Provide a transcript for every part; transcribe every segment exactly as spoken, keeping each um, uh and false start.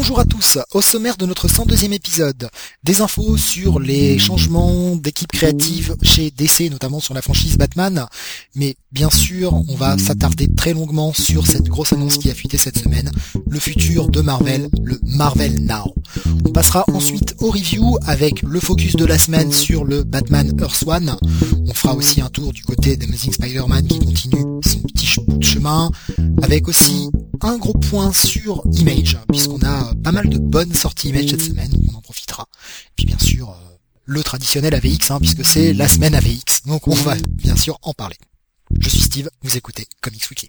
Bonjour à tous, au sommaire de notre cent deuxième épisode, des infos sur les changements d'équipe créative chez D C, notamment sur la franchise Batman, mais bien sûr on va s'attarder très longuement sur cette grosse annonce qui a fuité cette semaine, le futur de Marvel, le Marvel Now. On passera ensuite au review avec le focus de la semaine sur le Batman Earth One, on fera aussi un tour du côté d'Amazing Spider-Man qui continue son petit bout de chemin, avec aussi un gros point sur Image, puisqu'on a pas mal de bonnes sorties Image cette semaine, donc on en profitera. Et puis bien sûr, euh, le traditionnel A V X, hein, puisque c'est la semaine A V X, donc on va bien sûr en parler. Je suis Steve, vous écoutez Comics Weekly.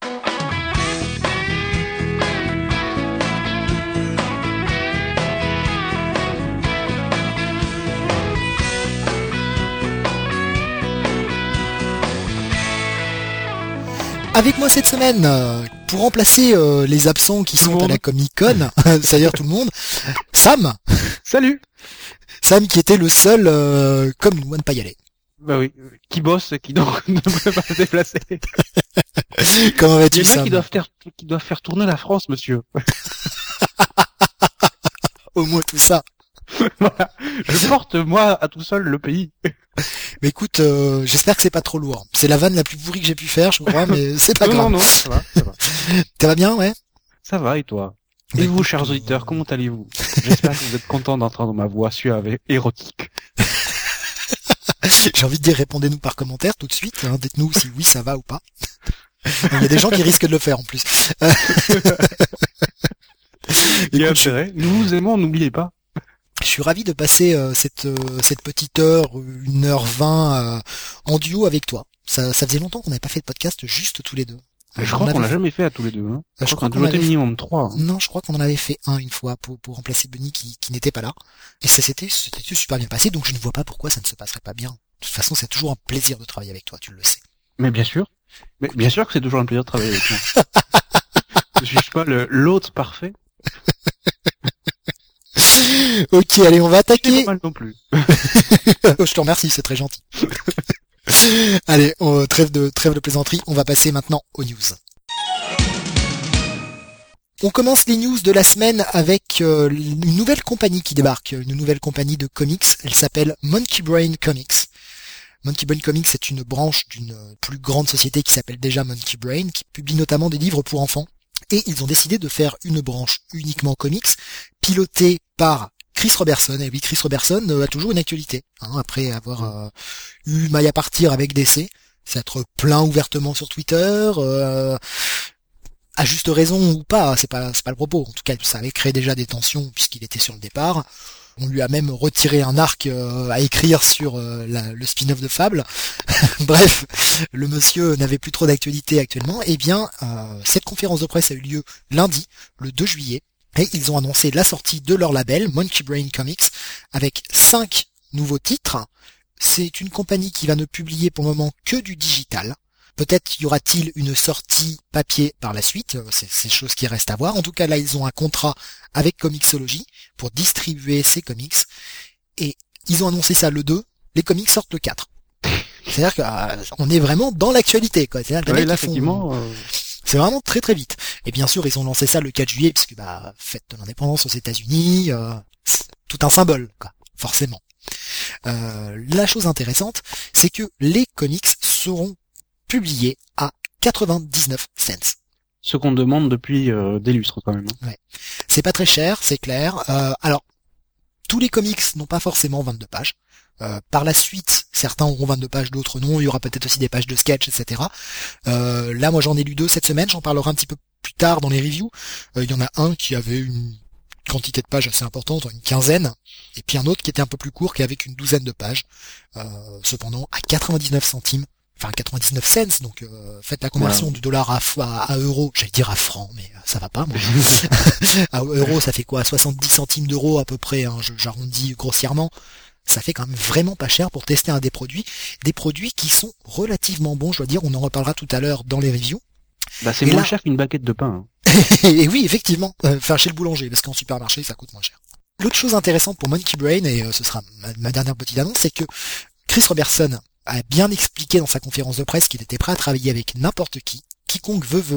Avec moi cette semaine, euh, pour remplacer euh, les absents qui sont à la Comic-Con, c'est-à-dire tout le monde, Sam. Salut. Sam qui était le seul, euh, comme nous, à ne pas y aller. Bah oui, qui bosse, qui donc ne peut pas se déplacer. Comment vas-tu, Sam ? Il y en a Sam qui doivent faire, qui doivent faire tourner la France, monsieur. Au moins tout ça. Voilà. Je porte, moi, à tout seul, le pays. Mais écoute, euh, j'espère que c'est pas trop lourd. C'est la vanne la plus pourrie que j'ai pu faire, je crois, mais c'est pas non, grave. Non, non, ça va, ça va. Ça va bien, ouais? Ça va, et toi? Bah, et vous, écoute, chers euh... auditeurs, comment allez-vous? J'espère que vous êtes contents d'entendre ma voix suave et érotique. J'ai envie de dire, répondez-nous par commentaire tout de suite, hein, dites-nous si oui, ça va ou pas. Il y a des gens qui risquent de le faire, en plus. Il y a intérêt. Nous vous aimons, n'oubliez pas. Je suis ravi de passer euh, cette euh, cette petite heure, une heure vingt euh, en duo avec toi. Ça, ça faisait longtemps qu'on n'avait pas fait de podcast juste tous les deux. Je euh, crois qu'on l'a fait... jamais fait à tous les deux. Hein. Je, je crois qu'on a été minimum trois. Hein. Non, je crois qu'on en avait fait un une fois pour pour remplacer Benny qui qui n'était pas là. Et ça s'était c'était super bien passé. Donc je ne vois pas pourquoi ça ne se passerait pas bien. De toute façon, c'est toujours un plaisir de travailler avec toi, tu le sais. Mais bien sûr. Mais bien sûr que c'est toujours un plaisir de travailler avec toi. Je suis pas le l'autre parfait. Ok, allez, on va attaquer. Pas mal non plus. Je te remercie, c'est très gentil. Allez, on, trêve de trêve de plaisanterie, on va passer maintenant aux news. On commence les news de la semaine avec euh, une nouvelle compagnie qui débarque, une nouvelle compagnie de comics. Elle s'appelle Monkey Brain Comics. Monkey Brain Comics est une branche d'une plus grande société qui s'appelle déjà Monkey Brain, qui publie notamment des livres pour enfants. Et ils ont décidé de faire une branche uniquement comics, pilotée par Chris Robertson. Et oui, Chris Robertson euh, a toujours une actualité, hein, après avoir euh, eu maille à partir avec D C, s'être plaint ouvertement sur Twitter, euh, à juste raison ou pas, c'est pas c'est pas le propos. En tout cas, ça avait créé déjà des tensions puisqu'il était sur le départ. On lui a même retiré un arc euh, à écrire sur euh, la, le spin-off de Fable. Bref, le monsieur n'avait plus trop d'actualité actuellement. Eh bien, euh, cette conférence de presse a eu lieu lundi, le deux juillet, et ils ont annoncé la sortie de leur label, Monkey Brain Comics, avec cinq nouveaux titres. C'est une compagnie qui va ne publier pour le moment que du digital. Peut-être y aura-t-il une sortie papier par la suite, c'est, c'est chose qui reste à voir. En tout cas, là, ils ont un contrat avec Comixology pour distribuer ces comics. Et ils ont annoncé ça le deux, les comics sortent le quatre. C'est-à-dire qu'on euh, est vraiment dans l'actualité, quoi. C'est-à-dire que ouais, les là, font... effectivement... Euh... C'est vraiment très très vite. Et bien sûr, ils ont lancé ça le quatre juillet, puisque bah, fête de l'indépendance aux États-Unis, euh, c'est tout un symbole, quoi, forcément. Euh, la chose intéressante, c'est que les comics seront publié à quatre-vingt-dix-neuf cents. Ce qu'on demande depuis euh, des lustres quand même. Ouais. C'est pas très cher, c'est clair. Euh, alors, tous les comics n'ont pas forcément vingt-deux pages. Euh, par la suite, certains auront vingt-deux pages, d'autres non. Il y aura peut-être aussi des pages de sketch, et cetera. Euh, là, moi, j'en ai lu deux cette semaine. J'en parlerai un petit peu plus tard dans les reviews. Euh, il y en a un qui avait une quantité de pages assez importante, une quinzaine, et puis un autre qui était un peu plus court, qui avait une douzaine de pages. Euh, cependant, à quatre-vingt-dix-neuf centimes. Enfin quatre-vingt-dix-neuf cents, donc euh, faites la conversion ouais. du dollar à, à, à euro, j'allais dire à franc, mais euh, ça va pas moi. À euro, ça fait quoi, soixante-dix centimes d'euros à peu près, hein, j'arrondis grossièrement. Ça fait quand même vraiment pas cher pour tester un des produits, des produits qui sont relativement bons, je dois dire, on en reparlera tout à l'heure dans les reviews. Bah c'est et moins là... cher qu'une baguette de pain. Hein. Et oui, effectivement, euh, enfin chez le boulanger, parce qu'en supermarché ça coûte moins cher. L'autre chose intéressante pour Monkey Brain, et euh, ce sera ma, ma dernière petite annonce, c'est que Chris Robertson a bien expliqué dans sa conférence de presse qu'il était prêt à travailler avec n'importe qui. Quiconque veut, veut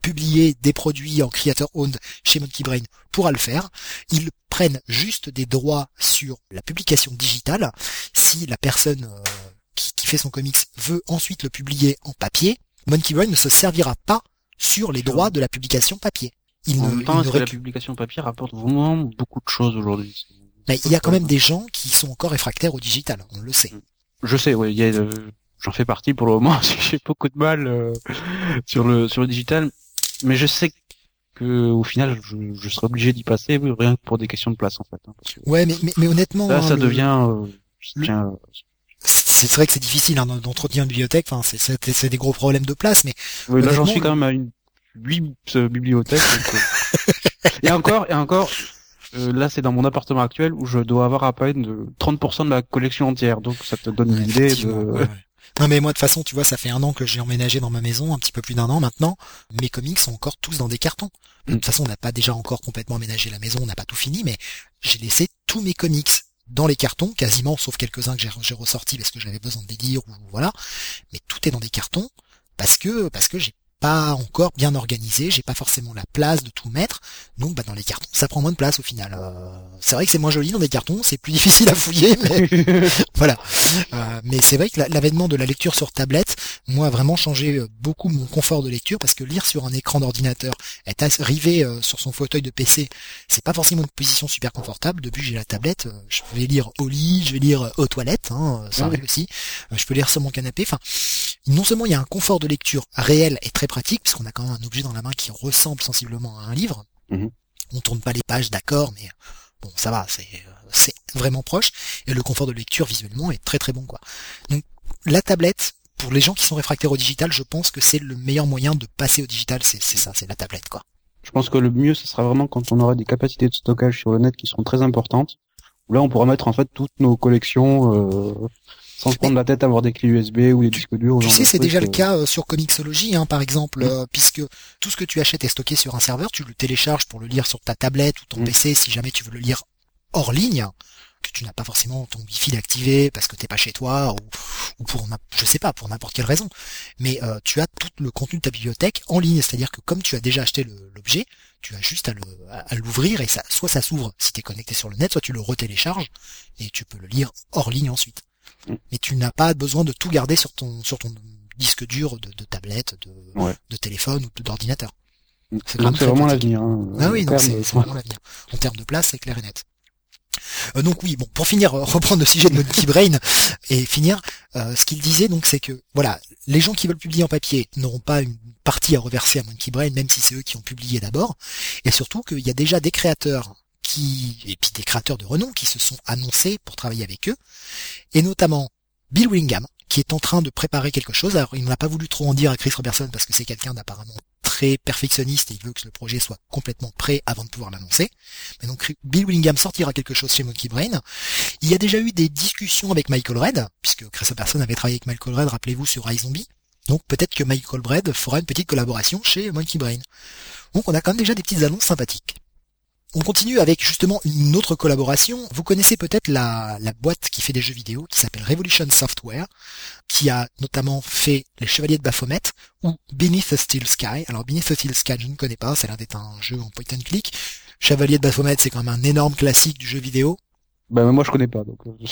publier des produits en creator owned chez Monkey Brain pourra le faire. Ils prennent juste des droits sur la publication digitale. Si la personne euh, qui, qui fait son comics veut ensuite le publier en papier, Monkey Brain ne se servira pas sur les droits de la publication papier. Il en ne, même temps, il ne est-ce que la récu- publication papier rapporte vraiment beaucoup de choses aujourd'hui? Mais il y a quand même des gens qui sont encore réfractaires au digital, on le sait. Je sais, oui, il y a, euh, j'en fais partie pour le moment, parce que j'ai beaucoup de mal euh, sur le sur le digital, mais je sais que au final, je, je serai obligé d'y passer, oui, rien que pour des questions de place en fait. Hein, parce que Ouais, mais, mais, mais honnêtement, là, hein, ça le- devient, euh, le- tiens, c'est c'est vrai que c'est difficile hein, d'entretenir une bibliothèque. Enfin, c'est c'est c'est des gros problèmes de place, mais oui, là, j'en honnêtement, suis quand même à une huit euh, bibliothèques. donc, euh, et encore, et encore. Euh, là, c'est dans mon appartement actuel où je dois avoir à peine de trente pour cent de la collection entière, donc ça te donne ouais, une idée de... effectivement, ouais, ouais. Non mais moi de toute façon, tu vois, ça fait un an que j'ai emménagé dans ma maison, un petit peu plus d'un an maintenant. Mes comics sont encore tous dans des cartons. De toute Mm. façon, on n'a pas déjà encore complètement aménagé la maison, on n'a pas tout fini, mais j'ai laissé tous mes comics dans les cartons, quasiment, sauf quelques-uns que j'ai j'ai ressortis parce que j'avais besoin de les lire ou voilà. Mais tout est dans des cartons parce que parce que j'ai pas encore bien organisé, j'ai pas forcément la place de tout mettre, donc bah dans les cartons ça prend moins de place au final. Euh, c'est vrai que c'est moins joli dans des cartons, c'est plus difficile à fouiller, mais voilà. Euh, mais c'est vrai que la- l'avènement de la lecture sur tablette, moi, a vraiment changé euh, beaucoup mon confort de lecture parce que lire sur un écran d'ordinateur, être arrivé euh, sur son fauteuil de P C, c'est pas forcément une position super confortable. Depuis que j'ai la tablette, euh, je vais lire au lit, je vais lire euh, aux toilettes, hein, ça Ouais. arrive aussi. Euh, je peux lire sur mon canapé. Enfin, non seulement il y a un confort de lecture réel et très pratique, puisqu'on a quand même un objet dans la main qui ressemble sensiblement à un livre. Mhm. On tourne pas les pages, d'accord, mais bon, ça va, c'est euh, c'est vraiment proche. Et le confort de lecture visuellement est très très bon, quoi. Donc la tablette, pour les gens qui sont réfractaires au digital, je pense que c'est le meilleur moyen de passer au digital, c'est c'est ça, c'est la tablette, quoi. Je pense que le mieux, ce sera vraiment quand on aura des capacités de stockage sur le net qui seront très importantes, où là, on pourra mettre en fait toutes nos collections euh, sans se prendre la tête à avoir des clés U S B ou des disques durs. Tu genre sais, de c'est trucs, déjà le euh. cas euh, sur Comixology, hein, par exemple, Mm. euh, puisque tout ce que tu achètes est stocké sur un serveur, tu le télécharges pour le lire sur ta tablette ou ton Mm. P C si jamais tu veux le lire hors ligne, que tu n'as pas forcément ton Wi-Fi activé parce que t'es pas chez toi ou, ou pour n'im- je sais pas pour n'importe quelle raison. Mais euh, tu as tout le contenu de ta bibliothèque en ligne, c'est-à-dire que comme tu as déjà acheté le- l'objet, tu as juste à le à, à l'ouvrir et ça soit ça s'ouvre si t'es connecté sur le net, soit tu le retélécharges et tu peux le lire hors ligne ensuite. Mm. Mais tu n'as pas besoin de tout garder sur ton sur ton disque dur de, de tablette, de, Ouais. de téléphone ou de- d'ordinateur. Mm. C'est quand Donc même c'est très vraiment pratique. l'avenir. Hein, Ah oui, en donc termes c'est de- c'est vraiment l'avenir. En termes de place, c'est clair et net. Euh, donc oui, bon, pour finir, euh, reprendre le sujet de Monkey Brain et finir, euh, ce qu'il disait donc c'est que voilà, les gens qui veulent publier en papier n'auront pas une partie à reverser à Monkey Brain, même si c'est eux qui ont publié d'abord, et surtout qu'il y a déjà des créateurs qui et puis des créateurs de renom qui se sont annoncés pour travailler avec eux, et notamment Bill Willingham, qui est en train de préparer quelque chose. Alors, il n'en a pas voulu trop en dire à Chris Robertson parce que c'est quelqu'un d'apparemment très perfectionniste et il veut que le projet soit complètement prêt avant de pouvoir l'annoncer. Mais donc, Bill Willingham sortira quelque chose chez Monkey Brain. Il y a déjà eu des discussions avec Michael Red, puisque Chris Robertson avait travaillé avec Michael Red, rappelez-vous, sur iZombie. Donc, peut-être que Michael Red fera une petite collaboration chez Monkey Brain. Donc, on a quand même déjà des petites annonces sympathiques. On continue avec justement une autre collaboration. Vous connaissez peut-être la, la boîte qui fait des jeux vidéo, qui s'appelle Revolution Software, qui a notamment fait Les Chevaliers de Baphomet ou Beneath a Steel Sky. Alors Beneath a Steel Sky, je ne connais pas, ça a l'air d'être un jeu en point and click. Chevaliers de Baphomet, c'est quand même un énorme classique du jeu vidéo. Bah moi je connais pas donc. euh,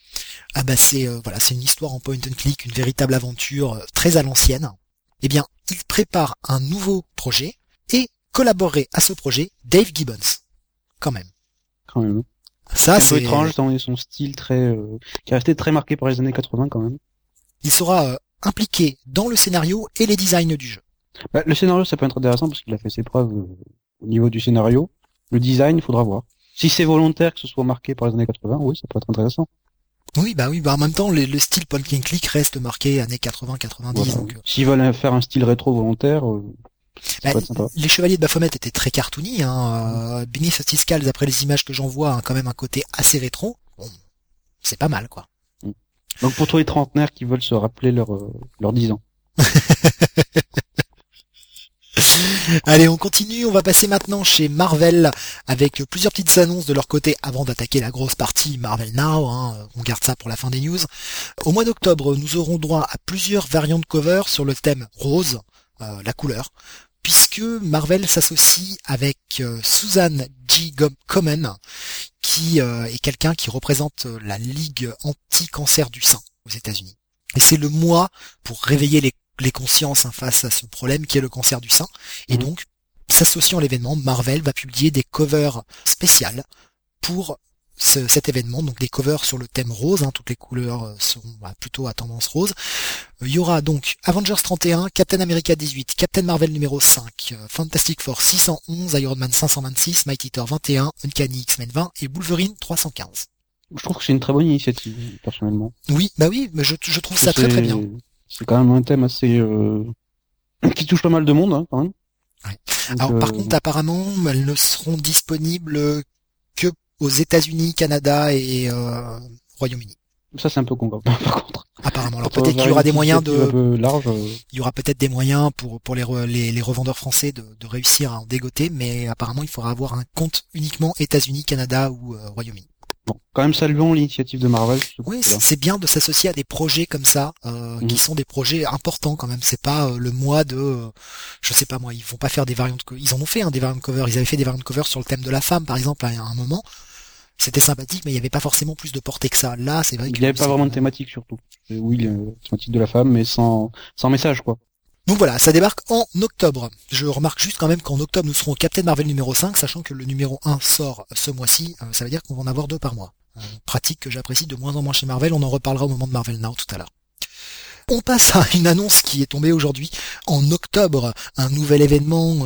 Ah bah c'est euh, voilà, c'est une histoire en point and click, une véritable aventure euh, très à l'ancienne. Eh bien, il prépare un nouveau projet et collaborerait à ce projet Dave Gibbons. Quand même. Quand même. Ça, C'est un peu c'est étrange dans son style très, euh, qui est resté très marqué par les années quatre-vingts quand même. il sera euh, impliqué dans le scénario et les designs du jeu. Bah, le scénario ça peut être intéressant parce qu'il a fait ses preuves euh, au niveau du scénario. Le design, il faudra voir. Si c'est volontaire que ce soit marqué par les années quatre-vingts, oui, ça peut être intéressant. Oui, bah oui, bah en même temps, le, le style point and click reste marqué années quatre-vingts quatre-vingt-dix. Voilà. Donc, euh, S'ils veulent faire un style rétro volontaire, euh, ça bah, peut être sympa. les Chevaliers de Baphomet étaient très cartoony. Hein. Euh, Beneath a Steel Sky, d'après les images que j'en vois, a quand même un côté assez rétro. Bon, c'est pas mal, quoi. Donc pour tous les trentenaires qui veulent se rappeler leur euh, leurs dix ans. Allez, on continue, on va passer maintenant chez Marvel avec plusieurs petites annonces de leur côté avant d'attaquer la grosse partie Marvel Now, hein. On garde ça pour la fin des news. Au mois d'octobre, nous aurons droit à plusieurs variantes cover sur le thème rose, euh, la couleur, puisque Marvel s'associe avec euh, Susan G. Komen, qui euh, est quelqu'un qui représente la Ligue anti-cancer du sein aux États-Unis. Et c'est le mois pour réveiller les, les consciences hein, face à ce problème qui est le cancer du sein. Et mmh. donc, s'associant à l'événement, Marvel va publier des covers spéciales pour ce, cet événement, donc des covers sur le thème rose, hein, toutes les couleurs seront bah, plutôt à tendance rose. Il y aura donc Avengers trente et un, Captain America dix-huit, Captain Marvel numéro cinq, Fantastic Four six cent onze, Iron Man cinq cent vingt-six, Mighty Thor vingt et un, Uncanny X-Men vingt et Wolverine trois cent quinze. Je trouve que c'est une très bonne initiative, personnellement. Oui, bah oui, mais je, je trouve ça très très bien. C'est quand même un thème assez euh... qui touche pas mal de monde, hein, quand même. Ouais. Donc, Alors euh... par contre, apparemment, elles ne seront disponibles que aux États-Unis, Canada et euh, Royaume-Uni. Ça c'est un peu con par contre. Apparemment. Alors peut-être qu'il y aura des moyens de, large, euh... il y aura peut-être des moyens pour pour les re... les, les revendeurs français de, de réussir à en dégoter, mais apparemment il faudra avoir un compte uniquement États-Unis, Canada ou euh, Royaume-Uni. Bon, quand même saluons l'initiative de Marvel. Oui, c'est bien de s'associer à des projets comme ça, euh, mmh. qui sont des projets importants quand même. C'est pas euh, le mois de, euh, je sais pas moi, ils vont pas faire des variantes. Ils en ont fait hein, des variantes cover. Ils avaient fait des variantes cover sur le thème de la femme, par exemple, à un moment. C'était sympathique, mais il y avait pas forcément plus de portée que ça. Là, c'est vrai qu'il y avait pas vraiment de thématique surtout. Oui, la thématique de la femme, mais sans sans message quoi. Donc voilà, ça débarque en octobre. Je remarque juste quand même qu'en octobre, nous serons au Captain Marvel numéro cinq, sachant que le numéro un sort ce mois-ci. Euh, ça veut dire qu'on va en avoir deux par mois. Euh, pratique que j'apprécie de moins en moins chez Marvel. On en reparlera au moment de Marvel Now tout à l'heure. On passe à une annonce qui est tombée aujourd'hui. En octobre, un nouvel événement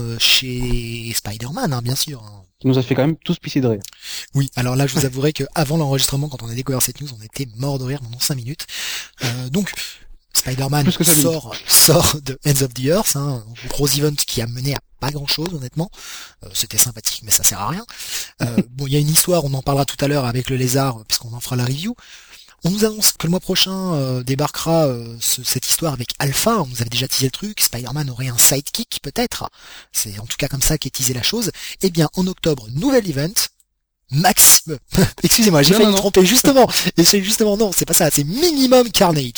chez Spider-Man, hein, bien sûr. Qui nous a fait quand même tous pisser de rire. Oui, alors là, je vous avouerai que avant l'enregistrement, quand on a découvert cette news, on était mort de rire pendant cinq minutes. Euh, donc... Spider-Man sort, sort de Ends of the Earth, hein, un gros event qui a mené à pas grand chose honnêtement. Euh, c'était sympathique mais ça sert à rien. Euh, bon, il y a une histoire, on en parlera tout à l'heure avec le lézard puisqu'on en fera la review. On nous annonce que le mois prochain euh, débarquera euh, ce, cette histoire avec Alpha. On nous avait déjà teasé le truc. Spider-Man aurait un sidekick peut-être. C'est en tout cas comme ça qu'est teasé la chose. Eh bien en octobre, nouvel event. Max, excusez-moi, j'ai failli me tromper justement. Et c'est justement non, c'est pas ça, c'est Minimum Carnage.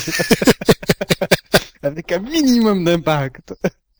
Avec un minimum d'impact.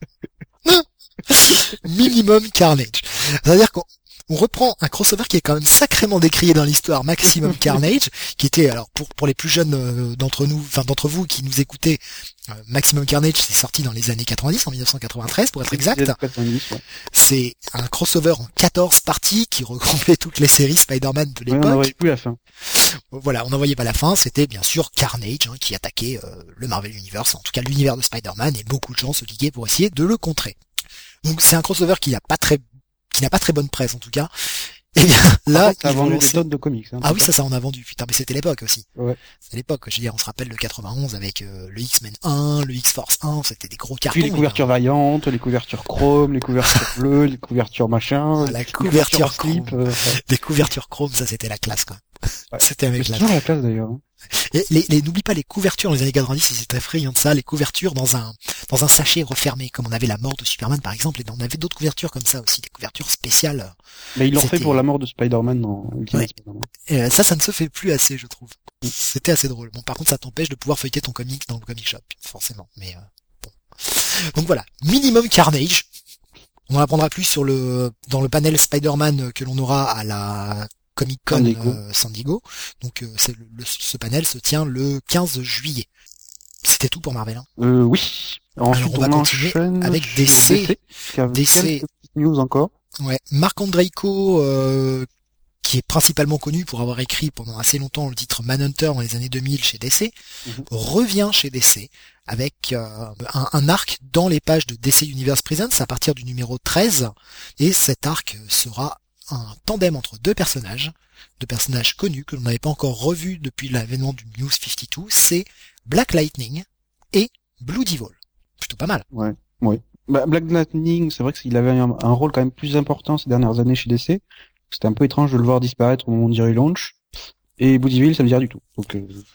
Minimum Carnage. C'est-à-dire qu'on on reprend un crossover qui est quand même sacrément décrié dans l'histoire, Maximum Carnage, qui était, alors pour pour les plus jeunes euh, d'entre nous, enfin d'entre vous qui nous écoutez, euh, Maximum Carnage, c'est sorti dans les années quatre-vingt-dix, en dix-neuf cent quatre-vingt-treize pour être exact. quatre-vingt-dix, ouais. C'est un crossover en quatorze parties qui regroupait toutes les séries Spider-Man de l'époque. Ouais, on n'en voyait plus la fin. Voilà, on n'en voyait pas la fin, c'était bien sûr Carnage hein, qui attaquait euh, le Marvel Universe, en tout cas l'univers de Spider-Man, et beaucoup de gens se liguaient pour essayer de le contrer. Donc c'est un crossover qui n'a pas très qui n'a pas très bonne presse en tout cas. Et bien là, ça a vendu lancer... des tonnes de comics. Hein, ah oui, ça, ça on a vendu. Putain, mais c'était l'époque aussi. Ouais. C'est l'époque. Je veux dire, on se rappelle le quatre-vingt-onze avec euh, le X-Men un, le X-Force un, c'était des gros cartons. Puis les couvertures hein. variantes, les couvertures chrome, les couvertures bleues, les couvertures machin. Ah, la couverture chrome. Clip, euh, des couvertures chrome, ça c'était la classe quoi. Ouais. C'était avec la. C'est toujours la classe d'ailleurs. Et les, les, n'oublie pas les couvertures dans les années quatre-vingt-dix, ils étaient friands de ça, les couvertures dans un dans un sachet refermé, comme on avait la mort de Superman par exemple, et on avait d'autres couvertures comme ça aussi, des couvertures spéciales. Mais ils l'ont fait pour la mort de Spider-Man dans ouais. Spider-Man. Et euh, ça, ça ne se fait plus assez, je trouve. C'était assez drôle. Bon, par contre, ça t'empêche de pouvoir feuilleter ton comics dans le comic shop, forcément. Mais euh, bon. Donc voilà, Minimum Carnage. On en apprendra plus sur le dans le panel Spider-Man que l'on aura à la Comic Con San Diego. Euh, San Diego. Donc euh, c'est le, le, ce panel se tient le quinze juillet. C'était tout pour Marvel. Hein. Euh, oui. Ensuite, Alors on, on va continuer avec D C. D C. News encore. Ouais. Marc Andreiko, euh, qui est principalement connu pour avoir écrit pendant assez longtemps le titre Manhunter dans les années deux mille chez D C, mm-hmm. revient chez D C avec euh, un, un arc dans les pages de D C Universe Presents à partir du numéro treize. Et cet arc sera un tandem entre deux personnages, deux personnages connus que l'on n'avait pas encore revus depuis l'avènement du News cinquante-deux, c'est Black Lightning et Blue Devil. Plutôt pas mal. Ouais, ouais. Bah, Black Lightning, c'est vrai qu'il avait un, un rôle quand même plus important ces dernières années chez D C. C'était un peu étrange de le voir disparaître au moment du relaunch. Et Blue Devil, ça me dit rien du tout. Donc, euh...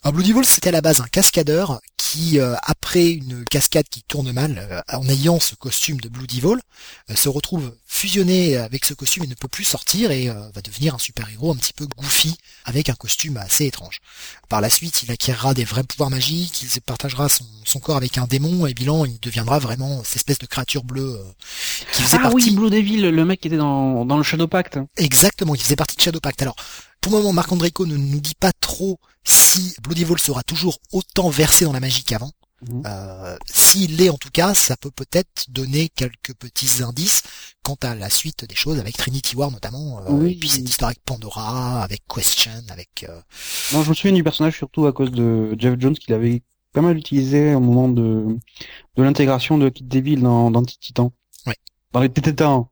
Alors Blue Devil, c'était à la base un cascadeur qui, euh, après une cascade qui tourne mal, euh, en ayant ce costume de Blue Devil, euh, se retrouve fusionné avec ce costume et ne peut plus sortir et euh, va devenir un super-héros un petit peu goofy avec un costume assez étrange. Par la suite, il acquérera des vrais pouvoirs magiques, il se partagera son, son corps avec un démon et bilan, il deviendra vraiment cette espèce de créature bleue euh, qui faisait Ah partie... oui, Blue Devil, le mec qui était dans, dans le Shadow Pact. Exactement, qui faisait partie de Shadow Pact. Alors, pour le moment, Marc Andreyko ne nous dit pas trop si Blue Devil sera toujours autant versé dans la magie qu'avant. Mmh. Euh, s'il l'est en tout cas, ça peut peut-être donner quelques petits indices quant à la suite des choses avec Trinity War notamment, euh, Oui. et puis cette histoire avec Pandora, avec Question, avec... Euh... Non, je me souviens du personnage surtout à cause de Jeff Jones qu'il avait pas mal utilisé au moment de de l'intégration de Kid Devil dans, dans Titan. Ouais. Dans les Tététins.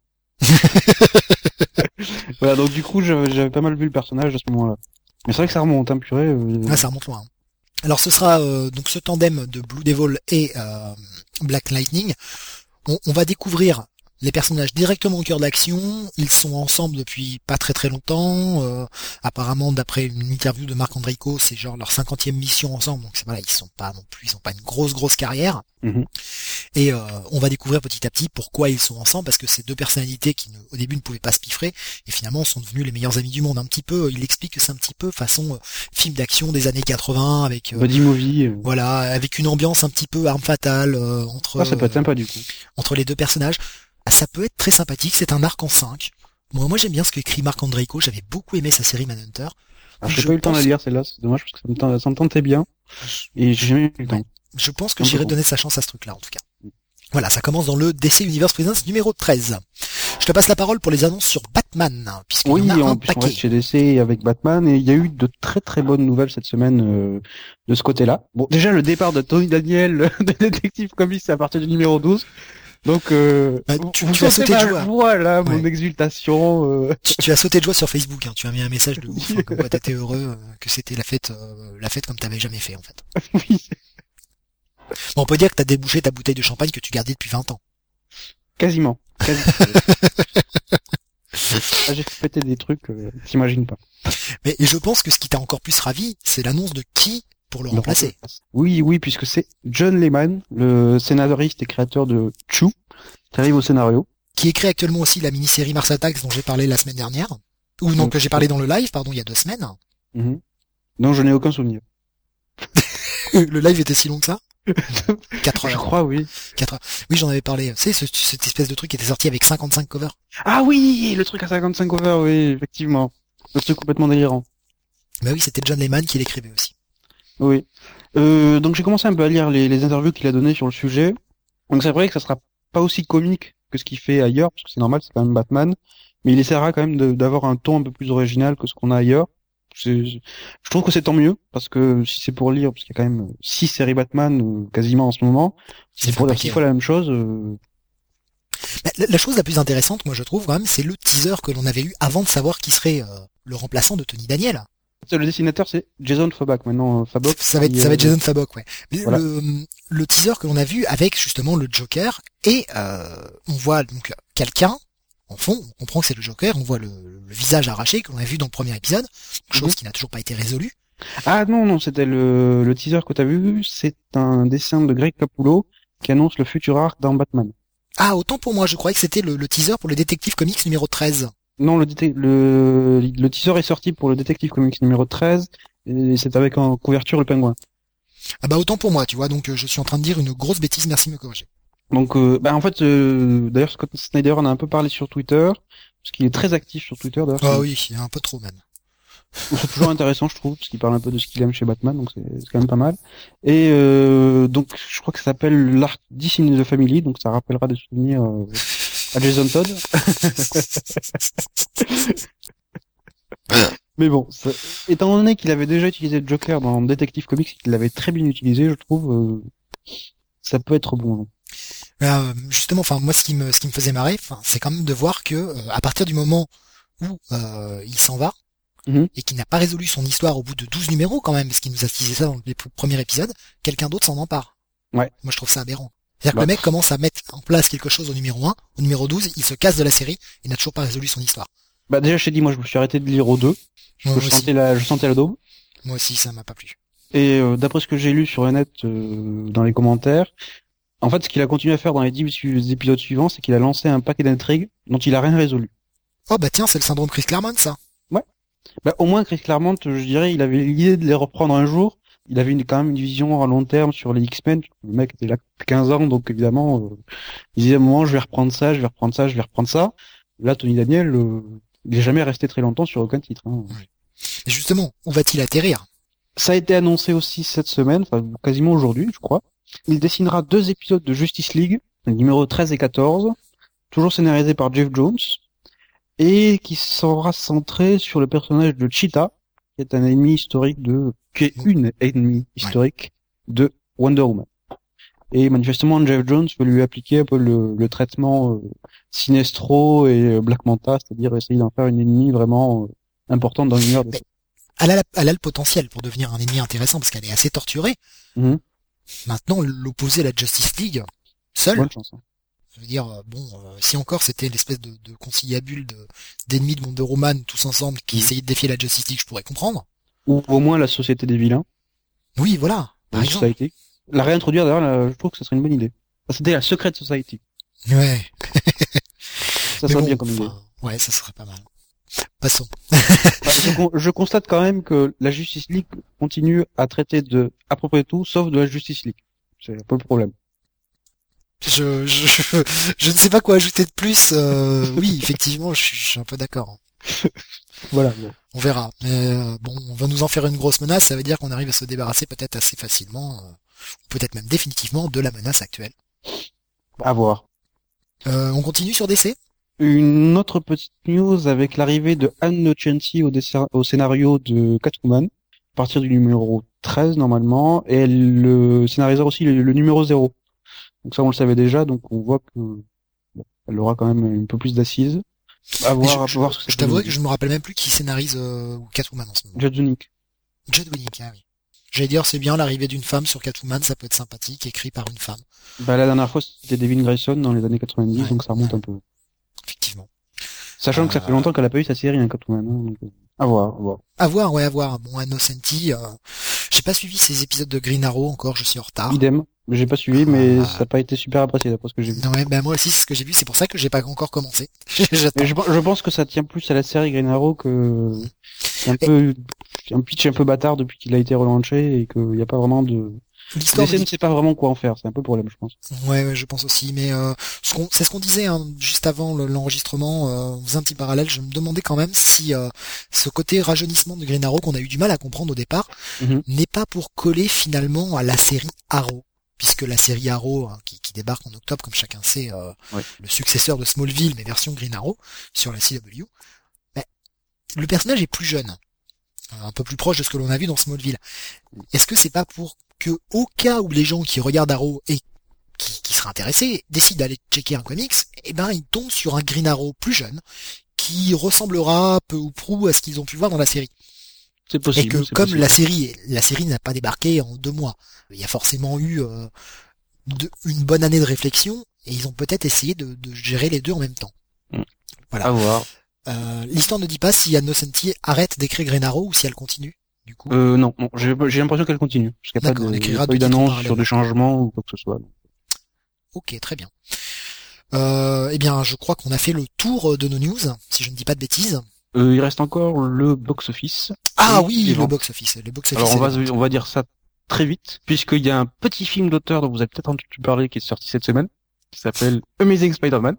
Voilà, donc du coup, j'avais, j'avais pas mal vu le personnage à ce moment-là. Mais c'est vrai que ça remonte, hein, purée. Euh... Ah, ça remonte loin. Hein. Alors ce sera euh, donc ce tandem de Blue Devil et euh, Black Lightning. On, on va découvrir les personnages directement au cœur de l'action. Ils sont ensemble depuis pas très très longtemps. Euh, apparemment, d'après une interview de Marc Andreyko, c'est genre leur cinquantième mission ensemble. Donc c'est, voilà, ils sont pas non plus, ils ont pas une grosse grosse carrière. Mm-hmm. Et euh, on va découvrir petit à petit pourquoi ils sont ensemble, parce que c'est deux personnalités qui ne, au début ne pouvaient pas se piffrer, et finalement sont devenus les meilleurs amis du monde. Un petit peu, il explique que c'est un petit peu façon euh, film d'action des années quatre-vingts avec euh, Buddy movie. Euh... voilà, avec une ambiance un petit peu arme fatale euh, entre ah, ça peut être sympa du coup. entre les deux personnages. Ah, ça peut être très sympathique. C'est un arc en cinq. Moi, moi j'aime bien ce qu'écrit Marc Andreyko. J'avais beaucoup aimé sa série Manhunter. Alors, j'ai pas eu le temps de la lire celle-là, c'est dommage parce que ça me, tentait, ça me tentait bien et j'ai jamais eu le temps. Ouais. Je pense que j'irai donner sa chance à ce truc-là en tout cas. Voilà, ça commence dans le D C Universe Presents numéro treize. Je te passe la parole pour les annonces sur Batman, puisqu'il oui, y en a un puisqu'on paquet. reste chez D C avec Batman, et il y a eu de très très bonnes nouvelles cette semaine euh, de ce côté-là. Bon, déjà le départ de Tony Daniel de Detective Comics à partir du numéro douze. Donc, euh, bah, tu, vous tu as sauté de joie. Voilà, ouais. mon exultation. Euh... Tu, tu as sauté de joie sur Facebook. Hein. Tu as mis un message de ouf, hein, comme quoi t'étais heureux, euh, que c'était la fête, euh, la fête comme t'avais jamais fait en fait. Oui. Bon, on peut dire que t'as débouché ta bouteille de champagne que tu gardais depuis vingt ans. Quasiment. Quasiment. ah, j'ai fait péter des trucs, euh, t'imagines pas. Mais et je pense que ce qui t'a encore plus ravi, c'est l'annonce de qui pour le remplacer. Oui, oui, puisque c'est John Layman, le scénariste et créateur de Chew, qui arrive au scénario. Qui écrit actuellement aussi la mini-série Mars Attacks dont j'ai parlé la semaine dernière. Ou non, que j'ai parlé dans le live, pardon, il y a deux semaines. Mm-hmm. Non, je n'ai aucun souvenir. Le live était si long que ça? quatre heures. Je crois, oui. quatre heures. Oui, j'en avais parlé. Tu sais, ce, cette espèce de truc qui était sorti avec cinquante-cinq covers. Ah oui, le truc à cinquante-cinq covers, oui, effectivement. Le truc complètement délirant. Bah oui, c'était John Layman qui l'écrivait aussi. Oui. Euh, donc j'ai commencé un peu à lire les, les interviews qu'il a données sur le sujet. Donc c'est vrai que ça sera pas aussi comique que ce qu'il fait ailleurs, parce que c'est normal, c'est quand même Batman. Mais il essaiera quand même de, d'avoir un ton un peu plus original que ce qu'on a ailleurs. C'est, je trouve que c'est tant mieux, parce que si c'est pour lire, parce qu'il y a quand même six séries Batman euh, quasiment en ce moment, si c'est pour dire six fois la même chose. Euh... La, la chose la plus intéressante, moi je trouve quand même, c'est le teaser que l'on avait eu avant de savoir qui serait euh, le remplaçant de Tony Daniel. Le dessinateur c'est Jason Fabok maintenant. Fabok. Ça va être, ça va être Jason Fabok, ouais. Voilà. Le, le teaser que l'on a vu avec justement le Joker et euh, on voit donc quelqu'un. En fond, on comprend que c'est le Joker, on voit le, le visage arraché que l'on a vu dans le premier épisode, chose mmh. qui n'a toujours pas été résolue. Ah non, non, c'était le, le teaser que t'as vu, c'est un dessin de Greg Capullo qui annonce le futur arc dans Batman. Ah, autant pour moi, je croyais que c'était le, le teaser pour le Detective Comics numéro treize. Non, le, le, le teaser est sorti pour le Detective Comics numéro treize, et c'est avec en couverture le pingouin. Ah bah autant pour moi, tu vois, donc euh, je suis en train de dire une grosse bêtise, merci de me corriger. Donc, euh, bah en fait, euh, d'ailleurs Scott Snyder en a un peu parlé sur Twitter, parce qu'il est très actif sur Twitter. D'ailleurs, ah oui, il y a un peu trop même. C'est toujours intéressant, je trouve, parce qu'il parle un peu de ce qu'il aime chez Batman, donc c'est, c'est quand même pas mal. Et euh, donc, je crois que ça s'appelle l'arc D C in the Family, donc ça rappellera des souvenirs euh, à Jason Todd. Mais bon, ça, étant donné qu'il avait déjà utilisé le Joker dans Detective Comics, qu'il l'avait très bien utilisé, je trouve, euh, ça peut être bon. Euh, justement, enfin moi, ce qui me, ce qui me faisait marrer, enfin, c'est quand même de voir que euh, à partir du moment où euh, il s'en va mm-hmm. et qu'il n'a pas résolu son histoire au bout de douze numéros quand même, parce qu'il nous a teasé ça dans le premier épisode, quelqu'un d'autre s'en empare. Ouais. Moi, je trouve ça aberrant. C'est-à-dire bah. que le mec commence à mettre en place quelque chose au numéro un, au numéro douze, il se casse de la série, il n'a toujours pas résolu son histoire. Bah déjà, je t'ai dit, moi, je me suis arrêté de lire au deux. Je, je sentais la, je sentais la daube. Moi aussi, ça m'a pas plu. Et euh, d'après ce que j'ai lu sur le net, euh, dans les commentaires, en fait, ce qu'il a continué à faire dans les dix su- épisodes suivants, c'est qu'il a lancé un paquet d'intrigues dont il a rien résolu. Oh bah tiens, c'est le syndrome Chris Claremont, ça. Ouais. Bah, au moins, Chris Claremont, je dirais, il avait l'idée de les reprendre un jour. Il avait une, quand même une vision à long terme sur les X-Men. Le mec était là depuis quinze ans, donc évidemment, euh, il disait à un moment, je vais reprendre ça, je vais reprendre ça, je vais reprendre ça. Là, Tony Daniel, euh, il est jamais resté très longtemps sur aucun titre. Hein. Oui. Et justement, où va-t-il atterrir? Ça a été annoncé aussi cette semaine, enfin quasiment aujourd'hui, je crois. Il dessinera deux épisodes de Justice League, les numéros treize et quatorze, toujours scénarisés par Jeff Jones, et qui sera centré sur le personnage de Cheetah, qui est un ennemi historique de, qui est une ennemie historique de Wonder Woman. Et manifestement, Jeff Jones veut lui appliquer un peu le, le traitement euh, Sinestro et Black Manta, c'est-à-dire essayer d'en faire une ennemie vraiment euh, importante dans l'univers de Mais elle a, la, elle a le potentiel pour devenir un ennemi intéressant parce qu'elle est assez torturée. Mm-hmm. Maintenant, l'opposer à la Justice League, seul. Bonne chance. Hein. Je veux dire, bon, euh, si encore c'était l'espèce de, de conciliabule de, d'ennemis de Wonder Woman tous ensemble qui mmh. essayaient de défier la Justice League, je pourrais comprendre. Ou au moins la Société des Vilains. Oui, voilà. Par la exemple. Society. La réintroduire d'ailleurs, la, je trouve que ça serait une bonne idée. C'était la Secret Society. Ouais. Ça serait bon, bien comme idée. Enfin, ouais, ça serait pas mal. Passons. je, je constate quand même que la Justice League continue à traiter de à peu près tout, sauf de la Justice League. C'est un peu le problème. Je, je, je, je ne sais pas quoi ajouter de plus. Euh, oui, effectivement, je suis, je suis un peu d'accord. Voilà. Bon. On verra. Mais euh, bon, on va nous en faire une grosse menace. Ça veut dire qu'on arrive à se débarrasser peut-être assez facilement, euh, ou peut-être même définitivement, de la menace actuelle. Bon. À voir. Euh, on continue sur D C. Une autre petite news avec l'arrivée de Ann Nocenti au, au scénario de Catwoman, à partir du numéro treize normalement, et elle le scénarisera aussi le, le numéro zéro. Donc ça on le savait déjà, donc on voit que bon, elle aura quand même un peu plus d'assises. À voir, je, à voir je, ce que je t'avoue que je me rappelle même plus qui scénarise euh, Catwoman en ce moment. Judd Winick. Judd Winick, ah oui. J'allais dire c'est bien l'arrivée d'une femme sur Catwoman, ça peut être sympathique, écrit par une femme. Bah la dernière fois c'était Devin Grayson dans les années quatre-vingt-dix, ouais, donc ça remonte ouais. un peu. Effectivement. Sachant euh... que ça fait longtemps qu'elle a pas eu sa série, hein, Catwoman. Hein, donc... À voir, à voir. À voir, ouais, à voir. Bon, Ann Nocenti, euh, j'ai pas suivi ces épisodes de Green Arrow encore, je suis en retard. Idem. J'ai pas suivi, mais euh... ça n'a pas été super apprécié d'après ce que j'ai vu. Ouais, ben moi aussi c'est ce que j'ai vu, c'est pour ça que j'ai pas encore commencé. je, je pense que ça tient plus à la série Green Arrow que c'est un et... peu un pitch un peu bâtard depuis qu'il a été relancé et qu'il n'y a pas vraiment de l'histoire. D C ne sait pas vraiment quoi en faire, c'est un peu le problème, je pense. Ouais, ouais, je pense aussi, mais euh, ce qu'on, c'est ce qu'on disait hein, juste avant le, l'enregistrement. Euh, on faisait un petit parallèle. Je me demandais quand même si euh, ce côté rajeunissement de Green Arrow qu'on a eu du mal à comprendre au départ mm-hmm. n'est pas pour coller finalement à la série Arrow. Puisque la série Arrow, hein, qui, qui débarque en octobre, comme chacun sait, euh, ouais. le successeur de Smallville, mais version Green Arrow, sur la C W, ben, le personnage est plus jeune, un peu plus proche de ce que l'on a vu dans Smallville. Est-ce que c'est pas pour que, au cas où les gens qui regardent Arrow et qui, qui seraient intéressés décident d'aller checker un comics, eh ben ils tombent sur un Green Arrow plus jeune, qui ressemblera peu ou prou à ce qu'ils ont pu voir dans la série. C'est possible. Et que c'est comme possible. la série, la série n'a pas débarqué en deux mois, il y a forcément eu euh, de, une bonne année de réflexion et ils ont peut-être essayé de, de gérer les deux en même temps. Mmh. Voilà. À voir. Euh, l'histoire ne dit pas si Ann Nocenti arrête d'écrire Green Arrow ou si elle continue. Du coup. Euh, non, non, j'ai, j'ai l'impression qu'elle continue. Parce qu'il n'y a pas, de, il y a pas eu d'annonce sur des changements ou quoi que ce soit. Ok, très bien. Euh, eh bien, je crois qu'on a fait le tour de nos news, si je ne dis pas de bêtises. Euh, il reste encore le box-office. Ah oui, le box-office. Le box-office. Alors on va, on va dire ça très vite, puisqu'il y a un petit film d'auteur dont vous avez peut-être entendu parler qui est sorti cette semaine, qui s'appelle Amazing Spider-Man.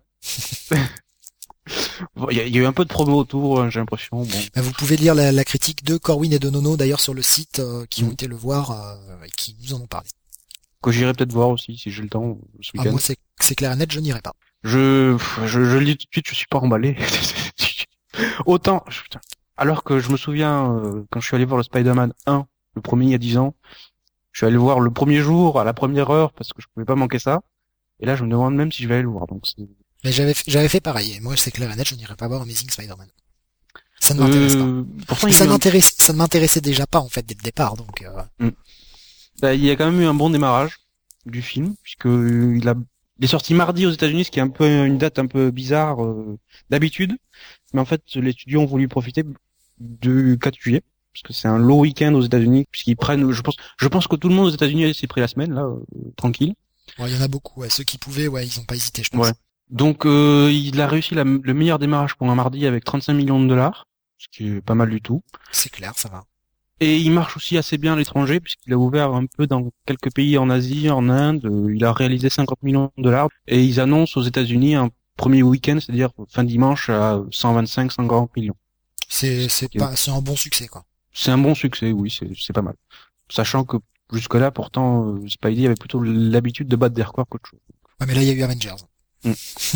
Bon, il y, y a eu un peu de promo autour, j'ai l'impression. Bon. Bah, vous pouvez lire la, la critique de Corwin et de Nono d'ailleurs sur le site, euh, qui mmh. ont été le voir euh, et qui nous en ont parlé. Que j'irai peut-être voir aussi si j'ai le temps ce week-end. Ah, moi c'est, c'est clair et net, je n'irai pas. Je, je, je le dis tout de suite, je suis pas emballé. Autant, putain. Alors que je me souviens, euh, quand je suis allé voir le Spider-Man un, le premier il y a dix ans, je suis allé le voir le premier jour, à la première heure, parce que je pouvais pas manquer ça. Et là, je me demande même si je vais aller le voir. Donc c'est... Mais j'avais, j'avais fait pareil. Et moi, c'est clair et net, je n'irai pas voir Amazing Spider-Man. Ça ne m'intéresse euh, pas. Pourtant, ça, m'intéresse, un... ça ne m'intéressait déjà pas, en fait, dès le départ. Donc, euh... mm. bah, il y a quand même eu un bon démarrage du film, puisque il a, il est sorti mardi aux États-Unis, ce qui est un peu une date un peu bizarre euh, d'habitude. Mais en fait, les studios ont voulu profiter du quatre juillet, parce que c'est un long week-end aux États-Unis, puisqu'ils prennent, je pense, je pense que tout le monde aux États-Unis s'est pris la semaine là, euh, tranquille. Ouais, il y en a beaucoup. Ouais. Ceux qui pouvaient, ouais, ils ont pas hésité, je pense. Ouais. Donc euh, il a réussi la, le meilleur démarrage pour un mardi avec trente-cinq millions de dollars, ce qui est pas mal du tout. C'est clair, ça va. Et il marche aussi assez bien à l'étranger, puisqu'il a ouvert un peu dans quelques pays en Asie, en Inde. Il a réalisé cinquante millions de dollars. Et ils annoncent aux États-Unis un premier week-end, c'est-à-dire fin dimanche, à cent vingt-cinq, cent quarante millions. C'est, c'est Okay. pas, c'est un bon succès, quoi. C'est un bon succès, oui, c'est, c'est pas mal. Sachant que jusque-là, pourtant, euh, Spidey avait plutôt l'habitude de battre des records qu'autre chose. Ouais, mais là, il y a eu Avengers. Mm.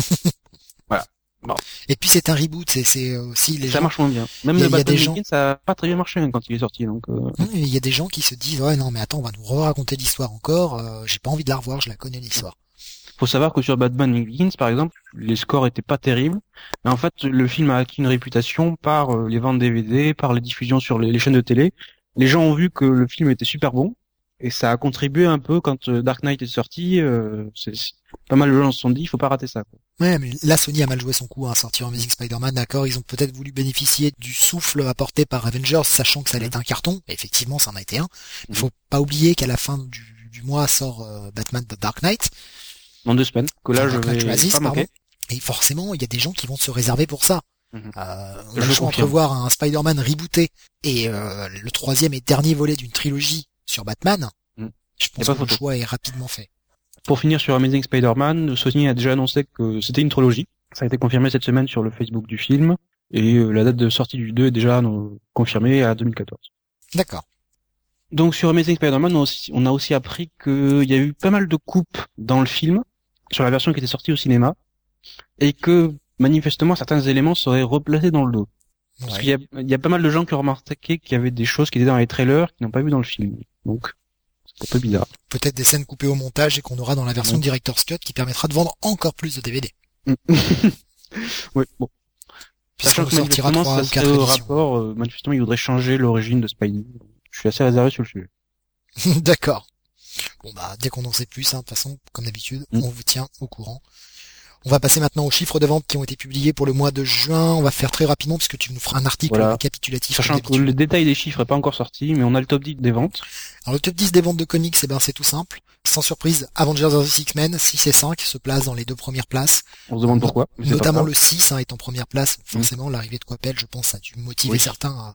Voilà. Bon. Et puis c'est un reboot, c'est, c'est aussi les ça gens. marche moins bien. Même y a, le Batman gens... Begins, ça a pas très bien marché hein, quand il est sorti, donc. Euh... Il y a des gens qui se disent ouais non mais attends on va nous raconter l'histoire encore, euh, j'ai pas envie de la revoir, je la connais l'histoire. Faut savoir que sur Batman Begins, par exemple, les scores étaient pas terribles, mais en fait le film a acquis une réputation par euh, les ventes D V D, par les diffusions sur les, les chaînes de télé. Les gens ont vu que le film était super bon. Et ça a contribué un peu quand Dark Knight est sorti. Euh, c'est, c'est, pas mal de gens se sont dit, il faut pas rater ça. Quoi. Ouais, mais là Sony a mal joué son coup à hein, sortir Amazing Spider-Man. D'accord, ils ont peut-être voulu bénéficier du souffle apporté par Avengers, sachant que ça allait être un carton. Et effectivement, ça en a été un. Il faut pas oublier qu'à la fin du, du mois sort euh, Batman The Dark Knight. Dans deux semaines. Que là, Dark je vais Rises, pas manquer. Et forcément, il y a des gens qui vont se réserver pour ça. Mm-hmm. Euh, on a le choix entre voir un Spider-Man rebooté et euh, le troisième et dernier volet d'une trilogie sur Batman. Je pense que le choix est rapidement fait. Pour finir sur Amazing Spider-Man, Sony a déjà annoncé que c'était une trilogie. Ça a été confirmé cette semaine sur le Facebook du film. Et euh, la date de sortie du deux est déjà euh, confirmée à deux mille quatorze. D'accord. Donc sur Amazing Spider-Man, on a aussi, on a aussi appris qu'il y a eu pas mal de coupes dans le film, sur la version qui était sortie au cinéma, et que manifestement certains éléments seraient replacés dans le dos. Ouais. Parce qu'il y a, il y a pas mal de gens qui ont remarqué qu'il y avait des choses qui étaient dans les trailers qui n'ont pas vu dans le film. Donc c'est un peu bizarre. Peut-être des scènes coupées au montage et qu'on aura dans la version mmh. Director's Cut qui permettra de vendre encore plus de D V D. Oui, bon. Puisqu'on nous sortira trois ou quatre éditions. Au rapport, euh, manifestement, il voudrait changer l'origine de Spidey. Je suis assez réservé sur le sujet. D'accord. Bon bah, dès qu'on en sait plus, hein, de toute façon, comme d'habitude, mmh. on vous tient au courant. On va passer maintenant aux chiffres de vente qui ont été publiés pour le mois de juin. On va faire très rapidement parce que tu nous feras un article voilà. récapitulatif. Sachant que le détail des chiffres n'est pas encore sorti, mais on a le top dix des ventes. Alors le top dix des ventes de comics, eh ben c'est tout simple. Sans surprise, Avengers versus X-Men, six et cinq se placent dans les deux premières places. On se demande pourquoi. Notamment le six hein, est en première place. Forcément, mmh. l'arrivée de Coppel, je pense, a dû motiver oui. certains à,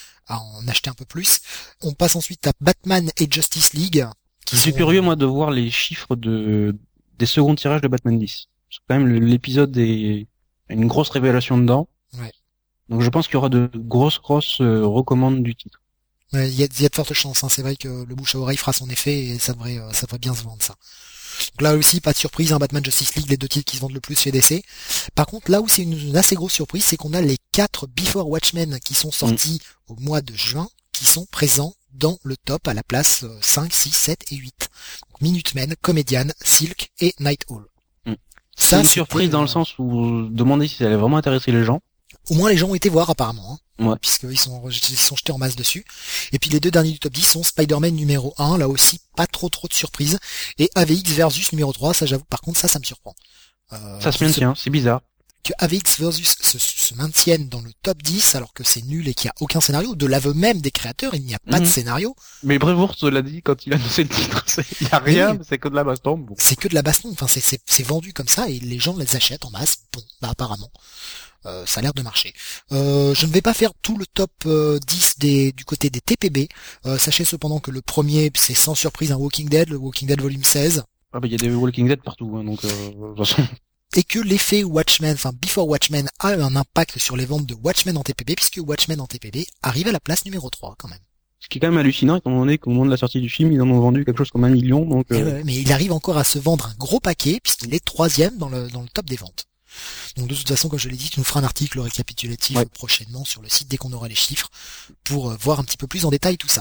à en acheter un peu plus. On passe ensuite à Batman et Justice League. Qui je suis sont... curieux, moi, de voir les chiffres de des seconds tirages de Batman dix. Parce que quand même, l'épisode est une grosse révélation dedans. Ouais. Donc je pense qu'il y aura de grosses, grosses euh, recommandes du titre. Il ouais, y, y a de fortes chances. Hein. C'est vrai que le bouche à oreille fera son effet et ça devrait, euh, ça devrait bien se vendre ça. Donc là aussi, pas de surprise. Hein, Batman Justice League, les deux titres qui se vendent le plus chez D C. Par contre, là où c'est une, une assez grosse surprise, c'est qu'on a les quatre Before Watchmen qui sont sortis mmh. au mois de juin, qui sont présents dans le top à la place cinq, six, sept et huit. Donc Minutemen, Comedian, Silk et Night Owl. Mmh. C'est une surprise dans le sens où demander si ça allait vraiment intéresser les gens. Au moins les gens ont été voir apparemment, hein, ouais. puisqu'ils sont, ils sont jetés en masse dessus. Et puis les deux derniers du top dix sont Spider-Man numéro un, là aussi pas trop trop de surprises, et A V X versus numéro trois, ça j'avoue par contre ça ça me surprend. Euh, ça se maintient, c'est bizarre. Que A V X versus se, se maintienne dans le top dix alors que c'est nul et qu'il n'y a aucun scénario, de l'aveu même des créateurs, il n'y a pas mmh. de scénario. Mais Brevoort l'a dit quand il a annoncé le titre, il n'y a rien, oui. c'est que de la baston. Bon. C'est que de la baston, enfin c'est, c'est, c'est vendu comme ça et les gens les achètent en masse, bon, bah apparemment. Euh, ça a l'air de marcher. Euh, je ne vais pas faire tout le top euh, dix des, du côté des T P B. Euh, sachez cependant que le premier, c'est sans surprise un Walking Dead, le Walking Dead volume seize. Ah bah il y a des Walking Dead partout, hein, donc euh, de toute façon... Et que l'effet Watchmen, enfin Before Watchmen, a un impact sur les ventes de Watchmen en T P B, puisque Watchmen en T P B arrive à la place numéro trois quand même. Ce qui est quand même hallucinant, étant donné qu'au moment de la sortie du film, ils en ont vendu quelque chose comme un million. Donc euh... ouais, mais il arrive encore à se vendre un gros paquet, puisqu'il est troisième dans le, dans le top des ventes. Donc de toute façon, comme je l'ai dit, tu nous feras un article récapitulatif ouais. prochainement sur le site dès qu'on aura les chiffres pour voir un petit peu plus en détail tout ça.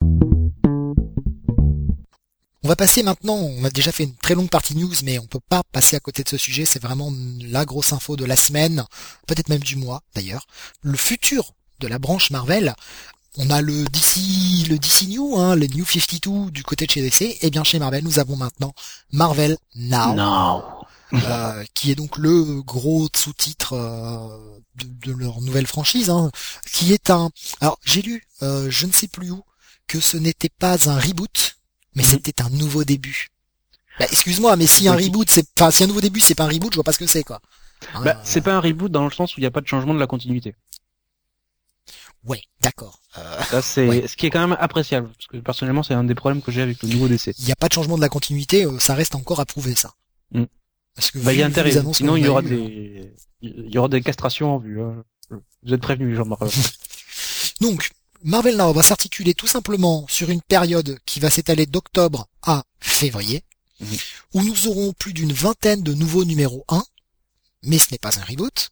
On va passer maintenant, on a déjà fait une très longue partie news, mais on peut pas passer à côté de ce sujet, c'est vraiment la grosse info de la semaine, peut-être même du mois d'ailleurs. Le futur de la branche Marvel, on a le D C, le D C New, hein, le New cinquante-deux du côté de chez D C, et bien chez Marvel, nous avons maintenant Marvel Now. No. euh, qui est donc le gros sous-titre euh, de, de leur nouvelle franchise, hein, qui est un... Alors j'ai lu, euh, je ne sais plus où, que ce n'était pas un reboot, mais Mhm. c'était un nouveau début. Bah, excuse-moi, mais si un Politique. reboot, c'est, enfin, si un nouveau début, c'est pas un reboot, je vois pas ce que c'est, quoi. Hein, Bah, euh, c'est pas un reboot dans le sens où il n'y a pas de changement de la continuité. ouais, d'accord. Euh, Ça, c'est Ouais. ce qui est quand même appréciable, parce que personnellement, c'est un des problèmes que j'ai avec le nouveau D C. Il n'y a pas de changement de la continuité, euh, ça reste encore à prouver, ça. Mm. Parce que Bah, il vu, y a vu intérêt. les annonces Sinon, qu'on il y a aura eues, des, il y aura des castrations en vue. Hein. Vous êtes prévenus, Jean-Marc. donc, Marvel Now va s'articuler tout simplement sur une période qui va s'étaler d'octobre à février, Mhm. où nous aurons plus d'une vingtaine de nouveaux numéros un, mais ce n'est pas un reboot.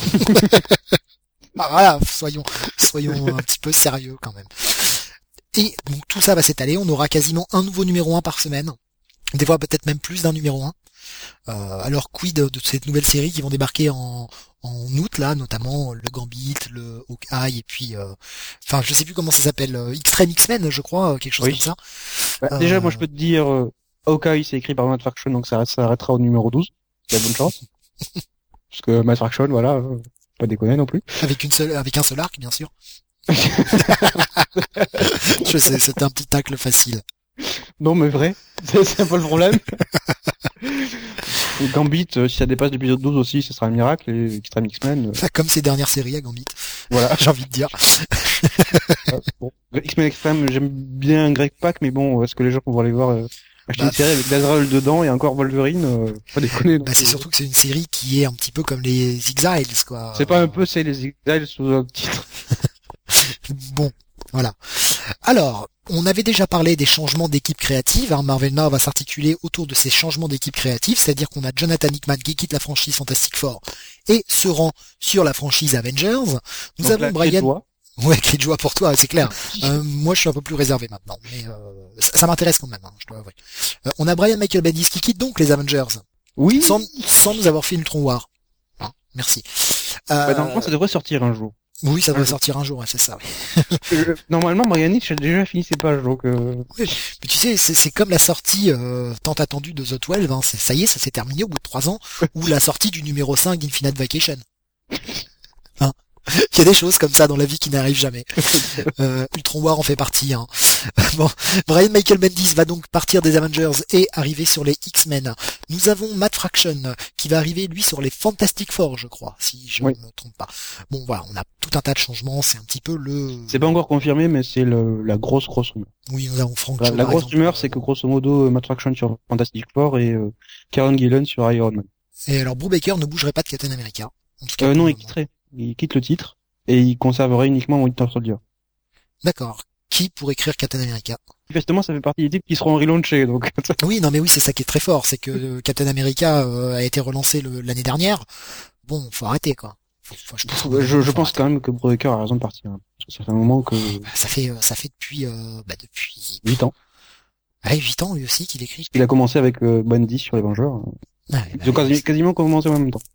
Ah, voilà, soyons, soyons un petit peu sérieux quand même. Et donc tout ça va s'étaler, on aura quasiment un nouveau numéro un par semaine, des fois peut-être même plus d'un numéro un. Euh, alors quid de, de cette nouvelle série qui vont débarquer en, en août là, notamment le Gambit, le Hawkeye et puis, euh, enfin je sais plus comment ça s'appelle, euh, Extreme X-Men je crois, euh, quelque chose Oui. comme ça. Bah, Euh, Déjà, moi, je peux te dire, euh, Hawkeye, c'est écrit par Matt Fraction, donc ça, ça arrêtera au numéro douze. Il y a bonne chance. Parce que Matt Fraction, voilà, euh, pas déconner non plus. Avec une seule, avec un seul arc bien sûr. Je sais, c'était un petit tacle facile. Non, mais vrai. C'est c'est un peu le problème. Et Gambit, euh, si ça dépasse l'épisode douze aussi, ce sera un miracle. Et Extreme X-Men, euh, Enfin, comme ces dernières séries à Gambit, voilà. j'ai envie de dire. Euh, bon. X-Men Extreme, j'aime bien Greg Pak, mais bon, est-ce que les gens vont aller voir euh, acheter Bah, une série avec Azrael dedans et encore Wolverine euh, Pas déconner. non Bah, c'est plus. surtout que c'est une série qui est un petit peu comme les Exiles, quoi. C'est pas un peu, c'est les Exiles sous un titre. Bon, voilà. Alors, on avait déjà parlé des changements d'équipe créative. Hein. Marvel Now va s'articuler autour de ces changements d'équipe créative, c'est-à-dire qu'on a Jonathan Hickman qui quitte la franchise Fantastic Four et se rend sur la franchise Avengers. Nous Donc avons là, Brian. toi. Ouais, clé de joie pour toi, c'est clair. Euh, moi, je suis un peu plus réservé maintenant, mais euh, ça, ça m'intéresse quand même. Hein, je dois avouer. Euh, on a Brian Michael Bendis qui quitte donc les Avengers, Oui. sans, sans nous avoir fait Ultron War. Hein, merci. Euh, Bah, normalement, ça devrait sortir un jour. oui, ça un doit jour. sortir un jour, ouais, c'est ça. Oui. Euh, Normalement, Brian Hitch a déjà fini ses pages, donc. Euh... Mais tu sais, c'est, c'est comme la sortie euh, tant attendue de The douze, hein, c'est, ça y est, ça s'est terminé au bout de trois ans, ou la sortie du numéro cinq d'Infinite Vacation. Hein. Il y a des choses comme ça dans la vie qui n'arrivent jamais. Euh, Ultron War en fait partie. Hein. Bon, Brian Michael Bendis va donc partir des Avengers et arriver sur les X-Men. Nous avons Matt Fraction qui va arriver lui sur les Fantastic Four, je crois, si je ne Oui. me trompe pas. Bon voilà, on a tout un tas de changements, c'est un petit peu le... C'est pas encore confirmé, mais c'est le, la grosse grosse rumeur. Oui, nous avons Frank La, Cho, la par grosse exemple. rumeur, c'est que grosso modo, Matt Fraction sur Fantastic Four et euh, Karen Gillan sur Iron Man. Et alors Brubaker ne bougerait pas de Captain America. En tout cas, Euh, pour non, le il moment. quitterait. Il quitte le titre et il conserverait uniquement Winter Soldier. D'accord. Qui pour écrire Captain America? Manifestement, ça fait partie des types qui seront relaunchés, donc. Oui, non mais oui, c'est ça qui est très fort, c'est que euh, Captain America euh, a été relancé le- l'année dernière. Bon, faut arrêter quoi. Faut- faut- je pense, que- je, je faut pense arrêter. quand même que Brubaker a raison de partir. hein. Parce que ça fait un moment que Bah, ça fait euh, ça fait depuis euh, bah depuis huit ans. ah, huit ans lui aussi qu'il écrit. Il a commencé avec euh, Bundy sur les Vengeurs. Ah, ouais, bah, Ils ont quasi- quasiment commencé en même temps.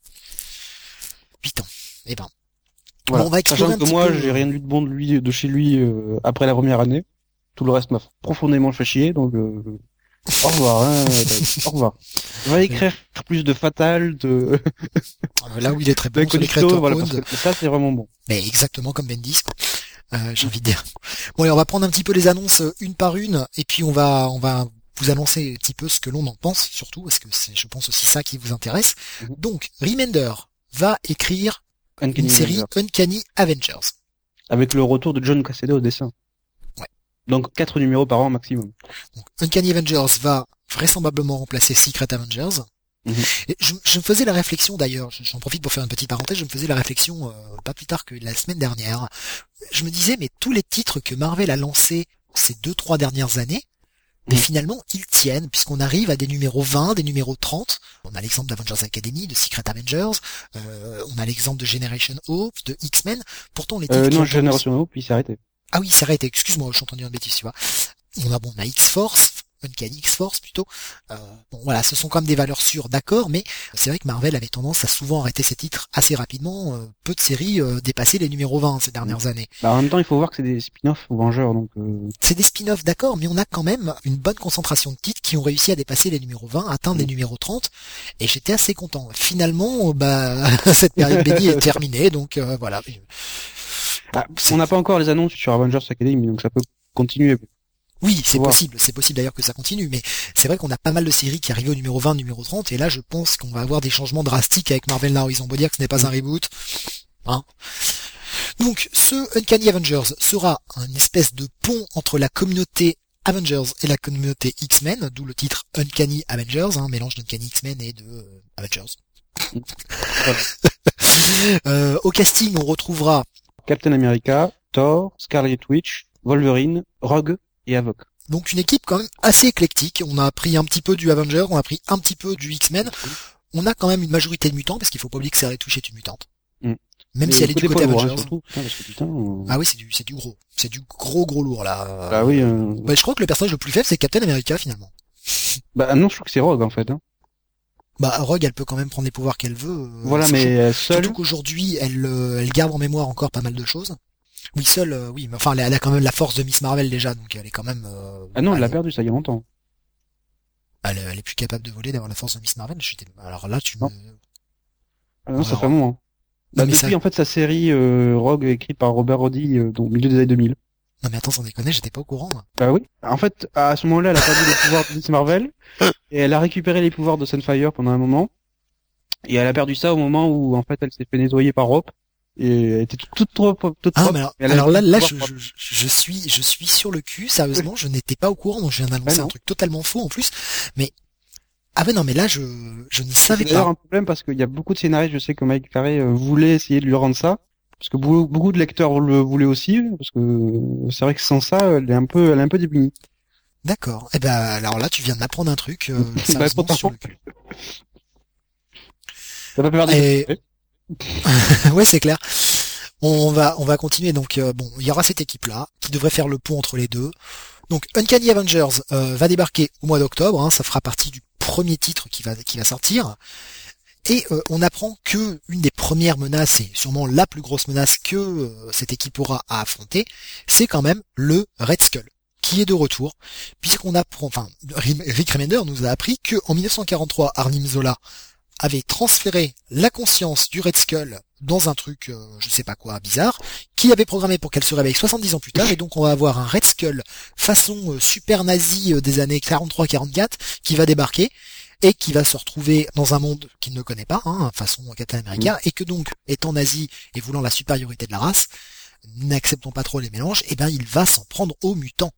huit ans. Eh ben. Voilà. Bon, on va explorer Sachant un que petit moi, peu. j'ai rien lu de bon de lui, de chez lui euh, après la première année. Tout le reste m'a profondément fait chier, donc euh, au revoir. Hein, au revoir. Va écrire plus de Fatal, de, Euh, Là où il est très de bon sur les Incognito, Creator voilà, Owned. parce que ça c'est vraiment bon. Mais exactement comme Bendis, quoi. Euh, j'ai envie de dire. Bon, allez, on va prendre un petit peu les annonces euh, une par une, et puis on va, on va vous annoncer un petit peu ce que l'on en pense, surtout, parce que c'est, je pense, aussi ça qui vous intéresse. Mhm. Donc, Remender va écrire Uncanny une série Avengers. Uncanny Avengers. Avec le retour de John Cassaday au dessin. Ouais. Donc quatre numéros par an maximum. Donc, Uncanny Avengers va vraisemblablement remplacer Secret Avengers. Mhm. Et je, je me faisais la réflexion d'ailleurs, j'en profite pour faire une petite parenthèse, je me faisais la réflexion euh, pas plus tard que la semaine dernière. Je me disais, mais tous les titres que Marvel a lancés ces deux, trois dernières années, mais Mhm. finalement, ils tiennent, puisqu'on arrive à des numéros vingt, des numéros trente. On a l'exemple d'Avengers Academy, de Secret Avengers, euh, on a l'exemple de Generation Hope, de X-Men. Pourtant, les titres Euh, qui non, ont tendance- Génération Hope, puis il s'est arrêté. Ah oui, c'est arrêté, excuse-moi, je suis entendu une bêtise, tu vois. On a bon, on a X-Force, Uncanny X-Force plutôt. Euh, bon voilà, ce sont quand même des valeurs sûres, d'accord, mais c'est vrai que Marvel avait tendance à souvent arrêter ses titres assez rapidement. Euh, peu de séries euh, dépassaient les numéros vingt ces dernières années. Bah, en même temps, il faut voir que c'est des spin-offs aux Vengeurs, donc... Euh... C'est des spin-offs, d'accord, mais on a quand même une bonne concentration de titres qui ont réussi à dépasser les numéros vingt, atteindre mmh. les numéros trente, et j'étais assez content. Finalement, bah cette période bénie est terminée, donc euh, voilà. Ah, on n'a pas encore les annonces sur Avengers Academy, donc ça peut continuer. Oui, c'est possible, c'est possible d'ailleurs que ça continue, mais c'est vrai qu'on a pas mal de séries qui arrivent au numéro vingt, numéro trente, et là je pense qu'on va avoir des changements drastiques avec Marvel Now. Ils ont beau dire que ce n'est pas un reboot, hein. Donc ce Uncanny Avengers sera une espèce de pont entre la communauté Avengers et la communauté X-Men, d'où le titre Uncanny Avengers, un hein, mélange d'Uncanny X-Men et de euh, Avengers. euh, au casting, on retrouvera Captain America, Thor, Scarlet Witch, Wolverine, Rogue et Havok. Donc une équipe quand même assez éclectique. On a pris un petit peu du Avenger, on a pris un petit peu du X-Men. On a quand même une majorité de mutants, parce qu'il faut pas oublier que Scarlet Witch est une mutante. Mm. Même mais si elle est du côté Avengers. Hein, surtout, putain, parce que, putain, euh... Ah oui, c'est du, c'est du gros. C'est du gros gros lourd, là. Bah oui, euh... bah, je crois que le personnage le plus faible, c'est Captain America, finalement. Bah non, je trouve que c'est Rogue, en fait, hein. Bah, Rogue, elle peut quand même prendre les pouvoirs qu'elle veut. Voilà, mais seule... Surtout qu'aujourd'hui, elle, euh, elle garde en mémoire encore pas mal de choses. Oui, seule, euh, oui, mais enfin, elle a, elle a quand même la force de Miss Marvel déjà, donc elle est quand même... Euh, ah non, elle l'a est... perdu, ça, il y a longtemps. Elle, elle est plus capable de voler, d'avoir la force de Miss Marvel. J'étais... Alors là, tu me... Ah non, ça fait un moment. Bah, depuis, ça... en fait, sa série euh, Rogue écrite par Robert Roddy, euh, au milieu des années deux mille. Non mais attends, sans déconner, j'étais pas au courant, moi. Bah oui. En fait, à ce moment-là, elle a perdu les pouvoirs de Miss Marvel, et elle a récupéré les pouvoirs de Sunfire pendant un moment, et elle a perdu ça au moment où, en fait, elle s'est fait nettoyer par Hope, et elle était toute, toute trop, toute ah, trop. Mais alors, alors là, là, je, je, je suis, je suis sur le cul, sérieusement, oui. Je n'étais pas au courant, donc je viens d'annoncer ah, un truc totalement faux, en plus, mais, ah ben non, mais là, je, je ne savais pas. C'est d'ailleurs un problème parce qu'il y a beaucoup de scénaristes, je sais que Mike Carey voulait essayer de lui rendre ça, parce que beaucoup, beaucoup de lecteurs le voulaient aussi, parce que c'est vrai que sans ça, elle est un peu, elle est un peu démunie. D'accord. Eh ben, alors là, tu viens de m'apprendre un truc, euh, sérieusement, bah, sur le cul. Ça va pas faire Et... ouais, c'est clair. On va, on va continuer. Donc, euh, bon, il y aura cette équipe-là qui devrait faire le pont entre les deux. Donc, Uncanny Avengers euh, va débarquer au mois d'octobre. Hein, ça fera partie du premier titre qui va, qui va sortir. Et euh, on apprend que une des premières menaces, et sûrement la plus grosse menace que euh, cette équipe aura à affronter, c'est quand même le Red Skull, qui est de retour, puisqu'on apprend, enfin, Rick Remender nous a appris que en dix-neuf cent quarante-trois, Arnim Zola avait transféré la conscience du Red Skull dans un truc, euh, je sais pas quoi, bizarre, qui avait programmé pour qu'elle se réveille soixante-dix ans plus tard, et donc on va avoir un Red Skull façon euh, super nazi euh, des années quarante-trois quarante-quatre qui va débarquer, et qui va se retrouver dans un monde qu'il ne connaît pas, hein, façon Captain America, mmh. et que donc, étant nazi et voulant la supériorité de la race, n'acceptons pas trop les mélanges, et ben il va s'en prendre aux mutants.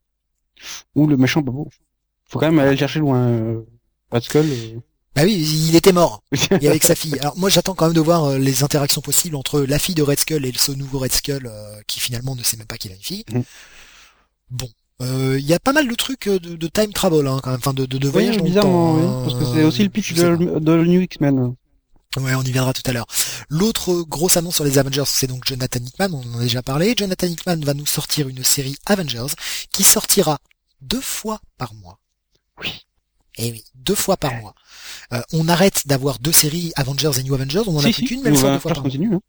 Ou le méchant bobo. Faut quand même aller le chercher loin, euh, Red Skull. Euh... Bah oui, il était mort, et avec sa fille. Alors moi j'attends quand même de voir euh, les interactions possibles entre la fille de Red Skull et ce nouveau Red Skull, euh, qui finalement ne sait même pas qu'il a une fille. Mmh. Bon. Il euh, y a pas mal de trucs de, de time travel, hein, quand même, enfin de, de, de voyage oui, dans le temps. Hein, parce que c'est aussi le pitch de, de New X-Men. Ouais, on y viendra tout à l'heure. L'autre grosse annonce sur les Avengers, c'est donc Jonathan Hickman, on en a déjà parlé. Jonathan Hickman va nous sortir une série Avengers qui sortira deux fois par mois. Oui. Et oui, deux fois par mois. Euh, on arrête d'avoir deux séries Avengers et New Avengers, on en si, a si, plus qu'une, mais elle sort deux fois par continue, mois. Hein.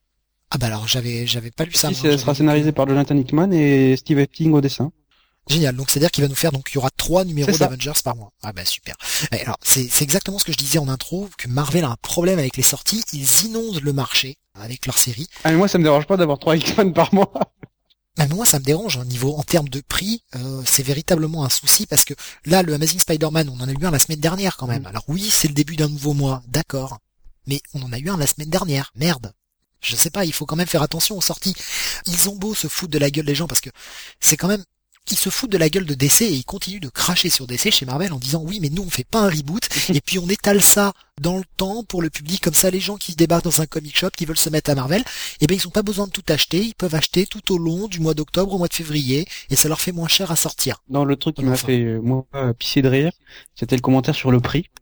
Ah bah alors j'avais j'avais pas lu ça. Si, moi, ça sera scénarisé par Jonathan Hickman et Steve Epting au dessin. Génial, donc c'est-à-dire qu'il va nous faire, donc il y aura trois numéros d'Avengers par mois. Ah bah super. Et alors c'est c'est exactement ce que je disais en intro, que Marvel a un problème avec les sorties, ils inondent le marché avec leurs séries. Ah mais moi ça me dérange pas d'avoir trois X-Men par mois. Mais moi ça me dérange, au niveau en termes de prix, euh, c'est véritablement un souci parce que là le Amazing Spider-Man, on en a eu un la semaine dernière quand même. Alors oui, c'est le début d'un nouveau mois, d'accord. Mais on en a eu un la semaine dernière. Merde. Je sais pas, il faut quand même faire attention aux sorties. Ils ont beau se foutre de la gueule des gens parce que c'est quand même, ils se foutent de la gueule de D C et ils continuent de cracher sur D C chez Marvel en disant oui mais nous on fait pas un reboot et puis on étale ça dans le temps pour le public, comme ça les gens qui débarquent dans un comic shop qui veulent se mettre à Marvel, eh ben ils ont pas besoin de tout acheter, ils peuvent acheter tout au long du mois d'octobre au mois de février et ça leur fait moins cher à sortir. Non, le truc qui m'a fait euh, moi pisser de rire, c'était le commentaire sur le prix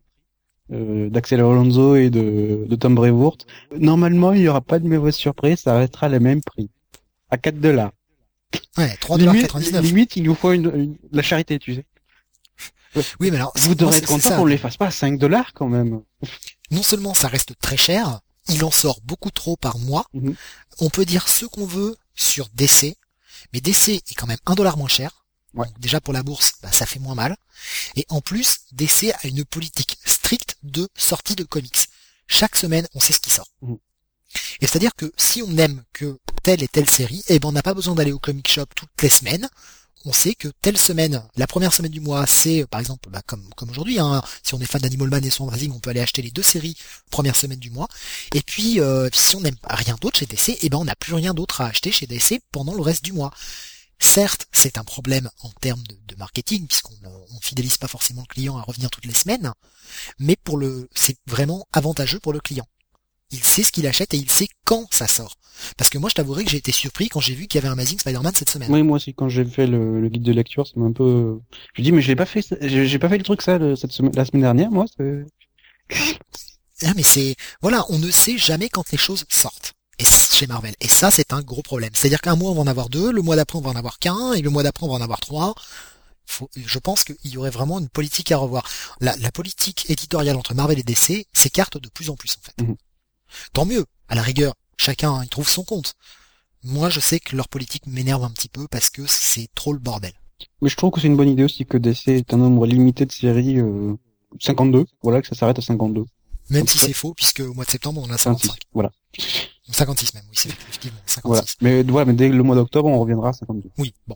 euh, d'Axel Alonso et de, de Tom Brevoort. Normalement il y aura pas de mauvaise surprise, ça restera le même prix à quatre dollars. Ouais, trois dollars quatre-vingt-dix-neuf. Limite, il nous faut une, une, la charité, tu sais. Oui, mais alors, Vous devrez c'est- être c'est content ça. qu'on les fasse pas à cinq dollars quand même. Non seulement ça reste très cher, il en sort beaucoup trop par mois. Mhm. On peut dire ce qu'on veut sur D C, mais D C est quand même un dollar moins cher. Ouais. Donc déjà pour la bourse, bah, ça fait moins mal. Et en plus, D C a une politique stricte de sortie de comics. Chaque semaine, on sait ce qui sort. Mhm. Et c'est-à-dire que si on aime que telle et telle série, eh ben on n'a pas besoin d'aller au comic shop toutes les semaines. On sait que telle semaine, la première semaine du mois, c'est par exemple bah, comme comme aujourd'hui, hein, si on est fan d'Animal Man et Swamp Thing, on peut aller acheter les deux séries première semaine du mois. Et puis euh, si on n'aime rien d'autre chez D C, eh ben on n'a plus rien d'autre à acheter chez D C pendant le reste du mois. Certes, c'est un problème en termes de, de marketing puisqu'on ne on fidélise pas forcément le client à revenir toutes les semaines, mais pour le c'est vraiment avantageux pour le client. Il sait ce qu'il achète et il sait quand ça sort. Parce que moi, je t'avouerai que j'ai été surpris quand j'ai vu qu'il y avait un Amazing Spider-Man cette semaine. Oui, moi aussi, quand j'ai fait le, le guide de lecture, ça m'a un peu... Je dis, mais je l'ai pas fait, j'ai j'ai pas fait le truc ça le- cette semaine, la semaine dernière, moi. c'est- Ah, mais c'est, voilà, on ne sait jamais quand les choses sortent. Et c- chez Marvel. Et ça, c'est un gros problème. C'est-à-dire qu'un mois, on va en avoir deux, le mois d'après, on va en avoir qu'un, et le mois d'après, on va en avoir trois. Faut, je pense qu'il y aurait vraiment une politique à revoir. La, la politique éditoriale entre Marvel et D C s'écarte de plus en plus, en fait. Mhm. Tant mieux. À la rigueur, chacun, il trouve son compte. Moi, je sais que leur politique m'énerve un petit peu parce que c'est trop le bordel. Mais je trouve que c'est une bonne idée aussi que D C est un nombre limité de séries, euh, cinquante-deux, voilà, que ça s'arrête à cinquante-deux. Même Donc, si ça- c'est faux, puisque au mois de septembre, on a cinquante-six, cinquante-cinq. voilà. cinquante-six même, oui, c'est effectivement Voilà. cinquante-six. Mais, ouais, mais dès le mois d'octobre, on reviendra à cinquante-deux. Oui, bon.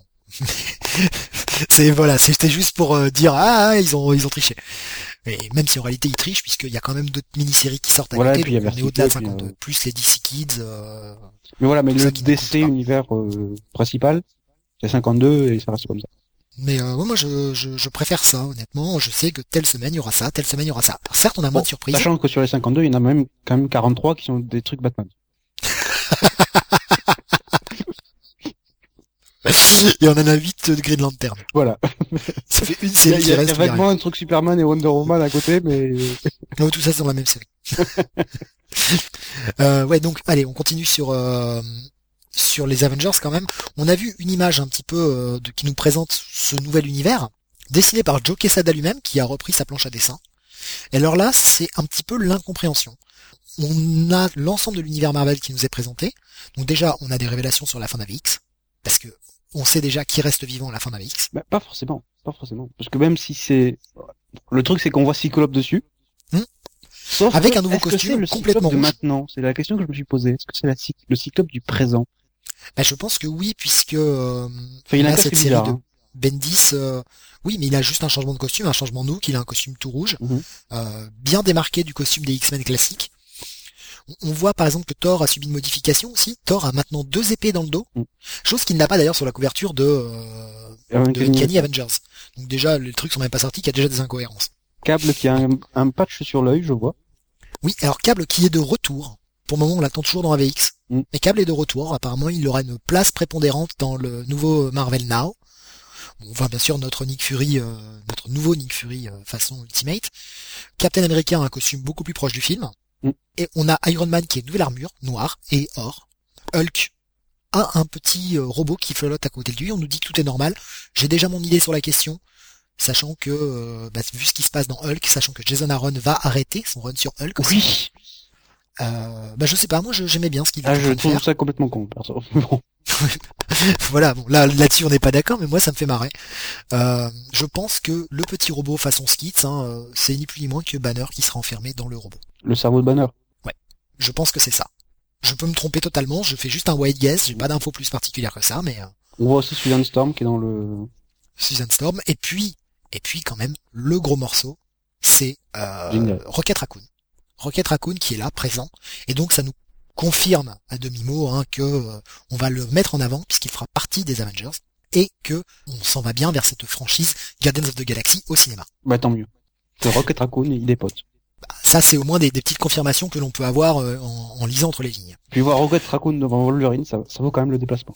c'est voilà, c'était juste pour euh, dire ah ah, ils ont ils ont triché. Mais même si en réalité ils trichent puisqu'il y a quand même d'autres mini-séries qui sortent à Voilà, côté, et puis il y a donc on est Vertigo, au-delà de puis, cinquante-deux, euh, plus les D C Kids. Euh... Mais voilà, mais Tout le ça qui ne D compte C pas. univers euh, principal, c'est cinquante-deux et ça reste comme ça. Mais euh, ouais, moi je, je je préfère ça honnêtement. Je sais que telle semaine il y aura ça, telle semaine il y aura ça. Alors, certes, on a moins de surprises. Sachant que sur les cinquante-deux, il y en a même quand même quarante-trois qui sont des trucs Batman. Et on en a huit de Green Lantern. Voilà. Ça fait une Il y a, série il qui y a- il y reste. a il y a vaguement un truc Superman et Wonder Woman à côté, mais rien. Oh, tout ça c'est dans la même série. euh, ouais, donc allez, on continue sur euh, sur les Avengers quand même. On a vu une image un petit peu euh, de, qui nous présente ce nouvel univers, dessiné par Joe Quesada lui-même, qui a repris sa planche à dessin. Et alors là, c'est un petit peu l'incompréhension. On a l'ensemble de l'univers Marvel qui nous est présenté. Donc déjà, on a des révélations sur la fin d'A V X, parce que on sait déjà qui reste vivant à la fin d'A V X. bah, pas forcément, pas forcément. Parce que même si c'est, le truc c'est qu'on voit Cyclope dessus. Hmm. Sauf Avec que, un nouveau est-ce que costume c'est le complètement Cyclope de rouge. maintenant. C'est la question que je me suis posée. Est-ce que c'est la, cyc- le Cyclope du présent? Bah, je pense que oui, puisque euh, Enfin, il y en on a a un cette casque série bizarre. de Hein. Bendis, euh, oui, mais il a juste un changement de costume, un changement de look, il a un costume tout rouge, Mhm. euh, bien démarqué du costume des X-Men classiques. On on voit par exemple que Thor a subi une modification aussi. Thor a maintenant deux épées dans le dos, Mhm. chose qu'il n'a pas d'ailleurs sur la couverture de, euh, Avec de une- Uncanny Avengers. Donc déjà, les trucs sont même pas sortis, qu'il y a déjà des incohérences. Cable qui a un, un patch sur l'œil, je vois. Oui, alors Cable qui est de retour. Pour le moment, on l'attend toujours dans A V X. Mhm. Mais Cable est de retour. Apparemment, il aura une place prépondérante dans le nouveau Marvel Now. On voit bien sûr notre Nick Fury, euh, notre nouveau Nick Fury euh, façon Ultimate. Captain America a un costume beaucoup plus proche du film. Mm. Et on a Iron Man qui est nouvelle armure, noire et or. Hulk a un petit euh, robot qui flotte à côté de lui. On nous dit que tout est normal. J'ai déjà mon idée sur la question, sachant que, euh, bah, vu ce qui se passe dans Hulk, sachant que Jason Aaron va arrêter son run sur Hulk aussi. Oui. Euh, bah je sais pas, moi je- j'aimais bien ce qu'il Ah, était en je train de trouve faire. ça complètement con, perso. Bon. Voilà, bon là là-dessus on n'est pas d'accord, mais moi ça me fait marrer. Euh, je pense que le petit robot façon Skits, hein, euh, c'est ni plus ni moins que Banner qui sera enfermé dans le robot. Le cerveau de Banner. Je pense que c'est ça. Je peux me tromper totalement, je fais juste un wild guess, j'ai pas d'infos plus particulières que ça, mais euh, On voit aussi Susan Storm qui est dans le... Susan Storm. Et puis, et puis quand même, le gros morceau, c'est euh, Génial. Rocket Raccoon. Rocket Raccoon qui est là, présent, et donc ça nous confirme à demi-mot hein, que euh, on va le mettre en avant puisqu'il fera partie des Avengers et que on s'en va bien vers cette franchise Guardians of the Galaxy au cinéma. Bah tant mieux. Que Rocket Raccoon, il est pote. Ça c'est au moins des, des petites confirmations que l'on peut avoir euh, en, en lisant entre les lignes. Puis voir Rocket Raccoon devant Wolverine, ça, ça vaut quand même le déplacement.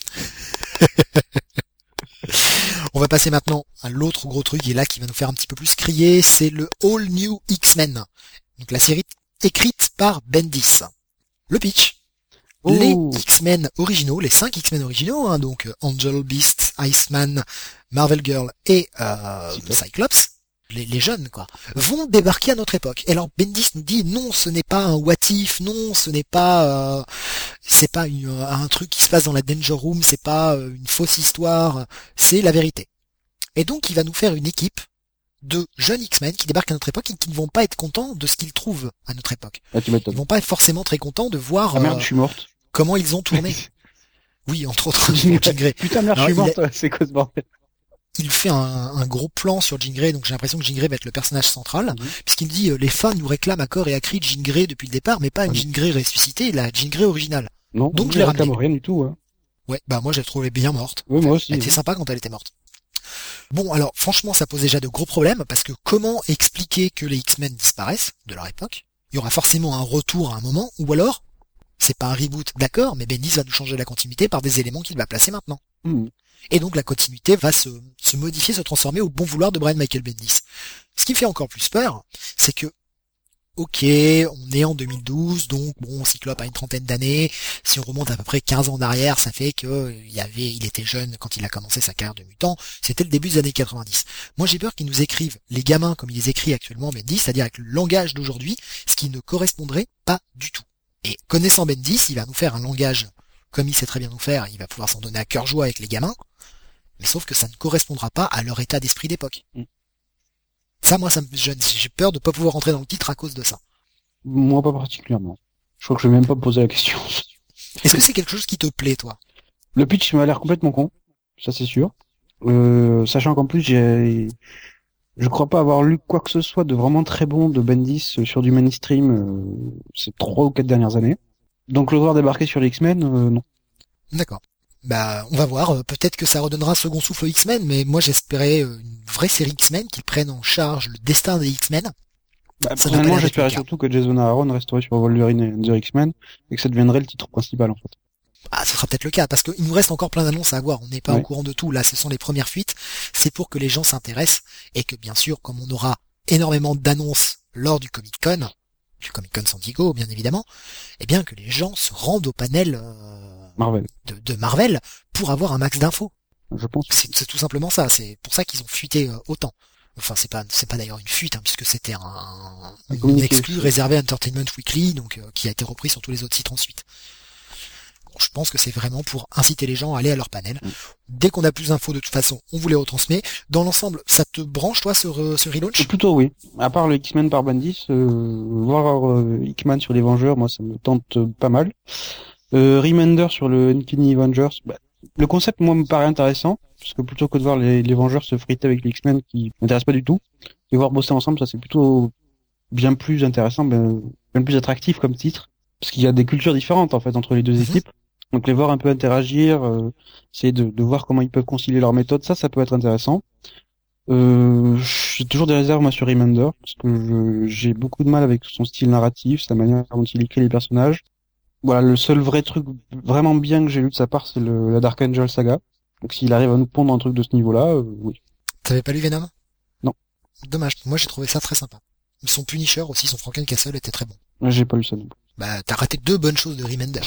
On va passer maintenant à l'autre gros truc et là qui va nous faire un petit peu plus crier, c'est le All New X-Men. Donc la série écrite par Bendis. Le pitch. Oh. Les X-Men originaux, les cinq X-Men originaux, hein, donc euh, Angel, Beast, Iceman, Marvel Girl et euh, Cyclope. Cyclops, les, les jeunes quoi, vont débarquer à notre époque. Et alors Bendis nous dit non, ce n'est pas un what if, non, ce n'est pas, euh, c'est pas une, un truc qui se passe dans la Danger Room, c'est pas une fausse histoire, c'est la vérité. Et donc il va nous faire une équipe de jeunes X-Men qui débarquent à notre époque et qui ne vont pas être contents de ce qu'ils trouvent à notre époque. Ah, tu m'étonnes. Ils vont pas être forcément très contents de voir ah, merde, euh, je suis morte. comment ils ont tourné. Oui, entre autres, Jean Grey. Putain, merde, Alors, je suis morte, a... c'est quoi ce bordel? Il fait un, un gros plan sur Jean Grey, donc j'ai l'impression que Jean Grey va être le personnage central, mmh. puisqu'il dit euh, les fans nous réclament à corps et à cri de Jean Grey depuis le départ, mais pas une Jean Grey ressuscitée, la Jean Grey originale. Non, donc je l'ai ramené. Rien du tout. Hein. Ouais, bah moi je l'ai trouvée bien morte. Oui, moi aussi. Elle était sympa quand elle était morte. Bon, alors franchement, ça pose déjà de gros problèmes, parce que comment expliquer que les X-Men disparaissent de leur époque? Il y aura forcément un retour à un moment, ou alors, c'est pas un reboot, d'accord, mais Bendis va nous changer la continuité par des éléments qu'il va placer maintenant. Mmh. Et donc la continuité va se, se modifier, se transformer au bon vouloir de Brian Michael Bendis. Ce qui me fait encore plus peur, c'est que, ok, on est en deux mille douze, donc bon, Cyclope a une trentaine d'années. Si on remonte à peu près quinze ans en arrière, ça fait que il y avait, il était jeune quand il a commencé sa carrière de mutant. C'était le début des années quatre-vingt-dix. Moi, j'ai peur qu'ils nous écrivent les gamins comme il les écrit actuellement Bendis, c'est-à-dire avec le langage d'aujourd'hui, ce qui ne correspondrait pas du tout. Et connaissant Bendis, il va nous faire un langage comme il sait très bien nous faire, il va pouvoir s'en donner à cœur joie avec les gamins. Mais sauf que ça ne correspondra pas à leur état d'esprit d'époque. Mm. Ça, moi, ça me, j'ai peur de pas pouvoir rentrer dans le titre à cause de ça. Moi, pas particulièrement. Je crois que je vais même pas me poser la question. Est-ce que c'est quelque chose qui te plaît, toi? Le pitch m'a l'air complètement con. Ça, c'est sûr. Euh, sachant qu'en plus, j'ai, je crois pas avoir lu quoi que ce soit de vraiment très bon de Bendis sur du mainstream euh, ces trois ou quatre dernières années. Donc, le voir débarquer sur les X-Men, euh, non. D'accord. Bah, on va voir. Peut-être que ça redonnera un second souffle aux X-Men, mais moi j'espérais une vraie série X-Men qui prenne en charge le destin des X-Men. Bah, personnellement, j'espérais surtout que Jason Aaron resterait sur Wolverine et The X-Men et que ça deviendrait le titre principal en fait. Ah, ce sera peut-être le cas, parce qu'il nous reste encore plein d'annonces à voir. On n'est pas ouais. au courant de tout. Là, ce sont les premières fuites. C'est pour que les gens s'intéressent et que, bien sûr, comme on aura énormément d'annonces lors du Comic-Con, du Comic-Con San Diego, bien évidemment, eh bien que les gens se rendent au panel euh, Marvel. De, de Marvel pour avoir un max d'infos. Je pense. C'est, c'est tout simplement ça. C'est pour ça qu'ils ont fuité euh, autant. Enfin, c'est pas, c'est pas d'ailleurs une fuite, hein, puisque c'était un, un une exclu réservé à Entertainment Weekly, donc euh, qui a été repris sur tous les autres sites ensuite. Bon, je pense que c'est vraiment pour inciter les gens à aller à leur panel. Mm. Dès qu'on a plus d'infos, de toute façon, on vous les retransmet. Dans l'ensemble, ça te branche toi ce, ce relaunch? Plutôt oui. À part le X-Men par Bendis, euh, voir euh, Hickman sur les Vengeurs, moi ça me tente euh, pas mal. Euh, Remender sur le Uncanny Avengers, bah, le concept moi me paraît intéressant, parce que plutôt que de voir les, les Vengeurs se friter avec les X-Men qui m'intéressent pas du tout, et voir bosser ensemble, ça c'est plutôt bien plus intéressant, bien, bien plus attractif comme titre, parce qu'il y a des cultures différentes en fait entre les deux mm-hmm. équipes, donc les voir un peu interagir, euh, essayer de, de voir comment ils peuvent concilier leurs méthodes, ça ça peut être intéressant. Euh, j'ai toujours des réserves moi sur Remender, parce que je, j'ai beaucoup de mal avec son style narratif, sa manière dont il écrit les personnages. Voilà, le seul vrai truc vraiment bien que j'ai lu de sa part, c'est le, la Dark Angel saga. Donc s'il arrive à nous pondre un truc de ce niveau-là, euh, oui. T'avais pas lu Venom? Non. Dommage, moi j'ai trouvé ça très sympa. Son Punisher aussi, son Franklin Castle était très bon. Ouais, j'ai pas lu ça non plus. Bah t'as raté deux bonnes choses de Remender.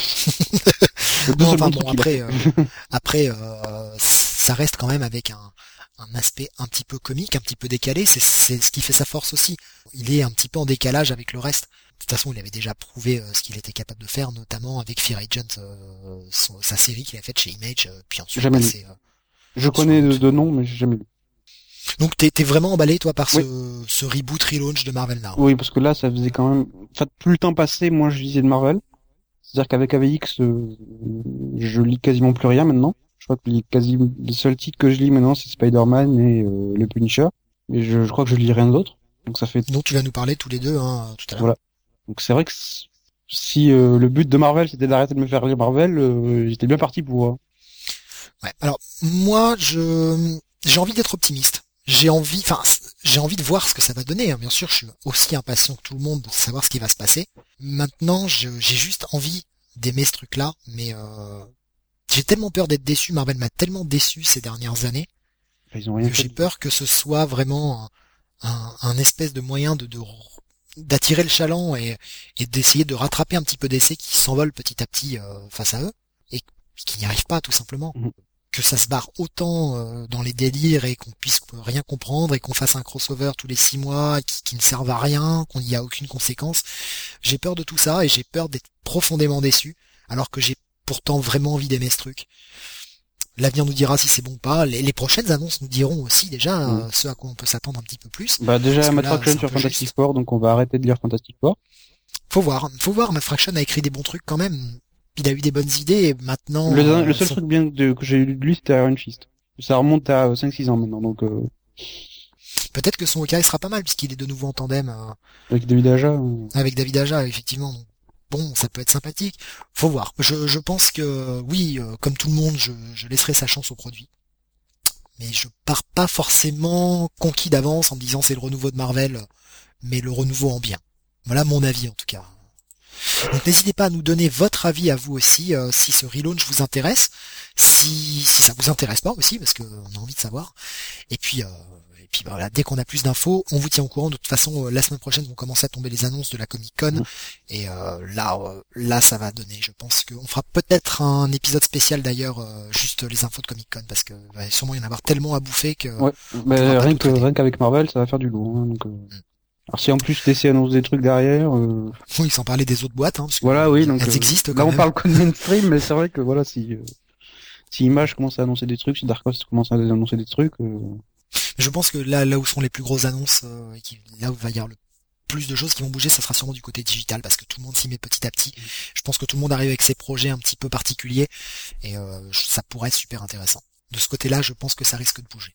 Non, enfin bon, après, euh, après euh, ça reste quand même avec un, un aspect un petit peu comique, un petit peu décalé, c'est, c'est ce qui fait sa force aussi. Il est un petit peu en décalage avec le reste. De toute façon, il avait déjà prouvé euh, ce qu'il était capable de faire, notamment avec Fear Agent, euh, son, sa série qu'il a faite chez Image, euh, puis ensuite jamais passé, euh, Je connais de, de nom, mais j'ai jamais lu. Donc t'es, t'es vraiment emballé, toi, par oui. ce, ce reboot relaunch de Marvel Now? Oui, parce que là, ça faisait quand même... Enfin, plus le temps passé, moi, je lisais de Marvel. C'est-à-dire qu'avec A V X, euh, je lis quasiment plus rien maintenant. Je crois que les, quasi, les seuls titres que je lis maintenant, c'est Spider-Man et euh, le Punisher. Et je, je crois que je lis rien d'autre. Donc ça fait... Donc tu vas nous parler tous les deux, hein, tout à l'heure. Voilà. Donc c'est vrai que si euh, le but de Marvel c'était d'arrêter de me faire lire Marvel, euh, j'étais bien parti pour. Euh... Ouais. Alors moi, je j'ai envie d'être optimiste. J'ai envie, enfin, j'ai envie de voir ce que ça va donner. Hein. Bien sûr, je suis aussi impatient que tout le monde de savoir ce qui va se passer. Maintenant, je, j'ai juste envie d'aimer ce truc-là, mais euh, j'ai tellement peur d'être déçu. Marvel m'a tellement déçu ces dernières années Ils ont rien que fait. j'ai peur que ce soit vraiment un, un, un espèce de moyen de, de d'attirer le chaland et, et d'essayer de rattraper un petit peu d'essais qui s'envolent petit à petit euh, face à eux et qui n'y arrivent pas tout simplement. Mmh. que ça se barre autant euh, dans les délires et qu'on puisse rien comprendre et qu'on fasse un crossover tous les six mois qui, qui ne servent à rien, qu'on n'y a aucune conséquence. J'ai peur de tout ça et j'ai peur d'être profondément déçu, alors que j'ai pourtant vraiment envie d'aimer ce truc. L'avenir nous dira si c'est bon ou pas. Les, les prochaines annonces nous diront aussi déjà mmh. euh, ce à quoi on peut s'attendre un petit peu plus. Bah déjà Matt Fraction sur Fantastic juste. Four, donc on va arrêter de lire Fantastic Four. Faut voir, faut voir. Matt Fraction a écrit des bons trucs quand même. Il a eu des bonnes idées et maintenant... Le, euh, le seul son... truc bien de, que j'ai lu de lui, c'était Iron Fist. Ça remonte à cinq six ans maintenant, donc... Euh... Peut-être que son Hawkeye sera pas mal, puisqu'il est de nouveau en tandem... Euh... Avec David Aja. Ou... Avec David Aja, effectivement. Bon, ça peut être sympathique. Faut voir. Je, je pense que, oui, euh, comme tout le monde, je, je laisserai sa chance au produit. Mais je pars pas forcément conquis d'avance en me disant c'est le renouveau de Marvel, mais le renouveau en bien. Voilà mon avis, en tout cas. Donc n'hésitez pas à nous donner votre avis à vous aussi, euh, si ce relaunch vous intéresse, si si ça vous intéresse pas aussi, parce que on a envie de savoir. Et puis euh, et puis bah, voilà, dès qu'on a plus d'infos, on vous tient au courant. De toute façon, euh, la semaine prochaine vont commencer à tomber les annonces de la Comic Con, mmh. et euh, là euh, là ça va donner. Je pense qu'on fera peut-être un épisode spécial d'ailleurs, euh, juste les infos de Comic Con, parce que va bah, sûrement y en avoir tellement à bouffer que. Ouais. Mais rien que rien qu'avec Marvel, ça va faire du lourd. Hein, donc, euh... mmh. Alors si en plus D C annonce des trucs derrière... Euh... Oui, sans parler des autres boîtes, hein, parce que voilà, oui, donc, elles euh, existent quand là même. on parle que de mainstream, mais c'est vrai que voilà, si euh, si Image commence à annoncer des trucs, si Dark Horse commence à annoncer des trucs... Euh... Je pense que là là où sont les plus grosses annonces, euh, et qui, là où va y avoir le plus de choses qui vont bouger, ça sera sûrement du côté digital, parce que tout le monde s'y met petit à petit. Je pense que tout le monde arrive avec ses projets un petit peu particuliers, et euh, ça pourrait être super intéressant. De ce côté-là, je pense que ça risque de bouger.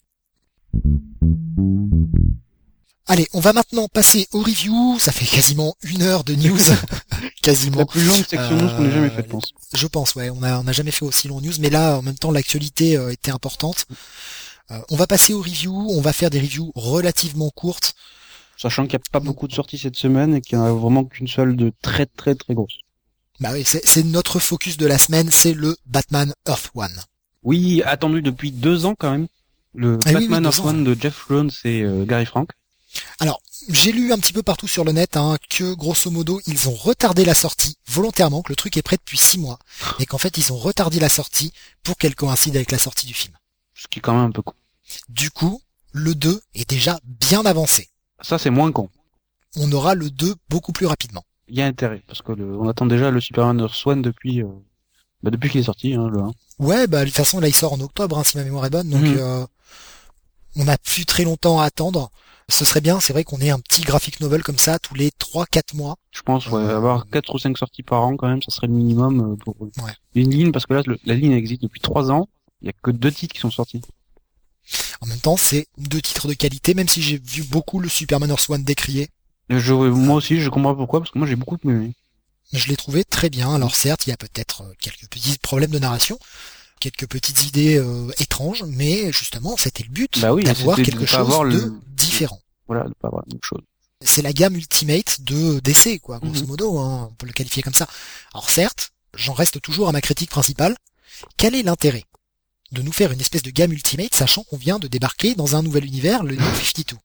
Allez, on va maintenant passer aux reviews. Ça fait quasiment une heure de news. Quasiment. La plus longue section euh, news qu'on ait jamais faite, je pense. Je pense, ouais. On a, on a jamais fait aussi long news, mais là, en même temps, l'actualité euh, était importante. Euh, on va passer aux reviews. On va faire des reviews relativement courtes. Sachant qu'il n'y a pas beaucoup de sorties cette semaine et qu'il n'y en a vraiment qu'une seule de très très très grosse. Bah oui, c'est, c'est notre focus de la semaine, c'est le Batman Earth One. Oui, attendu depuis deux ans quand même. Le ah, Batman oui, oui, Earth One de Jeff Jones et euh, Gary Frank. Alors, j'ai lu un petit peu partout sur le net hein, que, grosso modo, ils ont retardé la sortie volontairement, que le truc est prêt depuis six mois, et qu'en fait, ils ont retardé la sortie pour qu'elle coïncide avec la sortie du film. Ce qui est quand même un peu con. Du coup, le deux est déjà bien avancé. Ça, c'est moins con. On aura le deux beaucoup plus rapidement. Il y a intérêt, parce que le, on attend déjà le Superman Earth One depuis, euh, bah, depuis qu'il est sorti, hein, le un. Ouais, bah, de toute façon, là, il sort en octobre, hein, si ma mémoire est bonne, donc mmh. euh, on n'a plus très longtemps à attendre. Ce serait bien, c'est vrai qu'on ait un petit graphic novel comme ça tous les trois quatre mois. Je pense, ouais, euh, avoir quatre ou cinq sorties par an quand même, ça serait le minimum pour ouais. une ligne, parce que là, le, la ligne existe depuis trois ans, il y a que deux titres qui sont sortis. En même temps, c'est deux titres de qualité, même si j'ai vu beaucoup le Superman Earth One décrié. Je, moi aussi, je comprends pourquoi, parce que moi j'ai beaucoup aimé. Je l'ai trouvé très bien. Alors certes, il y a peut-être quelques petits problèmes de narration, quelques petites idées euh, étranges, mais justement, c'était le but, bah oui, d'avoir quelque de chose le... de différent. Voilà, de pas avoir la même chose. C'est la gamme Ultimate de D C, quoi, grosso mm-hmm. modo, hein, on peut le qualifier comme ça. Alors certes, j'en reste toujours à ma critique principale. Quel est l'intérêt de nous faire une espèce de gamme Ultimate, sachant qu'on vient de débarquer dans un nouvel univers, le New cinquante-deux?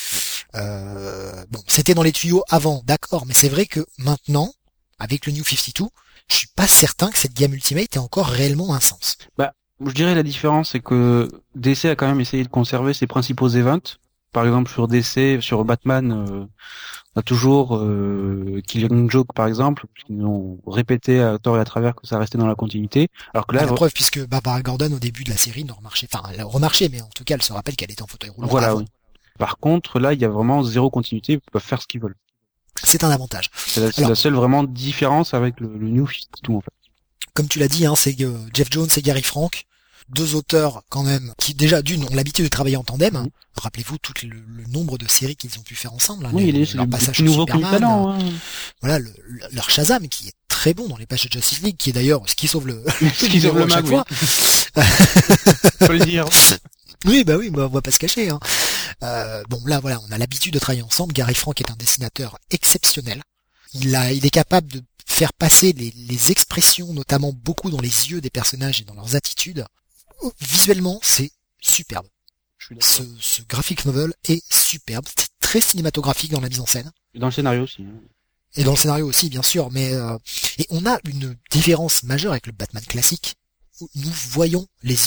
Euh, bon, c'était dans les tuyaux avant, d'accord, mais c'est vrai que maintenant, avec le New cinquante-deux, je suis pas certain que cette gamme Ultimate ait encore réellement un sens. Bah, je dirais la différence, c'est que D C a quand même essayé de conserver ses principaux events. Par exemple, sur D C, sur Batman, euh, on a toujours euh, Killing Joke, par exemple, qui ont répété à tort et à travers que ça restait dans la continuité. Alors que là, bah, la preuve, puisque Barbara Gordon, au début de la série, ne remarchait, enfin, elle a remarché, mais en tout cas, elle se rappelle qu'elle était en fauteuil roulant. Voilà, avant. oui. Par contre, là, il y a vraiment zéro continuité, ils peuvent faire ce qu'ils veulent. C'est un avantage. C'est la, c'est Alors, la seule vraiment différence avec le, le New cinquante-deux, en fait. Comme tu l'as dit, hein, c'est euh, Jeff Jones et Gary Frank, deux auteurs quand même qui déjà d'une ont l'habitude de travailler en tandem. Hein. Mmh. Rappelez-vous tout le, le nombre de séries qu'ils ont pu faire ensemble. Hein, oui, les, les, leur le passage sur nouveau Superman. Hein. Voilà, le, le, leur Shazam qui est très bon dans les pages de Justice League, qui est d'ailleurs ce qui sauve le, ce qui sauve le à chaque mag, fois. Oui. Faut le dire. Oui, bah oui, bah, on va pas se cacher. Hein. Euh, bon, là, voilà, on a l'habitude de travailler ensemble. Gary Frank est un dessinateur exceptionnel. Il a, il est capable de faire passer les, les expressions, notamment beaucoup dans les yeux des personnages et dans leurs attitudes. Visuellement, c'est superbe. Ce, ce graphic novel est superbe. C'est très cinématographique dans la mise en scène. Et dans le scénario aussi. Et dans le scénario aussi, bien sûr. Mais euh, et on a une différence majeure avec le Batman classique. Où nous voyons les yeux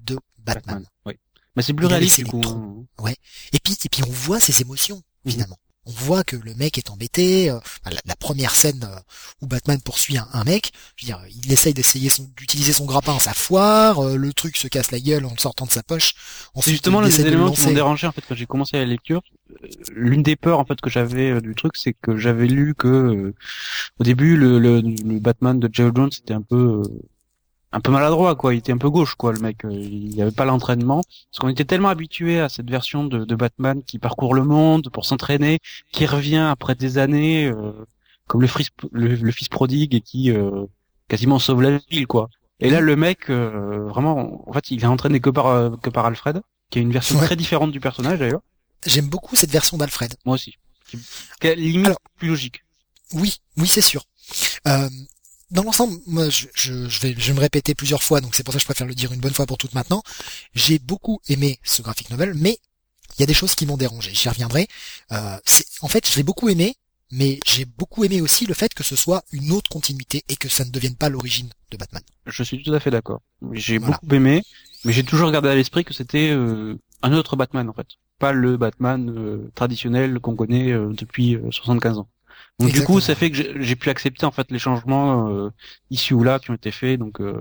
de Batman. Batman, oui. Mais c'est plus Il a réaliste laissé du les coup. trous. Hein. Ouais. Et puis, et puis on voit ses émotions, Mhm. finalement. On voit que le mec est embêté. euh, enfin, la, la première scène euh, où Batman poursuit un, un mec, je veux dire, il essaye d'essayer son, d'utiliser son grappin, ça foire, euh, le truc se casse la gueule en le sortant de sa poche. C'est Ensuite, justement il l'un essaie des de le éléments qui m'ont lancer. dérangé en fait quand j'ai commencé la lecture. Euh, L'une des peurs en fait que j'avais euh, du truc, c'est que j'avais lu que euh, au début le, le, le Batman de Joe Jones était un peu euh, un peu maladroit quoi, il était un peu gauche quoi le mec, euh, il avait pas l'entraînement parce qu'on était tellement habitué à cette version de, de Batman qui parcourt le monde pour s'entraîner, qui revient après des années euh, comme le, fils le, le fils prodigue et qui euh, quasiment sauve la ville quoi. Et là Mhm. le mec euh, vraiment en fait il est entraîné que par euh, que par Alfred qui est une version Ouais. très différente du personnage d'ailleurs. J'aime beaucoup cette version d'Alfred. Moi aussi. Qui, qui est limite Alors, plus logique. oui, oui, c'est sûr. Euh, dans l'ensemble, moi, je, je, je, vais, je vais me répéter plusieurs fois, donc c'est pour ça que je préfère le dire une bonne fois pour toutes maintenant. J'ai beaucoup aimé ce graphic novel, mais il y a des choses qui m'ont dérangé. J'y reviendrai. Euh, c'est, en fait, je l'ai beaucoup aimé, mais j'ai beaucoup aimé aussi le fait que ce soit une autre continuité et que ça ne devienne pas l'origine de Batman. Je suis tout à fait d'accord. J'ai Voilà. beaucoup aimé, mais j'ai toujours gardé à l'esprit que c'était euh, un autre Batman en fait, pas le Batman euh, traditionnel qu'on connaît euh, depuis euh, soixante-quinze ans. Donc du coup, Exactement. ça fait que j'ai j'ai pu accepter en fait les changements euh, ici ou là qui ont été faits, donc euh,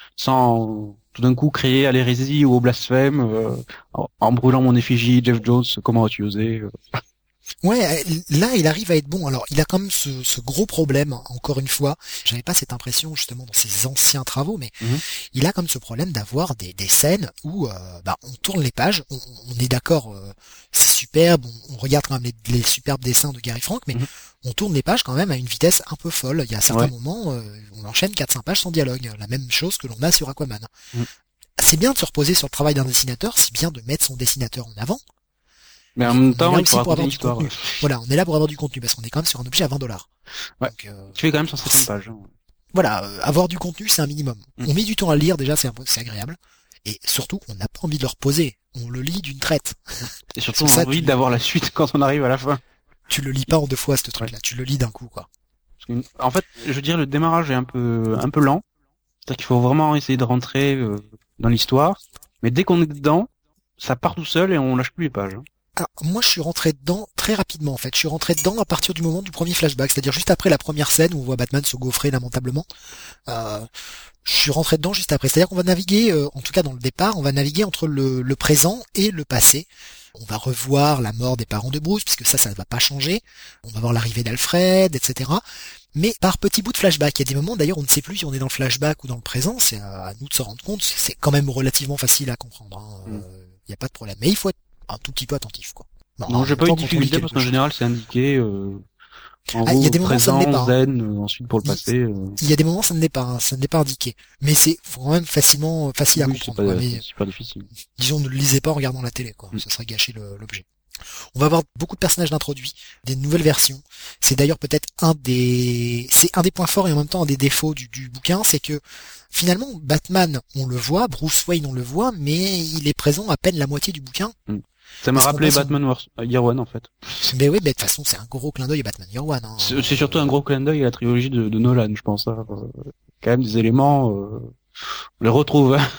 sans tout d'un coup créer à l'hérésie ou au blasphème euh, en, en brûlant mon effigie, Jeff Jones, comment as-tu osé euh. Ouais, euh, là, il arrive à être bon. Alors, il a quand même ce, ce gros problème, encore une fois. J'avais pas cette impression, justement, dans ses anciens travaux, mais Mhm. il a comme ce problème d'avoir des, des scènes où euh, bah, on tourne les pages, on, on est d'accord, euh, c'est superbe, on, on regarde quand même les, les superbes dessins de Gary Frank, mais Mhm. on tourne les pages quand même à une vitesse un peu folle. Il y a certains Ouais. moments, euh, on enchaîne quatre cinq pages sans dialogue, la même chose que l'on a sur Aquaman. Mhm. C'est bien de se reposer sur le travail d'un dessinateur, c'est bien de mettre son dessinateur en avant, Mais en mais même on est temps, là il faut aussi pour raconter avoir une du histoire. contenu. Voilà, on est là pour avoir du contenu, parce qu'on est quand même sur un objet à vingt dollars. Ouais. Donc, euh, Tu fais quand même cent cinquante pages. Hein. voilà, euh, avoir du contenu, c'est un minimum. Mm. On met du temps à le lire, déjà, c'est un peu- c'est agréable. Et surtout, on n'a pas envie de le reposer. On le lit d'une traite. Et surtout, C'est on a ça, envie tu- d'avoir la suite quand on arrive à la fin. Tu le lis pas en deux fois, ce truc-là. Tu le lis d'un coup, quoi. Parce que, en fait, je veux dire, le démarrage est un peu, un peu lent. C'est-à-dire qu'il faut vraiment essayer de rentrer euh, dans l'histoire. Mais dès qu'on est dedans, ça part tout seul et on lâche plus les pages. Hein. Alors, moi, je suis rentré dedans très rapidement, en fait. Je suis rentré dedans à partir du moment du premier flashback, c'est-à-dire juste après la première scène où on voit Batman se gaufrer lamentablement. Euh, je suis rentré dedans juste après. C'est-à-dire qu'on va naviguer, euh, en tout cas dans le départ, on va naviguer entre le, le présent et le passé. On va revoir la mort des parents de Bruce, puisque ça, ça ne va pas changer. On va voir l'arrivée d'Alfred, et cetera. Mais par petits bouts de flashback. Il y a des moments, d'ailleurs, on ne sait plus si on est dans le flashback ou dans le présent. C'est à, à nous de se rendre compte. C'est quand même relativement facile à comprendre. Il hein. Mm. euh, n'y a pas de problème. Mais il faut être un tout petit peu attentif, quoi. Bon, non, j'ai pas eu de difficulté parce qu'en général, c'est indiqué. Euh... En ah, gros, y a des moments, présent, ça ne l'est pas, zen, euh, ensuite pour le passé. Il, euh... il y a des moments, ça ne l'est pas, hein, ça ne l'est pas indiqué. Mais c'est quand même facilement facile oui, à comprendre. C'est pas, quoi, mais, super difficile. Disons, ne le lisez pas en regardant la télé, quoi. Mm. Ça serait gâcher l'objet. On va avoir beaucoup de personnages d'introduits, des nouvelles versions. C'est d'ailleurs peut-être un des, c'est un des points forts et en même temps un des défauts du, du bouquin, c'est que finalement Batman, on le voit, Bruce Wayne, on le voit, mais il est présent à peine la moitié du bouquin. Mm. Ça m'a rappelé Batman Wars, Year One en fait. Mais oui, mais de toute façon, c'est un gros clin d'œil à Batman Year One. Hein. C'est surtout un gros clin d'œil à la trilogie de, de Nolan, je pense. Hein. Euh, quand même des éléments, euh, on les retrouve. Hein.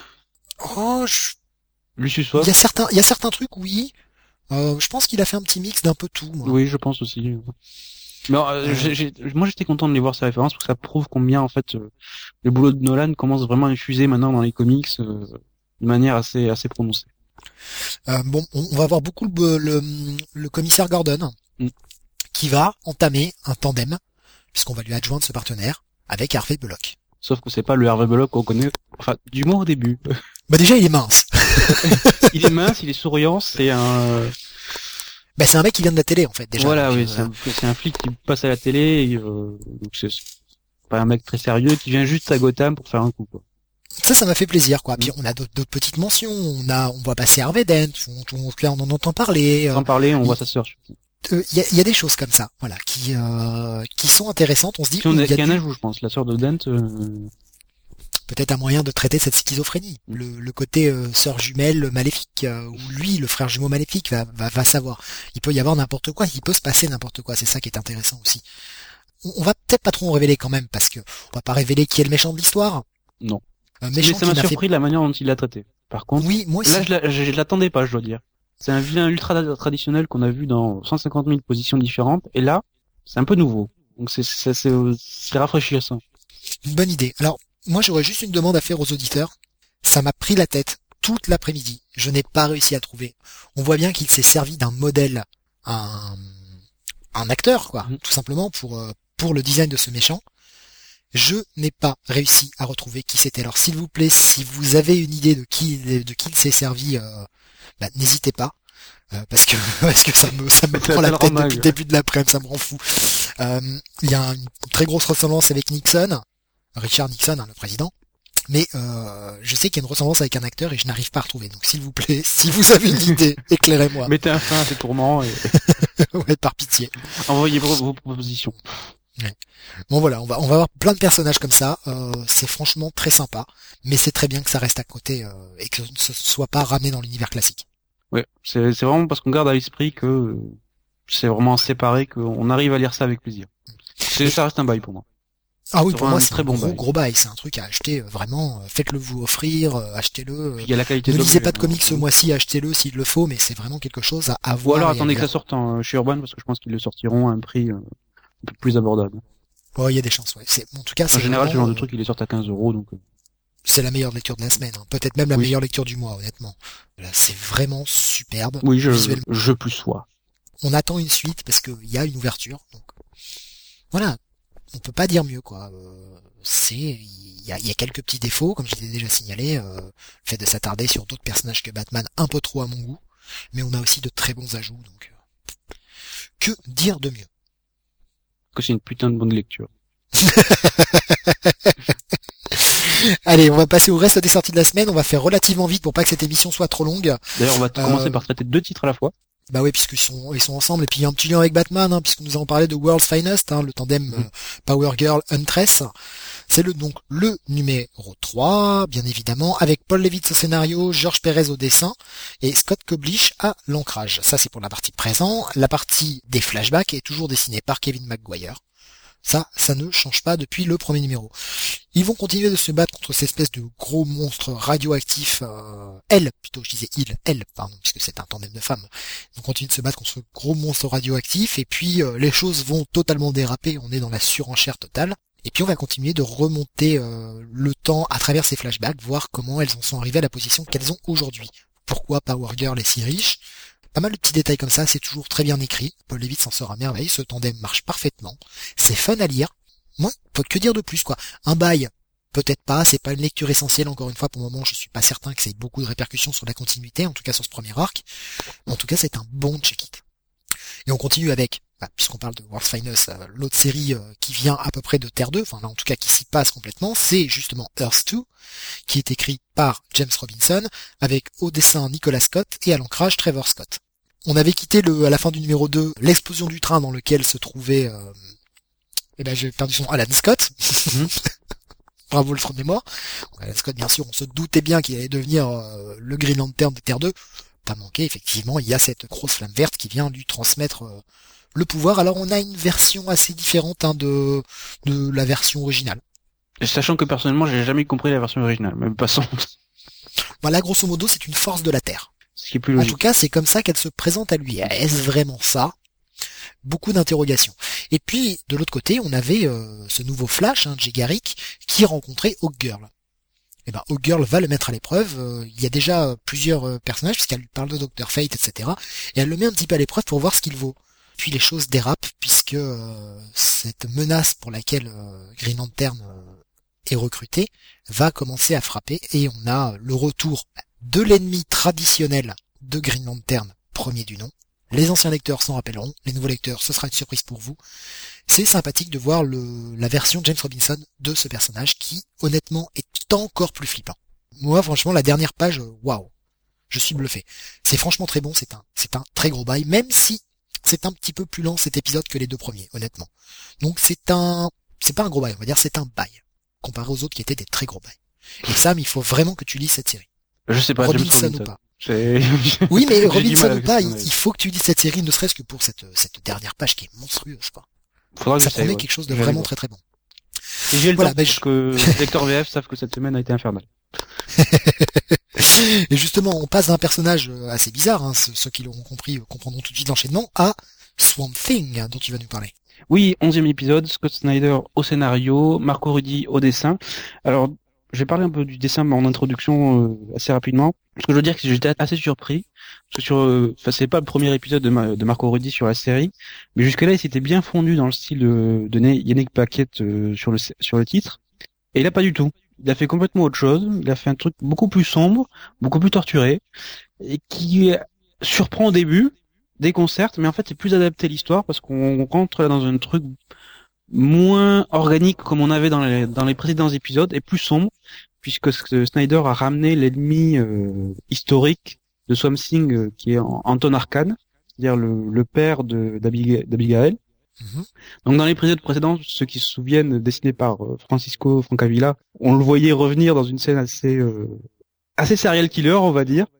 Oh, je... Lucius Il y a certains, il y a certains trucs, oui. Euh, je pense qu'il a fait un petit mix d'un peu tout. Moi. Oui, je pense aussi. Mais euh, euh... j'ai, j'ai, moi, j'étais content de les voir ces références parce que ça prouve combien, en fait, euh, le boulot de Nolan commence vraiment à infuser maintenant dans les comics euh, de manière assez, assez prononcée. Euh, bon, on, on va voir beaucoup le, le, le commissaire Gordon mm. qui va entamer un tandem puisqu'on va lui adjoindre ce partenaire avec Harvey Bullock. Sauf que c'est pas le Harvey Bullock qu'on connaît, enfin, du moins au début. Bah déjà, il est mince. Il est mince, il est souriant, c'est un... Bah c'est un mec qui vient de la télé en fait déjà. Voilà, donc, oui, euh... c'est, un, c'est un flic qui passe à la télé, et, euh, donc c'est pas un mec très sérieux qui vient juste à Gotham pour faire un coup, quoi. Ça, ça m'a fait plaisir, quoi. Puis on a d'autres, d'autres petites mentions. On a, on voit passer Harvey Dent. On, on, on en entend parler. Sans parler, on il, voit sa sœur. Il euh, y, a, y a des choses comme ça, voilà, qui, euh, qui sont intéressantes. On se dit. Si on a est, y a un du... ajout, je pense. La sœur de Dent. Euh... Peut-être un moyen de traiter cette schizophrénie, le, le côté euh, sœur jumelle maléfique, euh, ou lui, le frère jumeau maléfique, va, va, va savoir. Il peut y avoir n'importe quoi, il peut se passer n'importe quoi. C'est ça qui est intéressant aussi. On, on va peut-être pas trop en révéler quand même, parce que on va pas révéler qui est le méchant de l'histoire. Non. Un méchant. Mais ça m'a surpris fait... la manière dont il l'a traité. Par contre, oui, moi aussi. là, je, la, je, je l'attendais pas, je dois dire. C'est un vilain ultra traditionnel qu'on a vu dans cent cinquante mille positions différentes, et là, c'est un peu nouveau. Donc c'est c'est c'est, c'est rafraîchissant. Une bonne idée. Alors, moi, j'aurais juste une demande à faire aux auditeurs. Ça m'a pris la tête toute l'après-midi. Je n'ai pas réussi à trouver. On voit bien qu'il s'est servi d'un modèle, un, un acteur, quoi, Mm-hmm. tout simplement pour euh, pour le design de ce méchant. Je n'ai pas réussi à retrouver qui c'était. Alors, s'il vous plaît, si vous avez une idée de qui de qui il s'est servi, euh, bah, n'hésitez pas. Euh, parce que parce que ça me ça me prend la tête depuis le début de l'après-midi, ça me rend fou. Euh, il y a une très grosse ressemblance avec Nixon, Richard Nixon, hein, le président. Mais euh, je sais qu'il y a une ressemblance avec un acteur et je n'arrive pas à retrouver. Donc s'il vous plaît, si vous avez une idée, éclairez-moi. Mettez un fin à ces tourments et ouais, par pitié. Envoyez vos, vos propositions. Ouais. Bon voilà, on va on va avoir plein de personnages comme ça. Euh, c'est franchement très sympa, mais c'est très bien que ça reste à côté euh, et que ce soit pas ramené dans l'univers classique. Ouais, c'est c'est vraiment parce qu'on garde à l'esprit que c'est vraiment séparé qu'on arrive à lire ça avec plaisir. C'est, ça reste un bail pour moi. Ah oui, c'est pour moi, c'est très un bon gros, bail. gros bail. C'est un truc à acheter, euh, vraiment. euh, Faites-le vous offrir, euh, achetez-le. Il y a la qualité Ne de lisez l'objet, pas de hein. comics ce mois-ci, achetez-le s'il le faut, mais c'est vraiment quelque chose à Ou avoir. alors et à attendez que lire. ça sorte en, chez Urban parce que je pense qu'ils le sortiront à un prix euh, un peu plus abordable. Oh, il y a des chances, ouais. C'est, en tout cas, En c'est général, ce genre vraiment, de truc, ils les sortent à quinze euros, donc. euh, c'est la meilleure lecture de la semaine, hein. Peut-être même la Oui. meilleure lecture du mois, honnêtement. Là, c'est vraiment superbe. Oui, je, Visuellement. je plus sois. On attend une suite parce qu'il y a une ouverture, donc voilà. On peut pas dire mieux, quoi. Euh, c'est, il y a, il y a quelques petits défauts, comme je l'ai déjà signalé, euh, le fait de s'attarder sur d'autres personnages que Batman, un peu trop à mon goût, mais on a aussi de très bons ajouts, donc euh, que dire de mieux? Que c'est une putain de bonne lecture. Allez, on va passer au reste des sorties de la semaine. On va faire relativement vite pour pas que cette émission soit trop longue. D'ailleurs, on va t- Euh, commencer par traiter deux titres à la fois. Bah oui, puisqu'ils sont ils sont ensemble. Et puis il y a un petit lien avec Batman, hein, puisque nous avons parlé de World's Finest, hein, le tandem Mhm. euh, Power Girl Huntress. C'est le donc le numéro trois, bien évidemment, avec Paul Levitz au scénario, George Pérez au dessin et Scott Koblish à l'ancrage. Ça c'est pour la partie présent. La partie des flashbacks est toujours dessinée par Kevin Maguire. Ça, ça ne change pas depuis le premier numéro. Ils vont continuer de se battre contre cette espèce de gros monstre radioactif, euh, elle, plutôt, je disais il, elle, pardon, puisque c'est un tandem de femmes. Ils vont continuer de se battre contre ce gros monstre radioactif, et puis euh, les choses vont totalement déraper, on est dans la surenchère totale. Et puis on va continuer de remonter euh, le temps à travers ces flashbacks, voir comment elles en sont arrivées à la position qu'elles ont aujourd'hui. Pourquoi Power Girl est si riche? Pas mal de petits détails comme ça, c'est toujours très bien écrit. Paul Levitz s'en sort à merveille, ce tandem marche parfaitement. C'est fun à lire. Moi, que dire de plus, quoi. Un bail, peut-être pas, c'est pas une lecture essentielle, encore une fois, pour le moment, je suis pas certain que ça ait beaucoup de répercussions sur la continuité, en tout cas sur ce premier arc. En tout cas, c'est un bon check-it. Et on continue avec, bah, puisqu'on parle de World's Finest, euh, l'autre série euh, qui vient à peu près de Terre deux, enfin là en tout cas qui s'y passe complètement, c'est justement Earth deux, qui est écrit par James Robinson, avec au dessin Nicolas Scott et à l'ancrage Trevor Scott. On avait quitté le, à la fin du numéro deux l'explosion du train dans lequel se trouvait, euh, eh ben j'ai perdu son Alan Scott. Bravo le front de mémoire. Alan Scott, bien sûr, on se doutait bien qu'il allait devenir euh, le Green Lantern de Terre deux. Pas manqué, effectivement, il y a cette grosse flamme verte qui vient lui transmettre euh, le pouvoir. Alors on a une version assez différente hein, de, de la version originale. Sachant que personnellement, j'ai jamais compris la version originale, même passant. Voilà, grosso modo, c'est une force de la Terre. Ce qui est plus En logique. tout cas, c'est comme ça qu'elle se présente à lui. Est-ce vraiment ça? Beaucoup d'interrogations. Et puis, de l'autre côté, on avait euh, ce nouveau Flash, hein, Jay Garrick, qui rencontrait Hawkgirl. Et ben, Hawkgirl va le mettre à l'épreuve. Euh, il y a déjà euh, plusieurs euh, personnages, puisqu'elle lui parle de docteur Fate, et cetera. Et elle le met un petit peu à l'épreuve pour voir ce qu'il vaut. Puis les choses dérapent, puisque euh, cette menace pour laquelle euh, Green Lantern euh, est recruté va commencer à frapper, et on a le retour de l'ennemi traditionnel de Green Lantern, premier du nom. Les anciens lecteurs s'en rappelleront, les nouveaux lecteurs, ce sera une surprise pour vous. C'est sympathique de voir le, la version James Robinson de ce personnage qui, honnêtement, est encore plus flippant. Moi, franchement, la dernière page, waouh, je suis bluffé. C'est franchement très bon, c'est un, c'est un très gros bail, même si c'est un petit peu plus lent cet épisode que les deux premiers, honnêtement. Donc c'est un, c'est pas un gros bail, on va dire, c'est un bail, comparé aux autres qui étaient des très gros bails. Et Sam, il faut vraiment que tu lises cette série. Je sais pas, Robinson, James Robinson ou pas. C'est... Oui, mais J'ai du Robinson mal ou avec pas, ce il, personnage. il faut que tu lises cette série, ne serait-ce que pour cette, cette dernière page qui est monstrueuse, quoi. Faudra que Ça j'essaye, promet ouais. quelque chose de Je vais vraiment aller très très bon. voir. Et j'ai le Voilà, temps, bah, parce je- que les lecteurs V F savent que cette semaine a été infernale. Et justement, on passe d'un personnage assez bizarre, hein, ceux, ceux qui l'auront compris euh, comprendront tout de suite l'enchaînement, à Swamp Thing, dont tu vas nous parler. Oui, onzième épisode, Scott Snyder au scénario, Marco Rudy au dessin. Alors, je vais parler un peu du dessin en introduction euh, assez rapidement. Ce que je veux dire, c'est que j'étais assez surpris, parce que sur, euh, enfin, c'est pas le premier épisode de, Ma- de Marco Rudy sur la série, mais jusque-là, il s'était bien fondu dans le style de, de Ne- Yannick Paquette euh, sur le sur le titre, et là, pas du tout. Il a fait complètement autre chose. Il a fait un truc beaucoup plus sombre, beaucoup plus torturé, et qui surprend au début, déconcerte, mais en fait, c'est plus adapté à l'histoire parce qu'on rentre là dans un truc moins organique comme on avait dans les, dans les précédents épisodes et plus sombre, puisque Snyder a ramené l'ennemi euh, historique de Swamp Thing, euh, qui est Anton Arcane, c'est-à-dire le, le père de d'Abigail. d'Abigail. Mm-hmm. Donc dans les épisodes précédents, ceux qui se souviennent, dessinés par euh, Francisco Francavilla, on le voyait revenir dans une scène assez euh, assez serial killer, on va dire.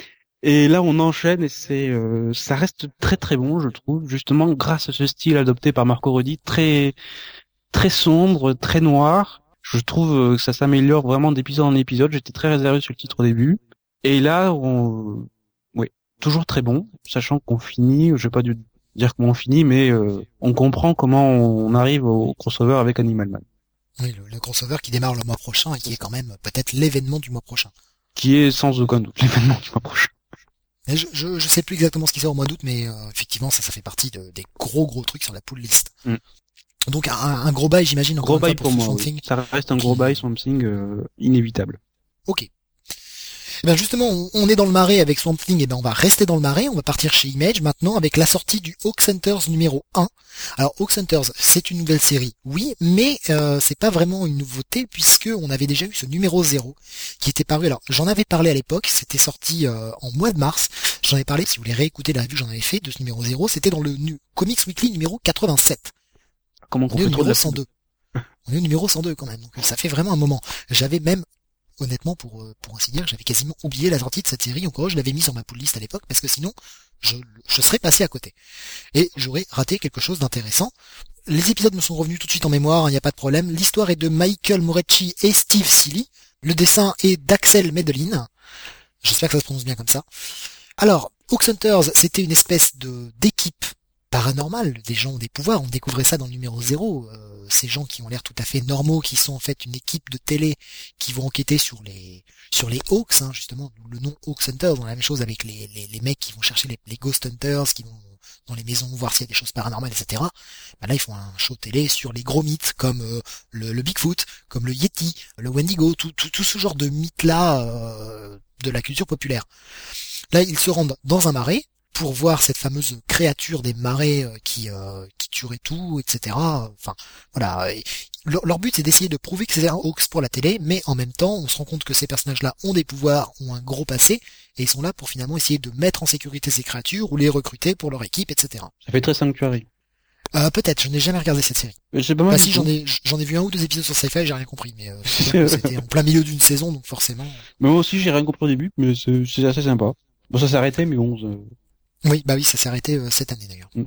Et là, on enchaîne et c'est, euh, ça reste très très bon, je trouve, justement grâce à ce style adopté par Marco Rudy, très très sombre, très noir. Je trouve que ça s'améliore vraiment d'épisode en épisode. J'étais très réservé sur le titre au début, et là, on, oui, toujours très bon, sachant qu'on finit, je vais pas dire comment on finit, mais euh, on comprend comment on arrive au crossover avec Animal Man. Oui, le, le crossover qui démarre le mois prochain et qui est quand même peut-être l'événement du mois prochain. Qui est sans aucun doute l'événement du mois prochain. Je, je, je sais plus exactement ce qui sort au mois d'août, mais euh, effectivement, ça, ça fait partie de, des gros gros trucs sur la pull list. Mm. Donc un, un gros bail, j'imagine. Gros bail pour, pour, pour moi. Oui. Ça reste un gros bail, Swamp Thing euh, inévitable. Ok. Eh ben justement, on, on est dans le marais avec Swamp Thing, et ben on va rester dans le marais, on va partir chez Image maintenant avec la sortie du Hawks Hunters numéro un. Alors Hawks Hunters, c'est une nouvelle série, oui, mais euh, c'est pas vraiment une nouveauté puisque on avait déjà eu ce numéro zéro qui était paru. Alors j'en avais parlé à l'époque, c'était sorti euh, en mois de mars. J'en ai parlé, si vous voulez réécouter la revue que j'en avais fait de ce numéro zéro, c'était dans le nu- Comics Weekly numéro quatre-vingt-sept. Comment on est au numéro cent deux. On est au numéro cent deux quand même, donc ça fait vraiment un moment. J'avais même honnêtement, pour pour ainsi dire, j'avais quasiment oublié la sortie de cette série. Encore, je l'avais mis sur ma pull list à l'époque parce que sinon, je, je serais passé à côté et j'aurais raté quelque chose d'intéressant. Les épisodes me sont revenus tout de suite en mémoire, il n'y a pas de problème. L'histoire est de Michael Morecci et Steve Seeley. Le dessin est d'Axel Medellin. J'espère que ça se prononce bien comme ça. Alors, Hawks Hunters, c'était une espèce de d'équipe paranormale. Des gens ont des pouvoirs. On découvrait ça dans le numéro zéro. Euh, ces gens qui ont l'air tout à fait normaux, qui sont en fait une équipe de télé qui vont enquêter sur les sur les Hawks, hein, justement, le nom Hawks Hunters, on a la même chose avec les, les, les mecs qui vont chercher les, les Ghost Hunters, qui vont dans les maisons voir s'il y a des choses paranormales, et cetera. Ben là, ils font un show télé sur les gros mythes comme euh, le, le Bigfoot, comme le Yeti, le Wendigo, tout, tout, tout ce genre de mythes-là euh, de la culture populaire. Là, ils se rendent dans un marais pour voir cette fameuse créature des marais euh, qui euh, qui tuerait tout, et cetera. Enfin, voilà. Et leur, leur but, c'est d'essayer de prouver que c'est un Hawks pour la télé, mais en même temps, on se rend compte que ces personnages-là ont des pouvoirs, ont un gros passé, et ils sont là pour finalement essayer de mettre en sécurité ces créatures ou les recruter pour leur équipe, et cetera. Ça fait très Sanctuary. Euh, peut-être, je n'ai jamais regardé cette série. C'est pas mal. Bah si, j'en ai, j'en ai vu un ou deux épisodes sur Sci-Fi, j'ai rien compris, mais euh, c'était en plein milieu d'une saison, donc forcément. Mais moi aussi, j'ai rien compris au début, mais c'est, c'est assez sympa. Bon, ça s'est arrêté, mais bon. Ça... Oui, bah oui, ça s'est arrêté euh, cette année d'ailleurs. Mm.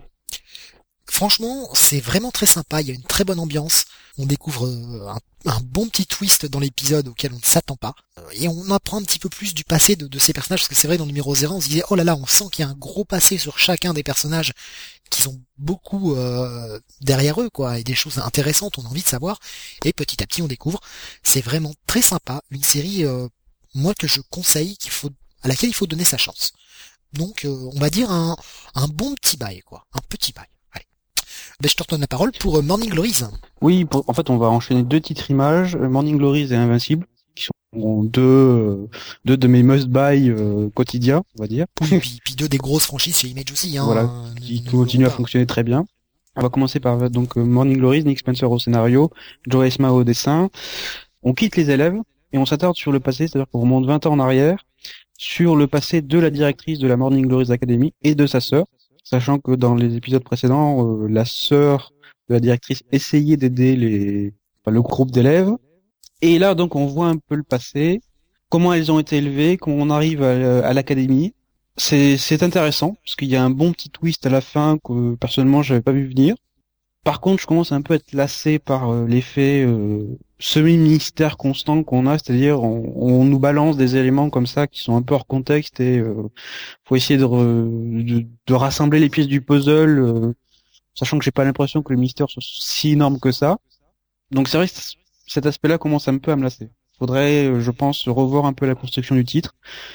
Franchement, c'est vraiment très sympa, il y a une très bonne ambiance. On découvre euh, un, un bon petit twist dans l'épisode auquel on ne s'attend pas. Euh, et on apprend un petit peu plus du passé de, de ces personnages, parce que c'est vrai, dans le numéro zéro, on se disait, oh là là, on sent qu'il y a un gros passé sur chacun des personnages, qui ont beaucoup euh, derrière eux, quoi, et des choses intéressantes, on a envie de savoir. Et petit à petit, on découvre. C'est vraiment très sympa, une série, euh, moi, que je conseille, qu'il faut, à laquelle il faut donner sa chance. Donc, euh, on va dire un, un bon petit bail, quoi. Un petit bail. Allez. Ben, je te retourne la parole pour euh, Morning Glories. Oui, pour, en fait, on va enchaîner deux titres images, Morning Glories et Invincible, qui sont deux, euh, deux de mes must-buy euh, quotidiens, on va dire. Oui, puis, puis deux des grosses franchises chez Image aussi, hein. Voilà, qui continuent à fonctionner très bien. On va commencer par donc Morning Glories, Nick Spencer au scénario, Joe Esma au dessin. On quitte les élèves et on s'attarde sur le passé, c'est-à-dire qu'on remonte vingt ans en arrière, sur le passé de la directrice de la Morning Glories Academy et de sa sœur, sachant que dans les épisodes précédents, euh, la sœur de la directrice essayait d'aider les, enfin, le groupe d'élèves. Et là, donc, on voit un peu le passé, comment elles ont été élevées, comment on arrive à, à l'académie. C'est, c'est intéressant, parce qu'il y a un bon petit twist à la fin que, personnellement, j'avais pas vu venir. Par contre, je commence un peu à être lassé par euh, l'effet euh, semi-mystère constant qu'on a, c'est-à-dire on, on nous balance des éléments comme ça qui sont un peu hors contexte et euh, faut essayer de, re- de, de rassembler les pièces du puzzle, euh, sachant que j'ai pas l'impression que le mystère soit si énorme que ça. Donc c'est vrai que c- cet aspect-là commence un peu à me lasser. Faudrait, euh, je pense, revoir un peu la construction du titre.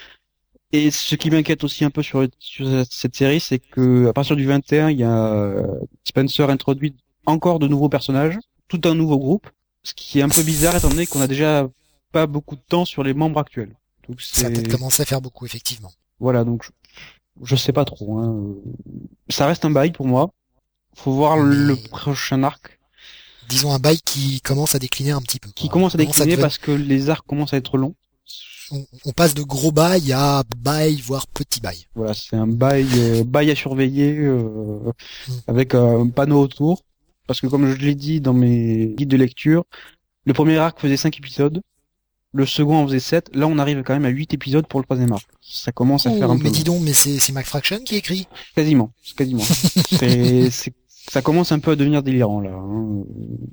Et ce qui m'inquiète aussi un peu sur, sur cette série, c'est que à partir du vingt et un, il y a euh, Spencer introduit encore de nouveaux personnages, tout un nouveau groupe, ce qui est un peu bizarre étant donné qu'on a déjà pas beaucoup de temps sur les membres actuels. Donc Ça a peut-être c'est commencé à faire beaucoup, effectivement. voilà, donc je, je sais pas trop. Hein. Ça reste un bail pour moi. Faut voir le Mais prochain arc disons un bail qui commence à décliner un petit peu, qui quoi. commence à Commence à décliner devenir- parce que les arcs commencent à être longs. on, on passe de gros bail à bail, voire petit bail. Voilà, c'est un bail, euh, bail à surveiller euh, Mm. avec euh, un panneau autour. Parce que comme je l'ai dit dans mes guides de lecture, le premier arc faisait cinq épisodes, le second en faisait sept. Là, on arrive quand même à huit épisodes pour le troisième arc. Ça commence à faire Oh, un peu mais long. dis donc, mais c'est, c'est McFraction qui écrit. Quasiment, c'est quasiment. c'est, c'est, ça commence un peu à devenir délirant là. Hein.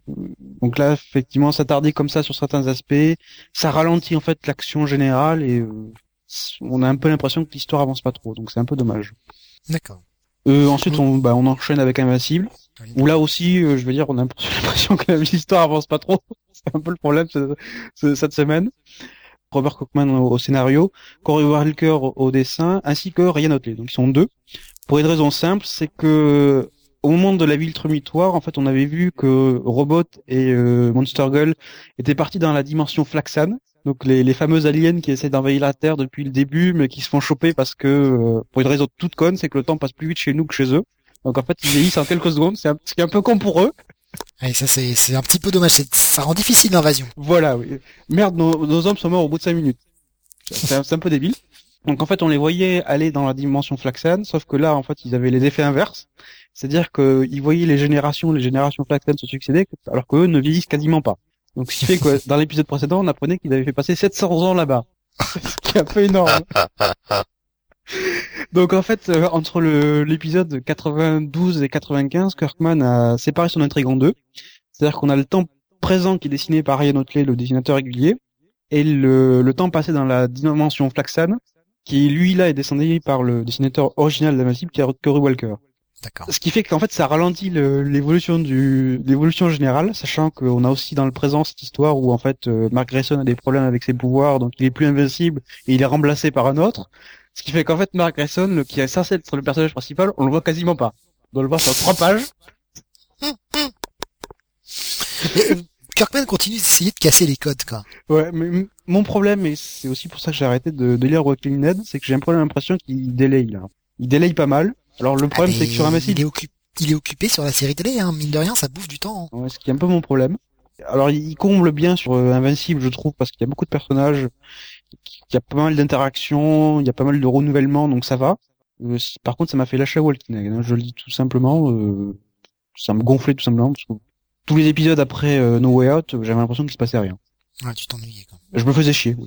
Donc là, effectivement, s'attarder comme ça sur certains aspects, ça ralentit en fait l'action générale et euh, on a un peu l'impression que l'histoire avance pas trop. Donc c'est un peu dommage. D'accord. Euh, ensuite, on, bah, on enchaîne avec Invincible. Oui. Où là aussi, euh, je veux dire, on a l'impression que l'histoire avance pas trop. C'est un peu le problème ce- ce- cette semaine. Robert Kirkman au, au scénario, Corey Walker au, au dessin, ainsi que Ryan Otley. Donc ils sont deux. Pour une raison simple, c'est que au moment de la ville trumitoire, en fait, on avait vu que Robot et euh, Monster Girl étaient partis dans la dimension Flaxan. Donc les, les fameuses aliens qui essaient d'envahir la Terre depuis le début, mais qui se font choper parce que, euh, pour une raison toute conne, c'est que le temps passe plus vite chez nous que chez eux. Donc en fait, ils vieillissent en quelques secondes, c'est un, ce qui est un peu con pour eux. Et ça, c'est, c'est un petit peu dommage. C'est, ça rend difficile l'invasion. Voilà, oui. Merde, nos, nos hommes sont morts au bout de cinq minutes. C'est un, c'est un peu débile. Donc en fait, on les voyait aller dans la dimension Flaxan, sauf que là, en fait, ils avaient les effets inverses. C'est-à-dire qu'ils voyaient les générations, les générations Flaxan se succéder, alors qu'eux ne vieillissent quasiment pas. Donc ce qui fait que dans l'épisode précédent, on apprenait qu'ils avaient fait passer sept cents ans là-bas. Ce qui est un peu énorme. Donc en fait, euh, entre le, l'épisode quatre-vingt-douze et quatre-vingt-quinze, Kirkman a séparé son intrigue en deux. C'est-à-dire qu'on a le temps présent qui est dessiné par Ryan Otley, le dessinateur régulier, et le, le temps passé dans la dimension Flaxan, qui lui là est dessiné par le dessinateur original d'Invincible, qui est Corey Walker. D'accord. Ce qui fait qu'en fait ça ralentit le, l'évolution du l'évolution générale, sachant qu'on a aussi dans le présent cette histoire où en fait euh, Mark Grayson a des problèmes avec ses pouvoirs, donc il est plus invincible et il est remplacé par un autre. Ce qui fait qu'en fait Mark Grayson, le, qui est censé être le personnage principal, on le voit quasiment pas. On doit le voir sur trois pages. Mais, euh, Kirkman continue d'essayer de casser les codes, quoi. Ouais, mais m- mon problème, et c'est aussi pour ça que j'ai arrêté de, de lire Walking Dead, c'est que j'ai un peu l'impression qu'il délaye là. Il délaye pas mal. Alors le problème, Ah, c'est que sur mais Invincible, il est occupé, il est occupé sur la série télé, hein. Mine de rien, ça bouffe du temps, hein. ouais, ce qui est un peu mon problème. Alors il comble bien sur euh, Invincible, je trouve, parce qu'il y a beaucoup de personnages, qu'il y a pas mal d'interactions, il y a pas mal de renouvellement, donc ça va. Euh, c- par contre, ça m'a fait lâcher Walking Dead, hein, je le dis tout simplement. Euh, ça me gonflait tout simplement, parce que tous les épisodes après euh, No Way Out, euh, j'avais l'impression qu'il se passait rien. Ouais, tu t'ennuyais, quoi. Je me faisais chier. Oui.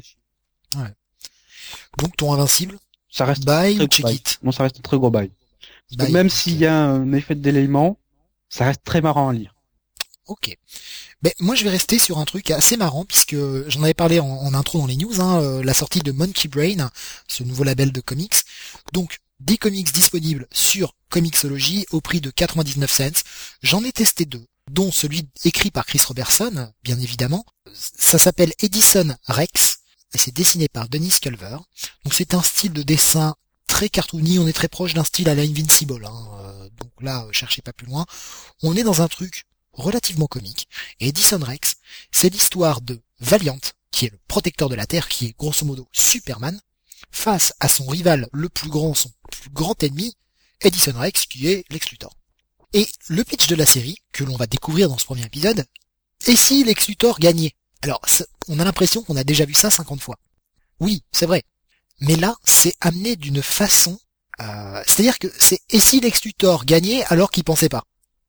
Donc, ton invincible, Ça reste bye très ou gros check bail. it? Bon, ça reste un très gros bail. Parce que Bye, même ok. s'il y a un effet de délayement, ça reste très marrant à lire. Ok. Ben, moi, je vais rester sur un truc assez marrant, puisque j'en avais parlé en, en intro dans les news, hein, euh, la sortie de Monkey Brain, ce nouveau label de comics. Donc, des comics disponibles sur Comixology au prix de quatre-vingt-dix-neuf cents. J'en ai testé deux, dont celui écrit par Chris Robertson, bien évidemment. Ça s'appelle Edison Rex, et c'est dessiné par Dennis Culver. Donc, c'est un style de dessin très cartoony, on est très proche d'un style à la Invincible, hein. Euh, donc là, euh, cherchez pas plus loin. On est dans un truc relativement comique. Et Edison Rex, c'est l'histoire de Valiant, qui est le protecteur de la Terre, qui est grosso modo Superman, face à son rival le plus grand, son plus grand ennemi, Edison Rex, qui est Lex Luthor. Et le pitch de la série, que l'on va découvrir dans ce premier épisode, et si Lex Luthor gagnait? Alors, c'est- on a l'impression qu'on a déjà vu ça cinquante fois. Oui, c'est vrai. Mais là, c'est amené d'une façon... euh, c'est-à-dire que c'est et si Lex Luthor gagnait alors qu'il pensait pas.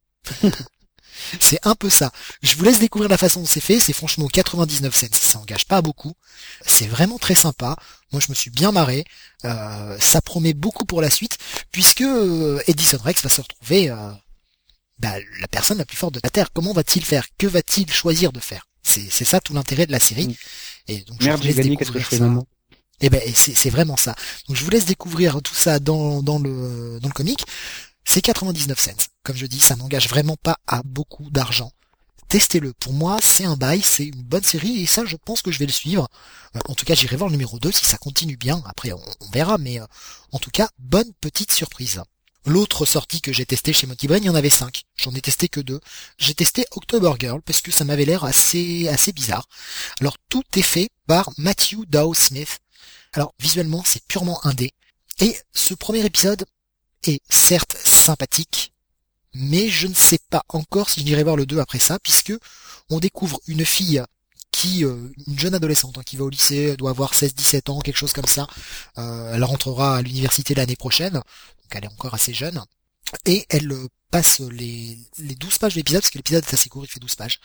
C'est un peu ça. Je vous laisse découvrir la façon dont c'est fait. C'est franchement quatre-vingt-dix-neuf cents. Ça engage pas beaucoup. C'est vraiment très sympa. Moi, je me suis bien marré. Euh, ça promet beaucoup pour la suite, puisque euh, Edison Rex va se retrouver euh, bah, la personne la plus forte de la Terre. Comment va-t-il faire? Que va-t-il choisir de faire? C'est, c'est ça tout l'intérêt de la série. Mm. Et donc, Merde, je vous j'ai laisse gagné, qu'est-ce que découvrir je fais ça. maintenant? Et ben, c'est, c'est vraiment ça. Donc, je vous laisse découvrir tout ça dans, dans le, dans le comic. C'est quatre-vingt-dix-neuf cents. Comme je dis, ça n'engage vraiment pas à beaucoup d'argent. Testez-le. Pour moi, c'est un bail, c'est une bonne série, et ça, je pense que je vais le suivre. Euh, en tout cas, j'irai voir le numéro deux si ça continue bien. Après, on, on verra, mais euh, en tout cas, bonne petite surprise. L'autre sortie que j'ai testé chez Monkey Brain, il y en avait cinq. J'en ai testé que deux. J'ai testé October Girl parce que ça m'avait l'air assez assez bizarre. Alors tout est fait par Matthew Dow Smith. Alors visuellement c'est purement indé. Et ce premier épisode est certes sympathique, mais je ne sais pas encore si j'irai voir le deux après ça, puisque on découvre une fille qui, euh, une jeune adolescente hein, qui va au lycée, elle doit avoir seize dix-sept ans, quelque chose comme ça. Euh, elle rentrera à l'université l'année prochaine, donc elle est encore assez jeune. Et elle euh, passe les, les douze pages de l'épisode, parce que l'épisode est assez court, il fait douze pages,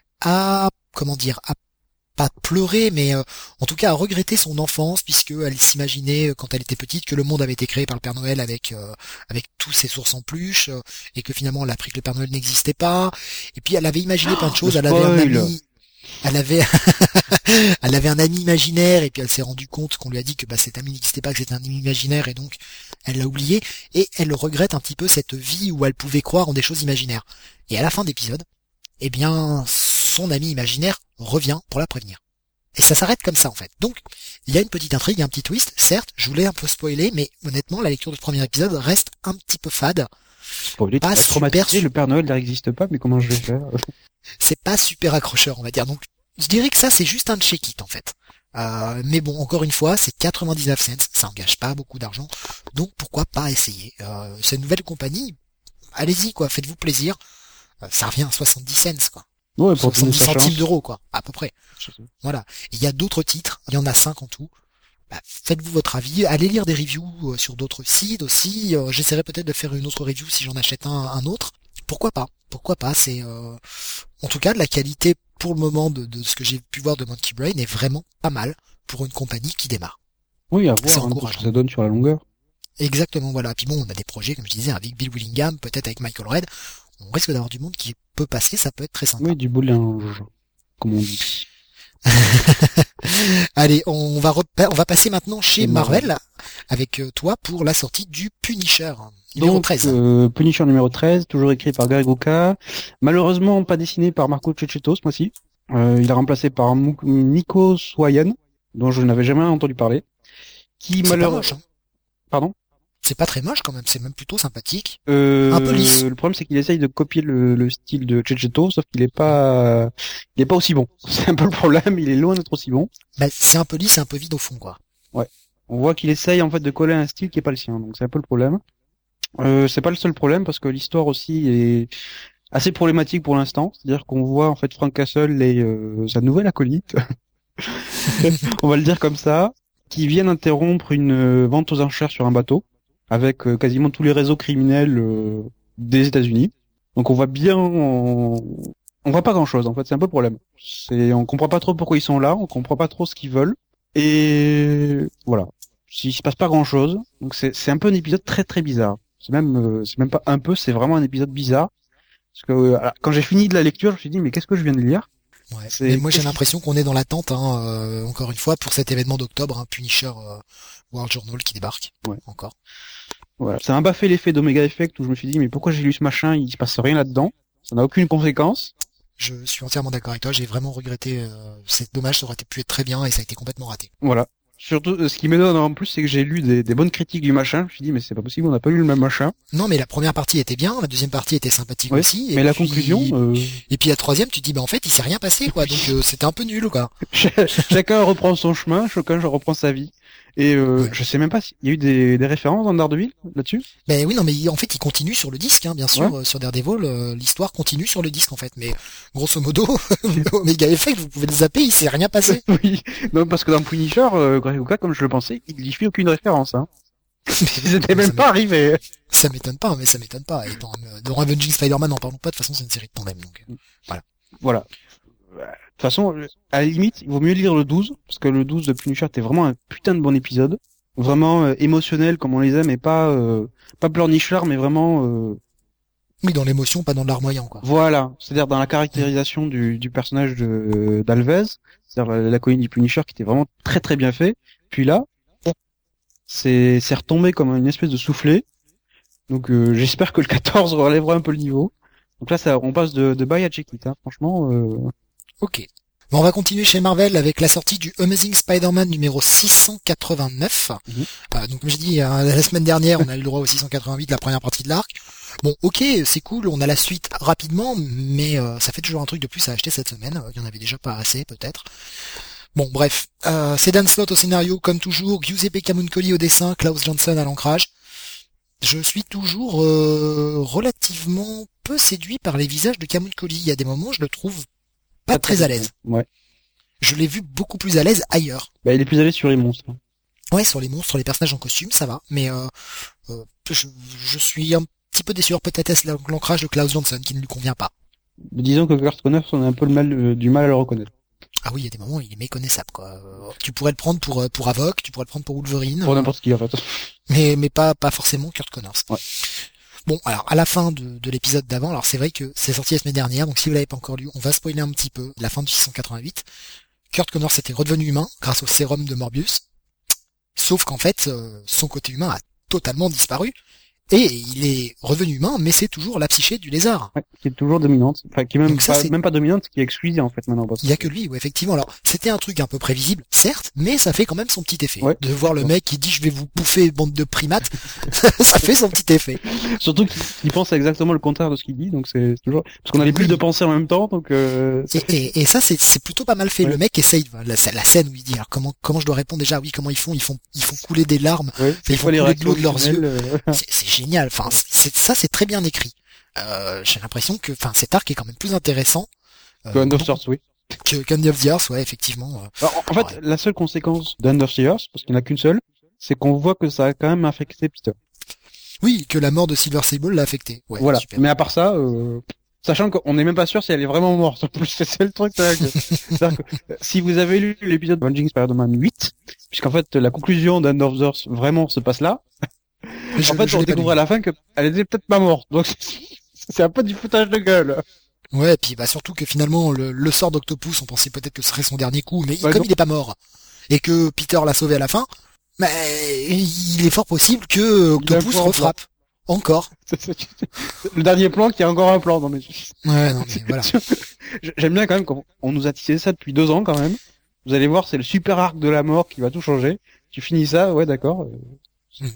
à, comment dire, à pas pleurer, mais euh, en tout cas à regretter son enfance, puisque elle s'imaginait euh, quand elle était petite que le monde avait été créé par le Père Noël avec euh, avec tous ses sources en peluche, euh, et que finalement elle a appris que le Père Noël n'existait pas. Et puis elle avait imaginé plein de choses. Elle avait un ami, elle avait elle avait un ami imaginaire, et puis elle s'est rendue compte qu'on lui a dit que bah, cet ami n'existait pas, que c'était un ami imaginaire, et donc elle l'a oublié. Et elle regrette un petit peu cette vie où elle pouvait croire en des choses imaginaires. Et à la fin d'épisode, eh bien, son ami imaginaire revient pour la prévenir. Et ça s'arrête comme ça, en fait. Donc, il y a une petite intrigue, un petit twist. Certes, je voulais un peu spoiler, mais honnêtement, la lecture du premier épisode reste un petit peu fade. Spoiler, pas super... Le Père Noël n'existe pas, mais comment je vais faire? C'est pas super accrocheur, on va dire. Donc, je dirais que ça, c'est juste un check-it, en fait. Euh, mais bon, encore une fois, c'est quatre-vingt-dix-neuf cents. Ça engage pas beaucoup d'argent. Donc, pourquoi pas essayer? Euh, c'est une nouvelle compagnie. Allez-y, quoi. Faites-vous plaisir. Ça revient à soixante-dix cents, quoi. Ouais, pour soixante-dix centimes d'euros, quoi, à peu près. Voilà. Il y a d'autres titres, il y en a cinq en tout. Bah, faites-vous votre avis, allez lire des reviews sur d'autres sites aussi. Euh, j'essaierai peut-être de faire une autre review si j'en achète un, un autre. Pourquoi pas? Pourquoi pas? C'est, euh... en tout cas, la qualité pour le moment de, de ce que j'ai pu voir de Monkey Brain est vraiment pas mal pour une compagnie qui démarre. Oui, à voir hein, ce que ça donne sur la longueur. Exactement, voilà. Puis bon, on a des projets, comme je disais, avec Bill Willingham, peut-être avec Michael Red. On risque d'avoir du monde qui peut passer, ça peut être très sympa. Oui, du boulinge, comme on dit. Allez, on va repa- on va passer maintenant chez Marvel, Marvel avec toi pour la sortie du Punisher numéro Donc, treize. Euh, Punisher numéro treize, toujours écrit par Greg Rucka. Malheureusement pas dessiné par Marco Checheto ce mois-ci. Euh, il a remplacé par Nico Swayan, dont je n'avais jamais entendu parler. Qui malheureusement, hein. Pardon. C'est pas très moche quand même, c'est même plutôt sympathique. Euh, un peu lisse. Le problème c'est qu'il essaye de copier le, le style de Checheto, sauf qu'il est pas, il est pas aussi bon. C'est un peu le problème, il est loin d'être aussi bon. Bah, c'est un peu lisse, c'est un peu vide au fond, quoi. Ouais. On voit qu'il essaye en fait de coller un style qui est pas le sien, donc c'est un peu le problème. Euh, c'est pas le seul problème parce que l'histoire aussi est assez problématique pour l'instant. C'est-à-dire qu'on voit en fait Frank Castle et euh, sa nouvelle acolyte, on va le dire comme ça, qui viennent interrompre une euh, vente aux enchères sur un bateau, avec euh, quasiment tous les réseaux criminels euh, des États-Unis. Donc on voit bien, on, on voit pas grand-chose en fait, c'est un peu le problème. C'est, on comprend pas trop pourquoi ils sont là, on comprend pas trop ce qu'ils veulent, et voilà. Il se passe pas grand-chose, donc c'est, c'est un peu un épisode très très bizarre. C'est même, euh, c'est même pas un peu, c'est vraiment un épisode bizarre. Parce que euh, alors, quand j'ai fini de la lecture, je me suis dit mais qu'est-ce que je viens de lire? Ouais. Mais moi j'ai l'impression qu'on est dans l'attente, hein, euh, encore une fois, pour cet événement d'octobre, hein, Punisher euh, World Journal qui débarque. Ouais. Encore. Voilà. Ça m'a pas fait l'effet d'Omega Effect où je me suis dit mais pourquoi j'ai lu ce machin, il se passe rien là-dedans. Ça n'a aucune conséquence. Je suis entièrement d'accord avec toi, j'ai vraiment regretté, euh, c'est dommage, ça aurait pu être très bien et ça a été complètement raté. Voilà. Surtout, ce qui m'étonne en plus, c'est que j'ai lu des, des bonnes critiques du machin. Je me suis dit, mais c'est pas possible, on n'a pas lu le même machin. Non, mais la première partie était bien, la deuxième partie était sympathique ouais, aussi. Mais et la puis... conclusion... Euh... Et puis la troisième, tu te dis, bah en fait, il s'est rien passé, quoi. Donc euh, c'était un peu nul, quoi. Chacun reprend son chemin, chacun reprend sa vie. Et euh, ouais. Je sais même pas s'il y a eu des, des références dans Daredevil là-dessus. Ben oui, non, mais en fait, il continue sur le disque, hein, bien sûr, ouais. euh, sur Daredevil, euh, l'histoire continue sur le disque, en fait. Mais grosso modo, Omega Effect, vous pouvez le zapper, il s'est rien passé. Oui, non, parce que dans Punisher, euh, comme je le pensais, il n'y fait aucune référence. Hein. C'était même pas arrivé. Ça m'étonne pas, mais ça m'étonne pas. Et dans, dans Avenging Spider-Man, n'en parlons pas. De toute façon, c'est une série de tandem, donc euh, voilà. Voilà. De toute façon, à la limite, il vaut mieux lire le douze, parce que le douze de Punisher était vraiment un putain de bon épisode. Vraiment euh, émotionnel, comme on les aime, et pas euh, pas pleurnichard, mais vraiment euh, Oui, dans l'émotion, pas dans de larmoyant, quoi. Voilà, c'est-à-dire dans la caractérisation du, du personnage de d'Alves, c'est-à-dire la, la colline du Punisher qui était vraiment très très bien fait. Puis là, c'est c'est retombé comme une espèce de soufflet. Donc euh, j'espère que le quatorze relèvera un peu le niveau. Donc là, ça, on passe de, de buy à check it, hein. Franchement. Euh... Ok. Bon, on va continuer chez Marvel avec la sortie du Amazing Spider-Man numéro six cent quatre-vingt-neuf. Mhm. Euh, donc comme je dis, hein, la semaine dernière, on a eu le droit au six cent quatre-vingt-huit, la première partie de l'arc. Bon, ok, c'est cool, on a la suite rapidement, mais euh, ça fait toujours un truc de plus à acheter cette semaine. Il y en avait déjà pas assez, peut-être. Bon, bref, euh, c'est Dan Slott au scénario, comme toujours, Giuseppe Camuncoli au dessin, Klaus Johnson à l'ancrage. Je suis toujours euh, relativement peu séduit par les visages de Camuncoli. Il y a des moments, je le trouve pas très à l'aise. Ouais. Je l'ai vu beaucoup plus à l'aise ailleurs. Bah, il est plus à l'aise sur les monstres. Ouais, sur les monstres, sur les personnages en costume, ça va. Mais euh, euh, je, je suis un petit peu déçu. Peut-être est-ce l'ancrage de Klaus Johnson qui ne lui convient pas. Disons que Kurt Connors, on a un peu le mal, euh, du mal à le reconnaître. Ah oui, il y a des moments où il est méconnaissable, quoi. Euh, tu pourrais le prendre pour pour Havok, tu pourrais le prendre pour Wolverine. Pour n'importe qui, en fait. Mais mais pas pas forcément Kurt Connors. Ouais. Bon, alors à la fin de, de l'épisode d'avant, alors c'est vrai que c'est sorti la semaine dernière, donc si vous l'avez pas encore lu, on va spoiler un petit peu la fin du six cent quatre-vingt-huit. Kurt Connors était redevenu humain grâce au sérum de Morbius, sauf qu'en fait, euh, son côté humain a totalement disparu, et il est revenu humain, mais c'est toujours la psyché du lézard. Ouais, qui est toujours dominante, enfin qui est même Donc ça, pas, c'est... même pas dominante, qui est exclusive en fait maintenant. Parce Il y a que lui, ouais, effectivement. Alors, c'était un truc un peu prévisible, certes, mais ça fait quand même son petit effet. Ouais. De voir le mec qui dit je vais vous bouffer, bande de primates, ça fait son petit effet. Surtout qu'il il pense exactement le contraire de ce qu'il dit, donc c'est toujours parce qu'on a les bulles Oui. de pensée en même temps, donc. Euh... Et, et, et ça, c'est, c'est plutôt pas mal fait. Ouais. Le mec essaye la, la scène où il dit alors comment comment je dois répondre déjà. Oui, comment ils font Ils font ils font couler des larmes. Ouais, Ils font couler de l'eau de leurs yeux. Euh... C'est, c'est génial. Enfin, c'est, ça, c'est très bien écrit. Euh, j'ai l'impression que, enfin, cet arc est quand même plus intéressant. Euh, que End of Sorts, oui. Que qu'End of the Earth, ouais, effectivement. Alors, en fait, ouais. La seule conséquence d'End of the Earth, parce qu'il n'y en a qu'une seule, c'est qu'on voit que ça a quand même affecté Peter. Oui, que la mort de Silver Sable l'a affecté. Ouais, voilà. Super. Mais à part ça, euh, sachant qu'on n'est même pas sûr si elle est vraiment morte. En plus, c'est le truc. Que, que, si vous avez lu l'épisode Avenging Spider-Man huit, puisqu'en fait la conclusion d'End of the Earth vraiment se passe là. Je, en fait, on découvre à la fin qu'elle était peut-être pas morte. Donc c'est un peu du foutage de gueule. Ouais, et puis bah surtout que finalement le, le sort d'Octopus, on pensait peut-être que ce serait son dernier coup, mais ouais, comme non. il est pas mort et que Peter l'a sauvé à la fin, mais il est fort possible que Octopus refrappe encore. Le dernier plan qui a encore un plan. Non mais. Ouais, non mais voilà. J'aime bien quand même qu'on on nous a tissé ça depuis deux ans quand même. Vous allez voir, c'est le super arc de la mort qui va tout changer. Tu finis ça, ouais, d'accord. Mmh.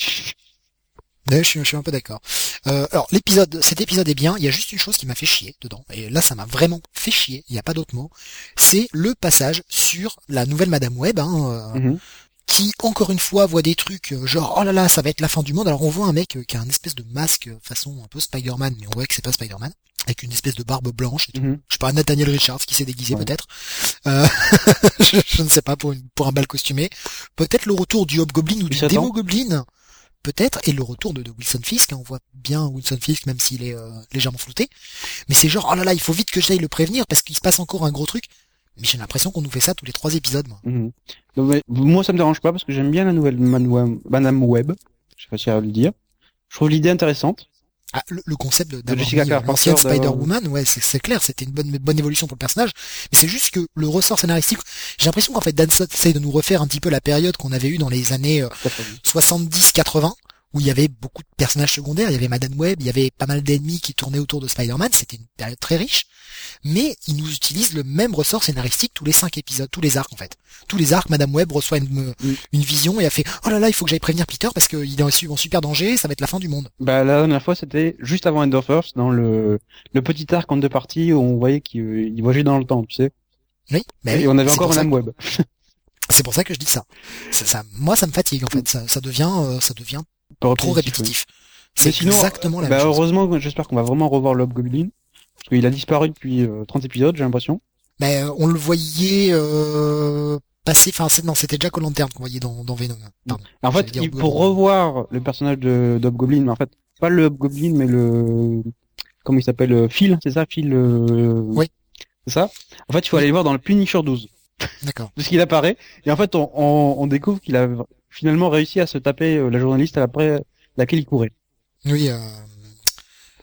Ouais, je suis, je suis un peu d'accord. Euh, alors l'épisode, cet épisode est bien. Il y a juste une chose qui m'a fait chier dedans, et là ça m'a vraiment fait chier. Il n'y a pas d'autre mot. C'est le passage sur la nouvelle Madame Web, hein, euh, mm-hmm. qui encore une fois voit des trucs genre oh là là, ça va être la fin du monde. Alors on voit un mec qui a un espèce de masque façon un peu Spider-Man, mais on voit que c'est pas Spider-Man, avec une espèce de barbe blanche et tout. Mm-hmm. Je sais pas, Nathaniel Richards qui s'est déguisé ouais. peut-être. Euh, je, je ne sais pas pour une, pour un bal costumé. Peut-être le retour du Hobgoblin ou du Démo-Goblin. Peut-être, et le retour de, de Wilson Fisk, hein, on voit bien Wilson Fisk même s'il est euh, légèrement flouté, mais c'est genre oh là là, il faut vite que j'aille le prévenir parce qu'il se passe encore un gros truc, mais j'ai l'impression qu'on nous fait ça tous les trois épisodes, moi. Mmh. Donc, mais, moi ça me dérange pas parce que j'aime bien la nouvelle Madame Web, je sais pas si à le dire, je trouve l'idée intéressante. Ah, le, le concept d'avoir de Jessica mis l'ancienne Spider-Woman, ouais, c'est, c'est clair, c'était une bonne, bonne évolution pour le personnage, mais c'est juste que le ressort scénaristique, j'ai l'impression qu'en fait Dan Slott essaye de nous refaire un petit peu la période qu'on avait eue dans les années euh, soixante-dix quatre-vingts, où il y avait beaucoup de personnages secondaires, il y avait Madame Web, il y avait pas mal d'ennemis qui tournaient autour de Spider-Man, c'était une période très riche, mais il nous utilise le même ressort scénaristique tous les cinq épisodes, tous les arcs en fait. Tous les arcs, Madame Web reçoit une, mm. une vision et a fait « Oh là là, il faut que j'aille prévenir Peter parce qu'il est en super danger, ça va être la fin du monde. » Bah la dernière fois, c'était juste avant End of Earth, dans le, le petit arc en deux parties où on voyait qu'il il voyageait dans le temps, tu sais. Oui, bah et oui, on avait encore Madame Web. C'est pour ça que je dis ça. ça, ça moi, ça me fatigue en fait, ça, ça devient, euh, ça devient trop répétitif. Oui. C'est sinon, exactement la bah même chose. Heureusement, j'espère qu'on va vraiment revoir le Hobgoblin, parce qu'il a disparu depuis euh, trente épisodes, j'ai l'impression. Mais bah, on le voyait euh, passer, enfin non, c'était Jack O'Lantern qu'on voyait dans, dans Venom. Pardon. En fait, il, pour revoir le personnage de d'Hobgoblin, mais en fait, pas le Hobgoblin, mais le comment il s'appelle, Phil, c'est ça, Phil. Euh... Oui. C'est ça. En fait, il faut oui. aller le voir dans le Punisher douze. D'accord. Parce qu'il apparaît, et en fait, on, on, on découvre qu'il a finalement réussi à se taper la journaliste après laquelle il courait. Oui. Euh...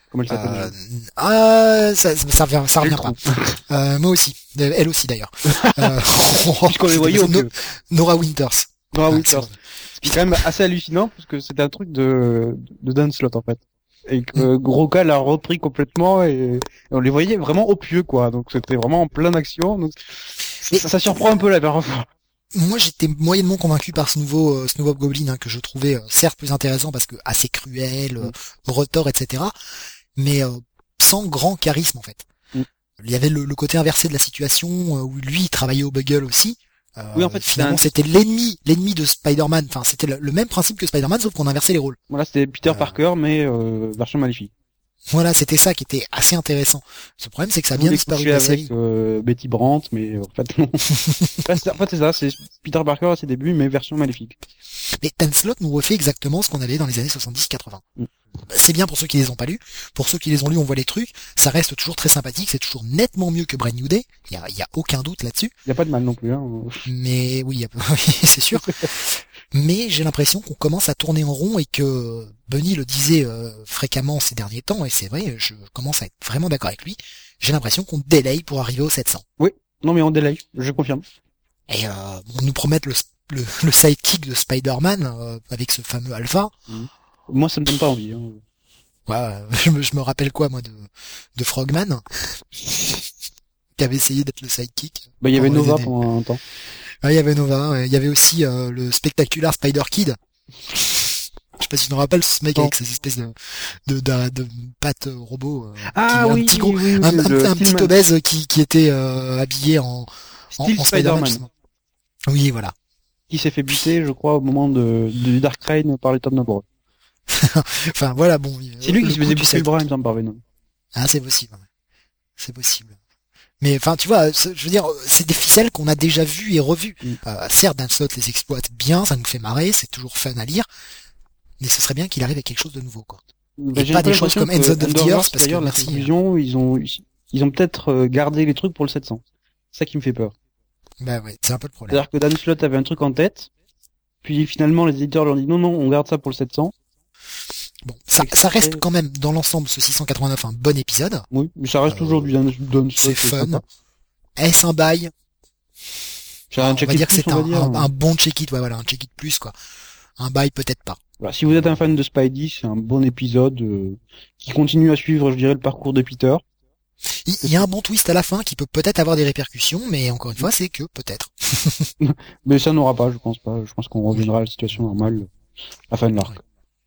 Comment elle s'appelle Euh, ah, ça, ça revient, ça J'ai revient le pas. Euh, moi aussi, elle aussi d'ailleurs. Euh, Puisqu'on les voyait au No- mieux. Nora Winters. Nora Ah, Winters. c'est- C'est quand même assez hallucinant parce que c'était un truc de, de Dan Slott en fait. Et que Groka l'a repris complètement et, et on les voyait vraiment au pieu quoi. Donc c'était vraiment en pleine action. Donc Mais- ça, ça surprend un peu la dernière fois. Moi, j'étais moyennement convaincu par ce nouveau, euh, ce nouveau Goblin hein, que je trouvais euh, certes plus intéressant parce que assez cruel, euh, retors, et cetera. Mais euh, sans grand charisme en fait. Mm. Il y avait le, le côté inversé de la situation euh, où lui il travaillait au Bugle aussi. Euh, Oui, en fait, finalement c'était c'était l'ennemi, l'ennemi de Spider-Man. Enfin, c'était le, le même principe que Spider-Man sauf qu'on inversait les rôles. Voilà, c'était Peter Euh. Parker mais euh, version maléfique. Voilà, c'était ça qui était assez intéressant. Le problème c'est que ça a Vous bien voulez disparu de coucher la avec série. euh, Betty Brandt, mais euh, en fait non. Ouais, c'est- en fait c'est ça, c'est Peter Parker à ses débuts mais version maléfique. Mais Dan Slott nous refait exactement ce qu'on avait dans les années soixante-dix quatre-vingts. Mm. C'est bien pour ceux qui les ont pas lus. Pour ceux qui les ont lus, on voit les trucs. Ça reste toujours très sympathique. C'est toujours nettement mieux que Brand New Day. Il y a, il y a aucun doute là-dessus. Il y a pas de mal non plus. Hein. Mais oui, il y a- oui, c'est sûr. Mais j'ai l'impression qu'on commence à tourner en rond et que Bunny le disait euh, fréquemment ces derniers temps. Et c'est vrai, je commence à être vraiment d'accord avec lui. J'ai l'impression qu'on délaye pour arriver au sept cents. Non mais on délai, je confirme. Et euh, on nous promet le, le, le sidekick de Spider-Man euh, avec ce fameux Alpha. Moi ça me donne pas envie. Hein. Ouais, je me, je me rappelle quoi, moi, de, de Frogman, qui avait essayé d'être le sidekick. Bah il y avait pendant les Nova années. pendant un temps. Ah, il y avait Nova, ouais. Il y avait aussi euh, le spectaculaire Spider-Kid. Je sais pas si tu te rappelles, ce mec Non. avec ces espèces de, de, de, de pattes robot. euh, Ah qui- oui, un petit gros, oui, oui, un, le un- un petit Stillman. obèse qui, qui était euh, habillé en, en, Steel en Spider-Man. Spider-Man, justement. Oui, voilà. qui s'est fait buter, je crois, au moment de, de Dark Reign par les Thunderbolts. Enfin, voilà, bon. C'est lui le qui se coup faisait du bouffer le sidekick. bras, il me semble, par Venom. Ah, c'est possible. ouais. C'est possible. Mais enfin, tu vois, ce- je veux dire, c'est des ficelles qu'on a déjà vues et revues. Mm. Euh, certes, Dan Slott les exploite bien, ça nous fait marrer, c'est toujours fun à lire, mais ce serait bien qu'il arrive avec quelque chose de nouveau, quoi. Bah, Et j'ai pas un peu des choses l'impression comme que End of the Underverse, Earth, parce que d'ailleurs, la merci. conclusion, ils ont, ils ont peut-être euh, gardé les trucs pour le sept cents. C'est ça qui me fait peur. Bah ouais, c'est un peu le problème. C'est-à-dire que Dan Slott avait un truc en tête, puis finalement les éditeurs leur ont dit non, non, on garde ça pour le sept cents. Bon, ça, Et ça reste c'est- quand même, dans l'ensemble, ce six cent quatre-vingt-neuf, un bon épisode. Oui, mais ça reste Euh, toujours du Dan, Dan Slott. C'est fun. sympa. Est-ce un bail? C'est un On va check-it dire que plus, c'est on va un, dire. un, un bon check-it, ouais, voilà, un check-it plus, quoi. Un bail, peut-être pas. Voilà, si vous êtes un fan de Spidey, c'est un bon épisode euh, qui continue à suivre, je dirais, le parcours de Peter. Il il y a un bon twist à la fin qui peut peut-être avoir des répercussions, mais encore une fois, c'est que peut-être. Mais ça n'aura pas, je pense pas. Je pense qu'on reviendra à la situation normale à la fin de l'arc.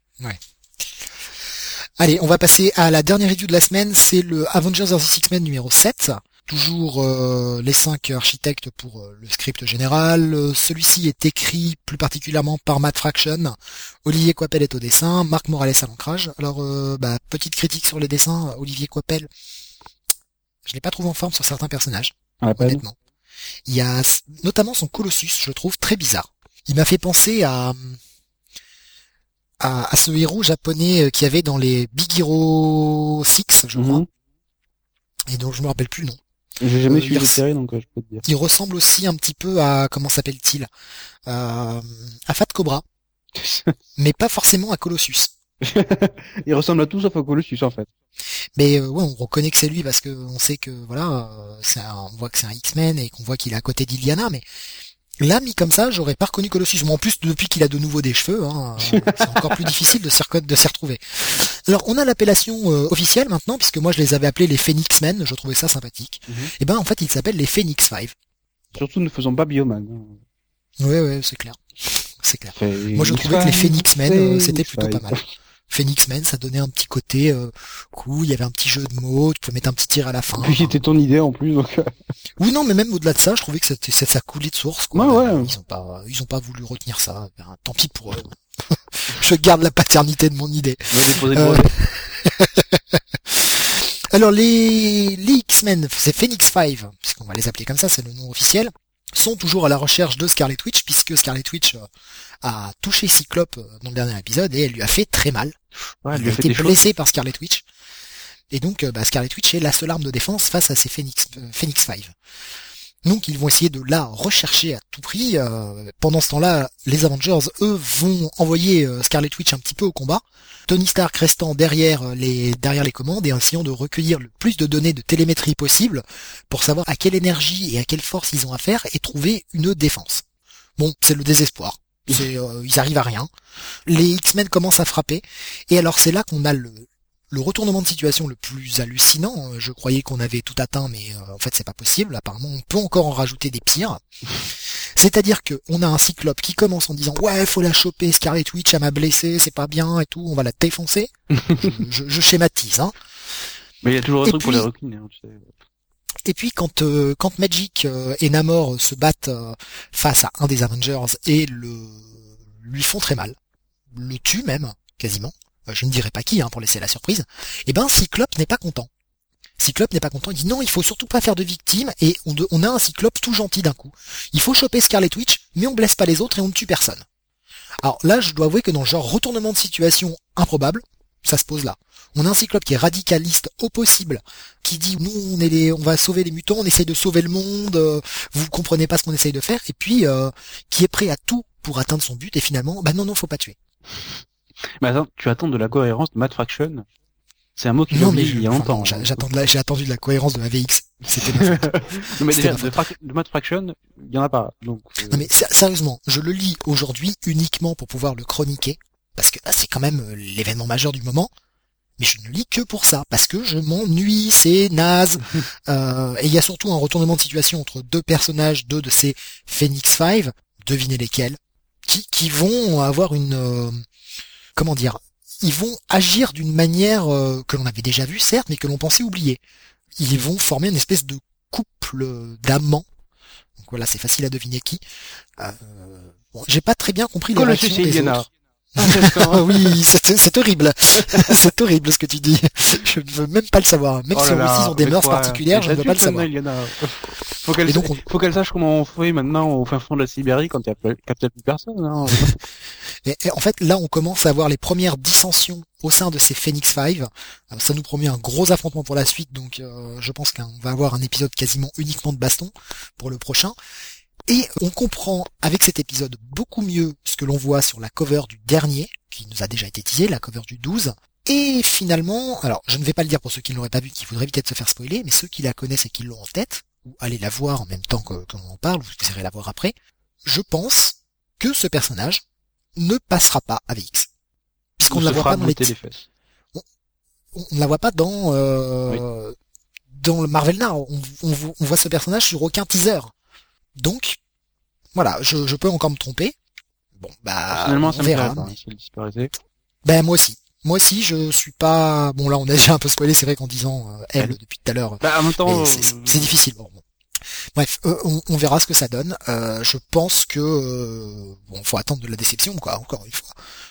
Allez, on va passer à la dernière review de la semaine, c'est le Avengers versus X-Men numéro sept. Toujours euh, les cinq architectes pour euh, le script général. Euh, Celui-ci est écrit plus particulièrement par Matt Fraction. Olivier Coipel est au dessin, Marc Morales à l'ancrage. Alors, euh, bah, petite critique sur les dessins, Olivier Coipel, je l'ai pas trouvé en forme sur certains personnages, À la peine. honnêtement. Il y a s- notamment son Colossus, je trouve très bizarre. Il m'a fait penser à, à, à ce héros japonais euh, qu'il y avait dans les Big Hero six, je crois, Mhm. et dont je me rappelle plus le nom. J'ai jamais Euh, suivi il les res- séries, donc euh, je peux te dire. Il ressemble aussi un petit peu à, comment s'appelle-t-il, euh, à Fat Cobra, mais pas forcément à Colossus. Il ressemble à tout sauf à Colossus, en fait. Mais euh, ouais, on reconnaît que c'est lui parce que on sait que voilà, euh, c'est un- on voit que c'est un X-Men et qu'on voit qu'il est à côté d'Iliana, mais là mis comme ça, j'aurais pas reconnu Colossus. Mais en plus, depuis qu'il a de nouveau des cheveux, hein, euh, c'est encore plus difficile de s'y recon- de s'y retrouver. Alors, on a l'appellation euh, officielle maintenant, puisque moi je les avais appelés les Phoenix Men, je trouvais ça sympathique. Mhm. Et ben en fait, ils s'appellent les Phoenix Five. Surtout ne faisons pas Bioman. hein. Ouais, ouais, c'est clair, c'est clair. Fait- Moi, je trouvais que les Phoenix Men, euh, c'était plutôt pas Phoenix mal. Phoenix Men, ça donnait un petit côté euh, cool, il y avait un petit jeu de mots, tu pouvais mettre un petit tir à la fin. Puis c'était ton idée en plus, donc. euh, Oui, non, mais même au-delà de ça, je trouvais que c'était, ça, ça coulait de source, quoi. Ouais, ouais. Ils ont pas, ils ont pas voulu retenir ça. Ben, tant pis pour eux. Je garde la paternité de mon idée. On va déposer le Euh, brevet. Alors, les, les X-Men, c'est Phoenix Five, puisqu'on va les appeler comme ça, c'est le nom officiel, sont toujours à la recherche de Scarlet Witch, puisque Scarlet Witch euh, a touché Cyclope euh, dans le dernier épisode, et elle lui a fait très mal. Ouais, elle Il lui a a fait été des choses. blessé par Scarlet Witch. Et donc, euh, bah, Scarlet Witch est la seule arme de défense face à ces Phoenix, euh, Phoenix Five. Donc ils vont essayer de la rechercher à tout prix. Euh, pendant ce temps-là, les Avengers, eux, vont envoyer euh, Scarlet Witch un petit peu au combat. Tony Stark restant derrière les derrière les commandes et essayant de recueillir le plus de données de télémétrie possible pour savoir à quelle énergie et à quelle force ils ont affaire et trouver une défense. Bon, c'est le désespoir. C'est, euh, ils arrivent à rien. Les X-Men commencent à frapper et alors c'est là qu'on a le Le retournement de situation le plus hallucinant. Je croyais qu'on avait tout atteint, mais euh, en fait c'est pas possible. Apparemment, on peut encore en rajouter des pires. C'est-à-dire que on a un Cyclope qui commence en disant ouais, faut la choper, Scarlet Witch, elle m'a blessé, c'est pas bien et tout, on va la défoncer. je, je, je schématise, hein. Mais il y a toujours un Et truc puis, pour les requins, hein, tu sais. Et puis quand euh, quand Magic euh, et Namor se battent euh, face à un des Avengers et le lui font très mal, le tuent même quasiment. Je ne dirai pas qui, hein, pour laisser la surprise, et ben Cyclope n'est pas content. Cyclope n'est pas content, il dit non, il faut surtout pas faire de victimes, et on, de, on a un Cyclope tout gentil d'un coup. Il faut choper Scarlet Witch, mais on blesse pas les autres et on ne tue personne. Alors là, je dois avouer que dans le genre retournement de situation improbable, ça se pose là. On a un Cyclope qui est radicaliste au possible, qui dit nous on est les, on va sauver les mutants, on essaye de sauver le monde, euh, vous comprenez pas ce qu'on essaye de faire, et puis euh, qui est prêt à tout pour atteindre son but, et finalement, bah non, non, faut pas tuer. Mais attends, tu attends de la cohérence de Matt Fraction. C'est un mot qui Non mais m'oblige je, il y a enfin, longtemps. non, j'a- j'attends de la, j'ai attendu de la cohérence de la V X. C'était ma faute. Non, mais C'était déjà, ma de, faute. Fra- de Matt Fraction, il y en a pas. Donc, euh, Non mais sé- sérieusement, je le lis aujourd'hui uniquement pour pouvoir le chroniquer, parce que bah, c'est quand même euh, l'événement majeur du moment. Mais je ne le lis que pour ça, parce que je m'ennuie, c'est naze. Euh, et il y a surtout un retournement de situation entre deux personnages, deux de ces Phoenix Five, devinez lesquels, qui, qui vont avoir une, euh, comment dire, ils vont agir d'une manière euh, que l'on avait déjà vue, certes, mais que l'on pensait oublier. Ils vont former une espèce de couple d'amants. Donc voilà, c'est facile à deviner qui. Euh, bon, j'ai pas très bien compris les Colossus réactions et des Illyana. autres. Ah oui, c'est c'est horrible. C'est horrible ce que tu dis. Je ne veux même pas le savoir. Même Oh si là on là, ils ont des mais mœurs quoi, particulières, je ne veux pas le savoir. Illyana. Faut qu'elle, Et donc, on- faut qu'elle sache comment on fait maintenant au fin fond de la Sibérie quand il y a plus- qu'il y a peut-être plus personne. Hein. et- et en fait, là, on commence à avoir les premières dissensions au sein de ces Phoenix Five. Euh, Ça nous promet un gros affrontement pour la suite, donc euh, je pense qu'on va avoir un épisode quasiment uniquement de baston pour le prochain. Et on comprend avec cet épisode beaucoup mieux ce que l'on voit sur la cover du dernier, qui nous a déjà été teasé, la cover du douze. Et finalement, alors je ne vais pas le dire pour ceux qui ne l'auraient pas vu, qui voudraient peut-être se faire spoiler, mais ceux qui la connaissent et qui l'ont en tête, ou allez la voir en même temps que, que l'on en parle, vous irez la voir après, je pense que ce personnage ne passera pas à V X. Puisqu'on ne la voit pas dans les les fesses. on, on ne la voit pas dans euh, dans le Marvel Now. On, on, on voit ce personnage sur aucun teaser. Donc, voilà, je, je peux encore me tromper. Bon, bah, Finalement, on ça me verra. plairait pas, mais- si elle disparaissait. Ben moi aussi. Moi aussi, je suis pas. Bon là, on a déjà un peu spoilé. C'est vrai qu'en disant euh, elle Elle. depuis tout à l'heure, Bah, en même temps, mais c'est euh, c'est difficile. Bon, bon. Bref, euh, on, on verra ce que ça donne. Euh, je pense que euh, bon, faut attendre de la déception, quoi. Encore une fois.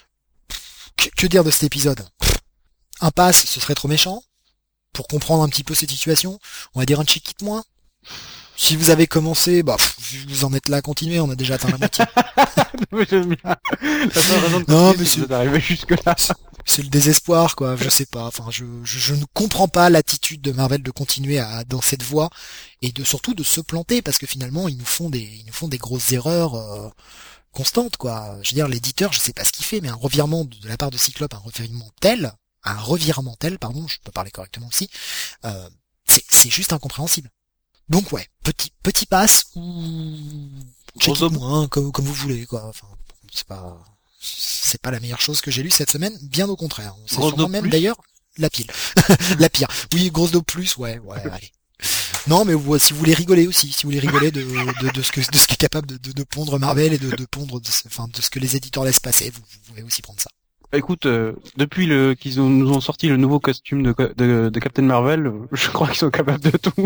Que, que dire de cet épisode? Un pass, ce serait trop méchant. Pour comprendre un petit peu cette situation, on va dire un check it moins. Si vous avez commencé, bah, pff, vous en êtes là, continuez, on a déjà atteint la moitié. mais j'aime bien. La seule raison de Non, continuer, mais c'est c'est- que vous arrivez jusque là. C'est le désespoir, quoi. Je sais pas. Enfin, je, je, je ne comprends pas l'attitude de Marvel de continuer à, dans cette voie et de surtout de se planter parce que finalement, ils nous font des, ils nous font des grosses erreurs, euh, constantes, quoi. Je veux dire, l'éditeur, je sais pas ce qu'il fait, mais un revirement de, de la part de Cyclope, un revirement tel, un revirement tel, pardon, je peux parler correctement aussi, euh, c'est, c'est juste incompréhensible. Donc ouais, petit, petit pass ou check Gros it moins, comme, comme vous voulez, quoi. Enfin, c'est pas, c'est pas la meilleure chose que j'ai lue cette semaine, bien au contraire. C'est Grosse sûrement daube même plus. d'ailleurs la pile, la pire. Oui, grosse daube plus, ouais, ouais, allez. Non, mais ouais, si vous voulez rigoler aussi, si vous voulez rigoler de, de, de ce que de ce qui est capable de, de, de pondre Marvel et de, de pondre, de, ce- enfin, de ce que les éditeurs laissent passer, vous, vous pouvez aussi prendre ça. Bah, écoute, euh, depuis le qu'ils ont, nous ont sorti le nouveau costume de, de, de Captain Marvel, euh, je crois qu'ils sont capables de tout.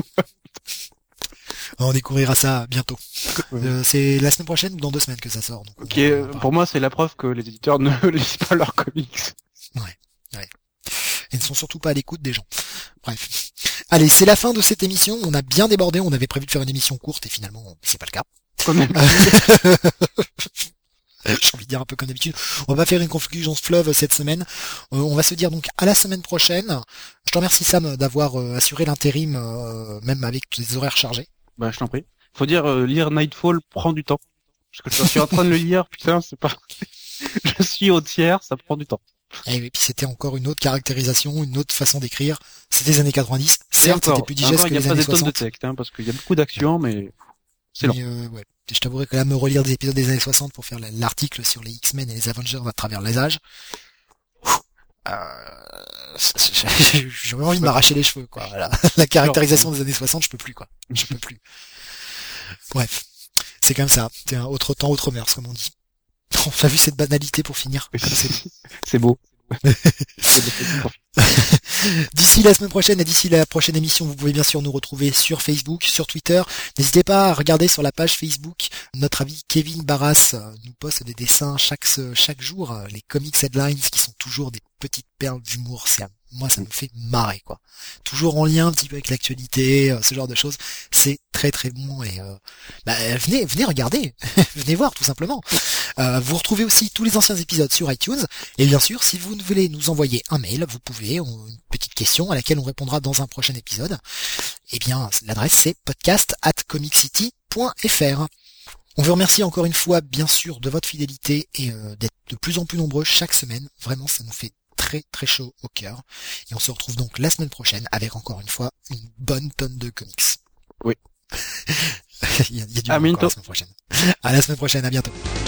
On découvrira ça bientôt. Euh, c'est la semaine prochaine ou dans deux semaines que ça sort. Donc on Qui va- est, on va- pour moi, c'est la preuve que les éditeurs ne lisent pas leurs comics. Ils ne sont surtout pas à l'écoute des gens. Bref. Allez, c'est la fin de cette émission. On a bien débordé. On avait prévu de faire une émission courte et finalement, c'est pas le cas. Quand même. J'ai envie de dire un peu comme d'habitude. On va faire une conclusion fleuve cette semaine. Euh, on va se dire donc à la semaine prochaine. Je te remercie Sam d'avoir euh, assuré l'intérim, euh, même avec les horaires chargés. Bah, je t'en prie. faut dire, euh, lire Nightfall prend du temps. Parce que je suis en train de le lire, putain, c'est pas... je suis au tiers, ça prend du temps. Et oui, puis c'était encore une autre caractérisation, une autre façon d'écrire. C'était les années quatre-vingt-dix. Et Certes, encore, c'était plus digeste encore, que il y a les pas années des tonnes de soixante. texte, hein, parce qu'il y a beaucoup d'action, mais c'est long. Mais euh, ouais. Je t'avouerais que là, me relire des épisodes des années soixante pour faire l'article sur les X-Men et les Avengers à travers les âges, euh, j'aurais envie de m'arracher les cheveux, quoi. Voilà. La caractérisation des années soixante, je peux plus, quoi. Je peux plus. Bref. C'est comme ça. C'est un autre temps, autre mœurs, comme on dit. On a vu cette banalité pour finir. C'est beau. D'ici la semaine prochaine et d'ici la prochaine émission, vous pouvez bien sûr nous retrouver sur Facebook, sur Twitter. N'hésitez pas à regarder sur la page Facebook. Notre ami Kevin Barras nous poste des dessins chaque chaque jour, les comics headlines qui sont toujours des petites perles d'humour. C'est moi, ça me fait marrer, quoi. Toujours en lien un petit peu avec l'actualité, ce genre de choses. C'est très très bon et euh, bah, venez venez regarder, venez voir tout simplement. Euh, vous retrouvez aussi tous les anciens épisodes sur iTunes et bien sûr, si vous voulez nous envoyer un mail, vous pouvez, on, une petite question à laquelle on répondra dans un prochain épisode. Eh bien, l'adresse c'est podcast at comiccity point f r. On vous remercie encore une fois, bien sûr, de votre fidélité et euh, d'être de plus en plus nombreux chaque semaine. Vraiment, ça nous fait très très chaud au cœur. Et on se retrouve donc la semaine prochaine avec encore une fois une bonne tonne de comics. Oui. il y a, il y a du à bientôt. La semaine prochaine. À la semaine prochaine, à bientôt.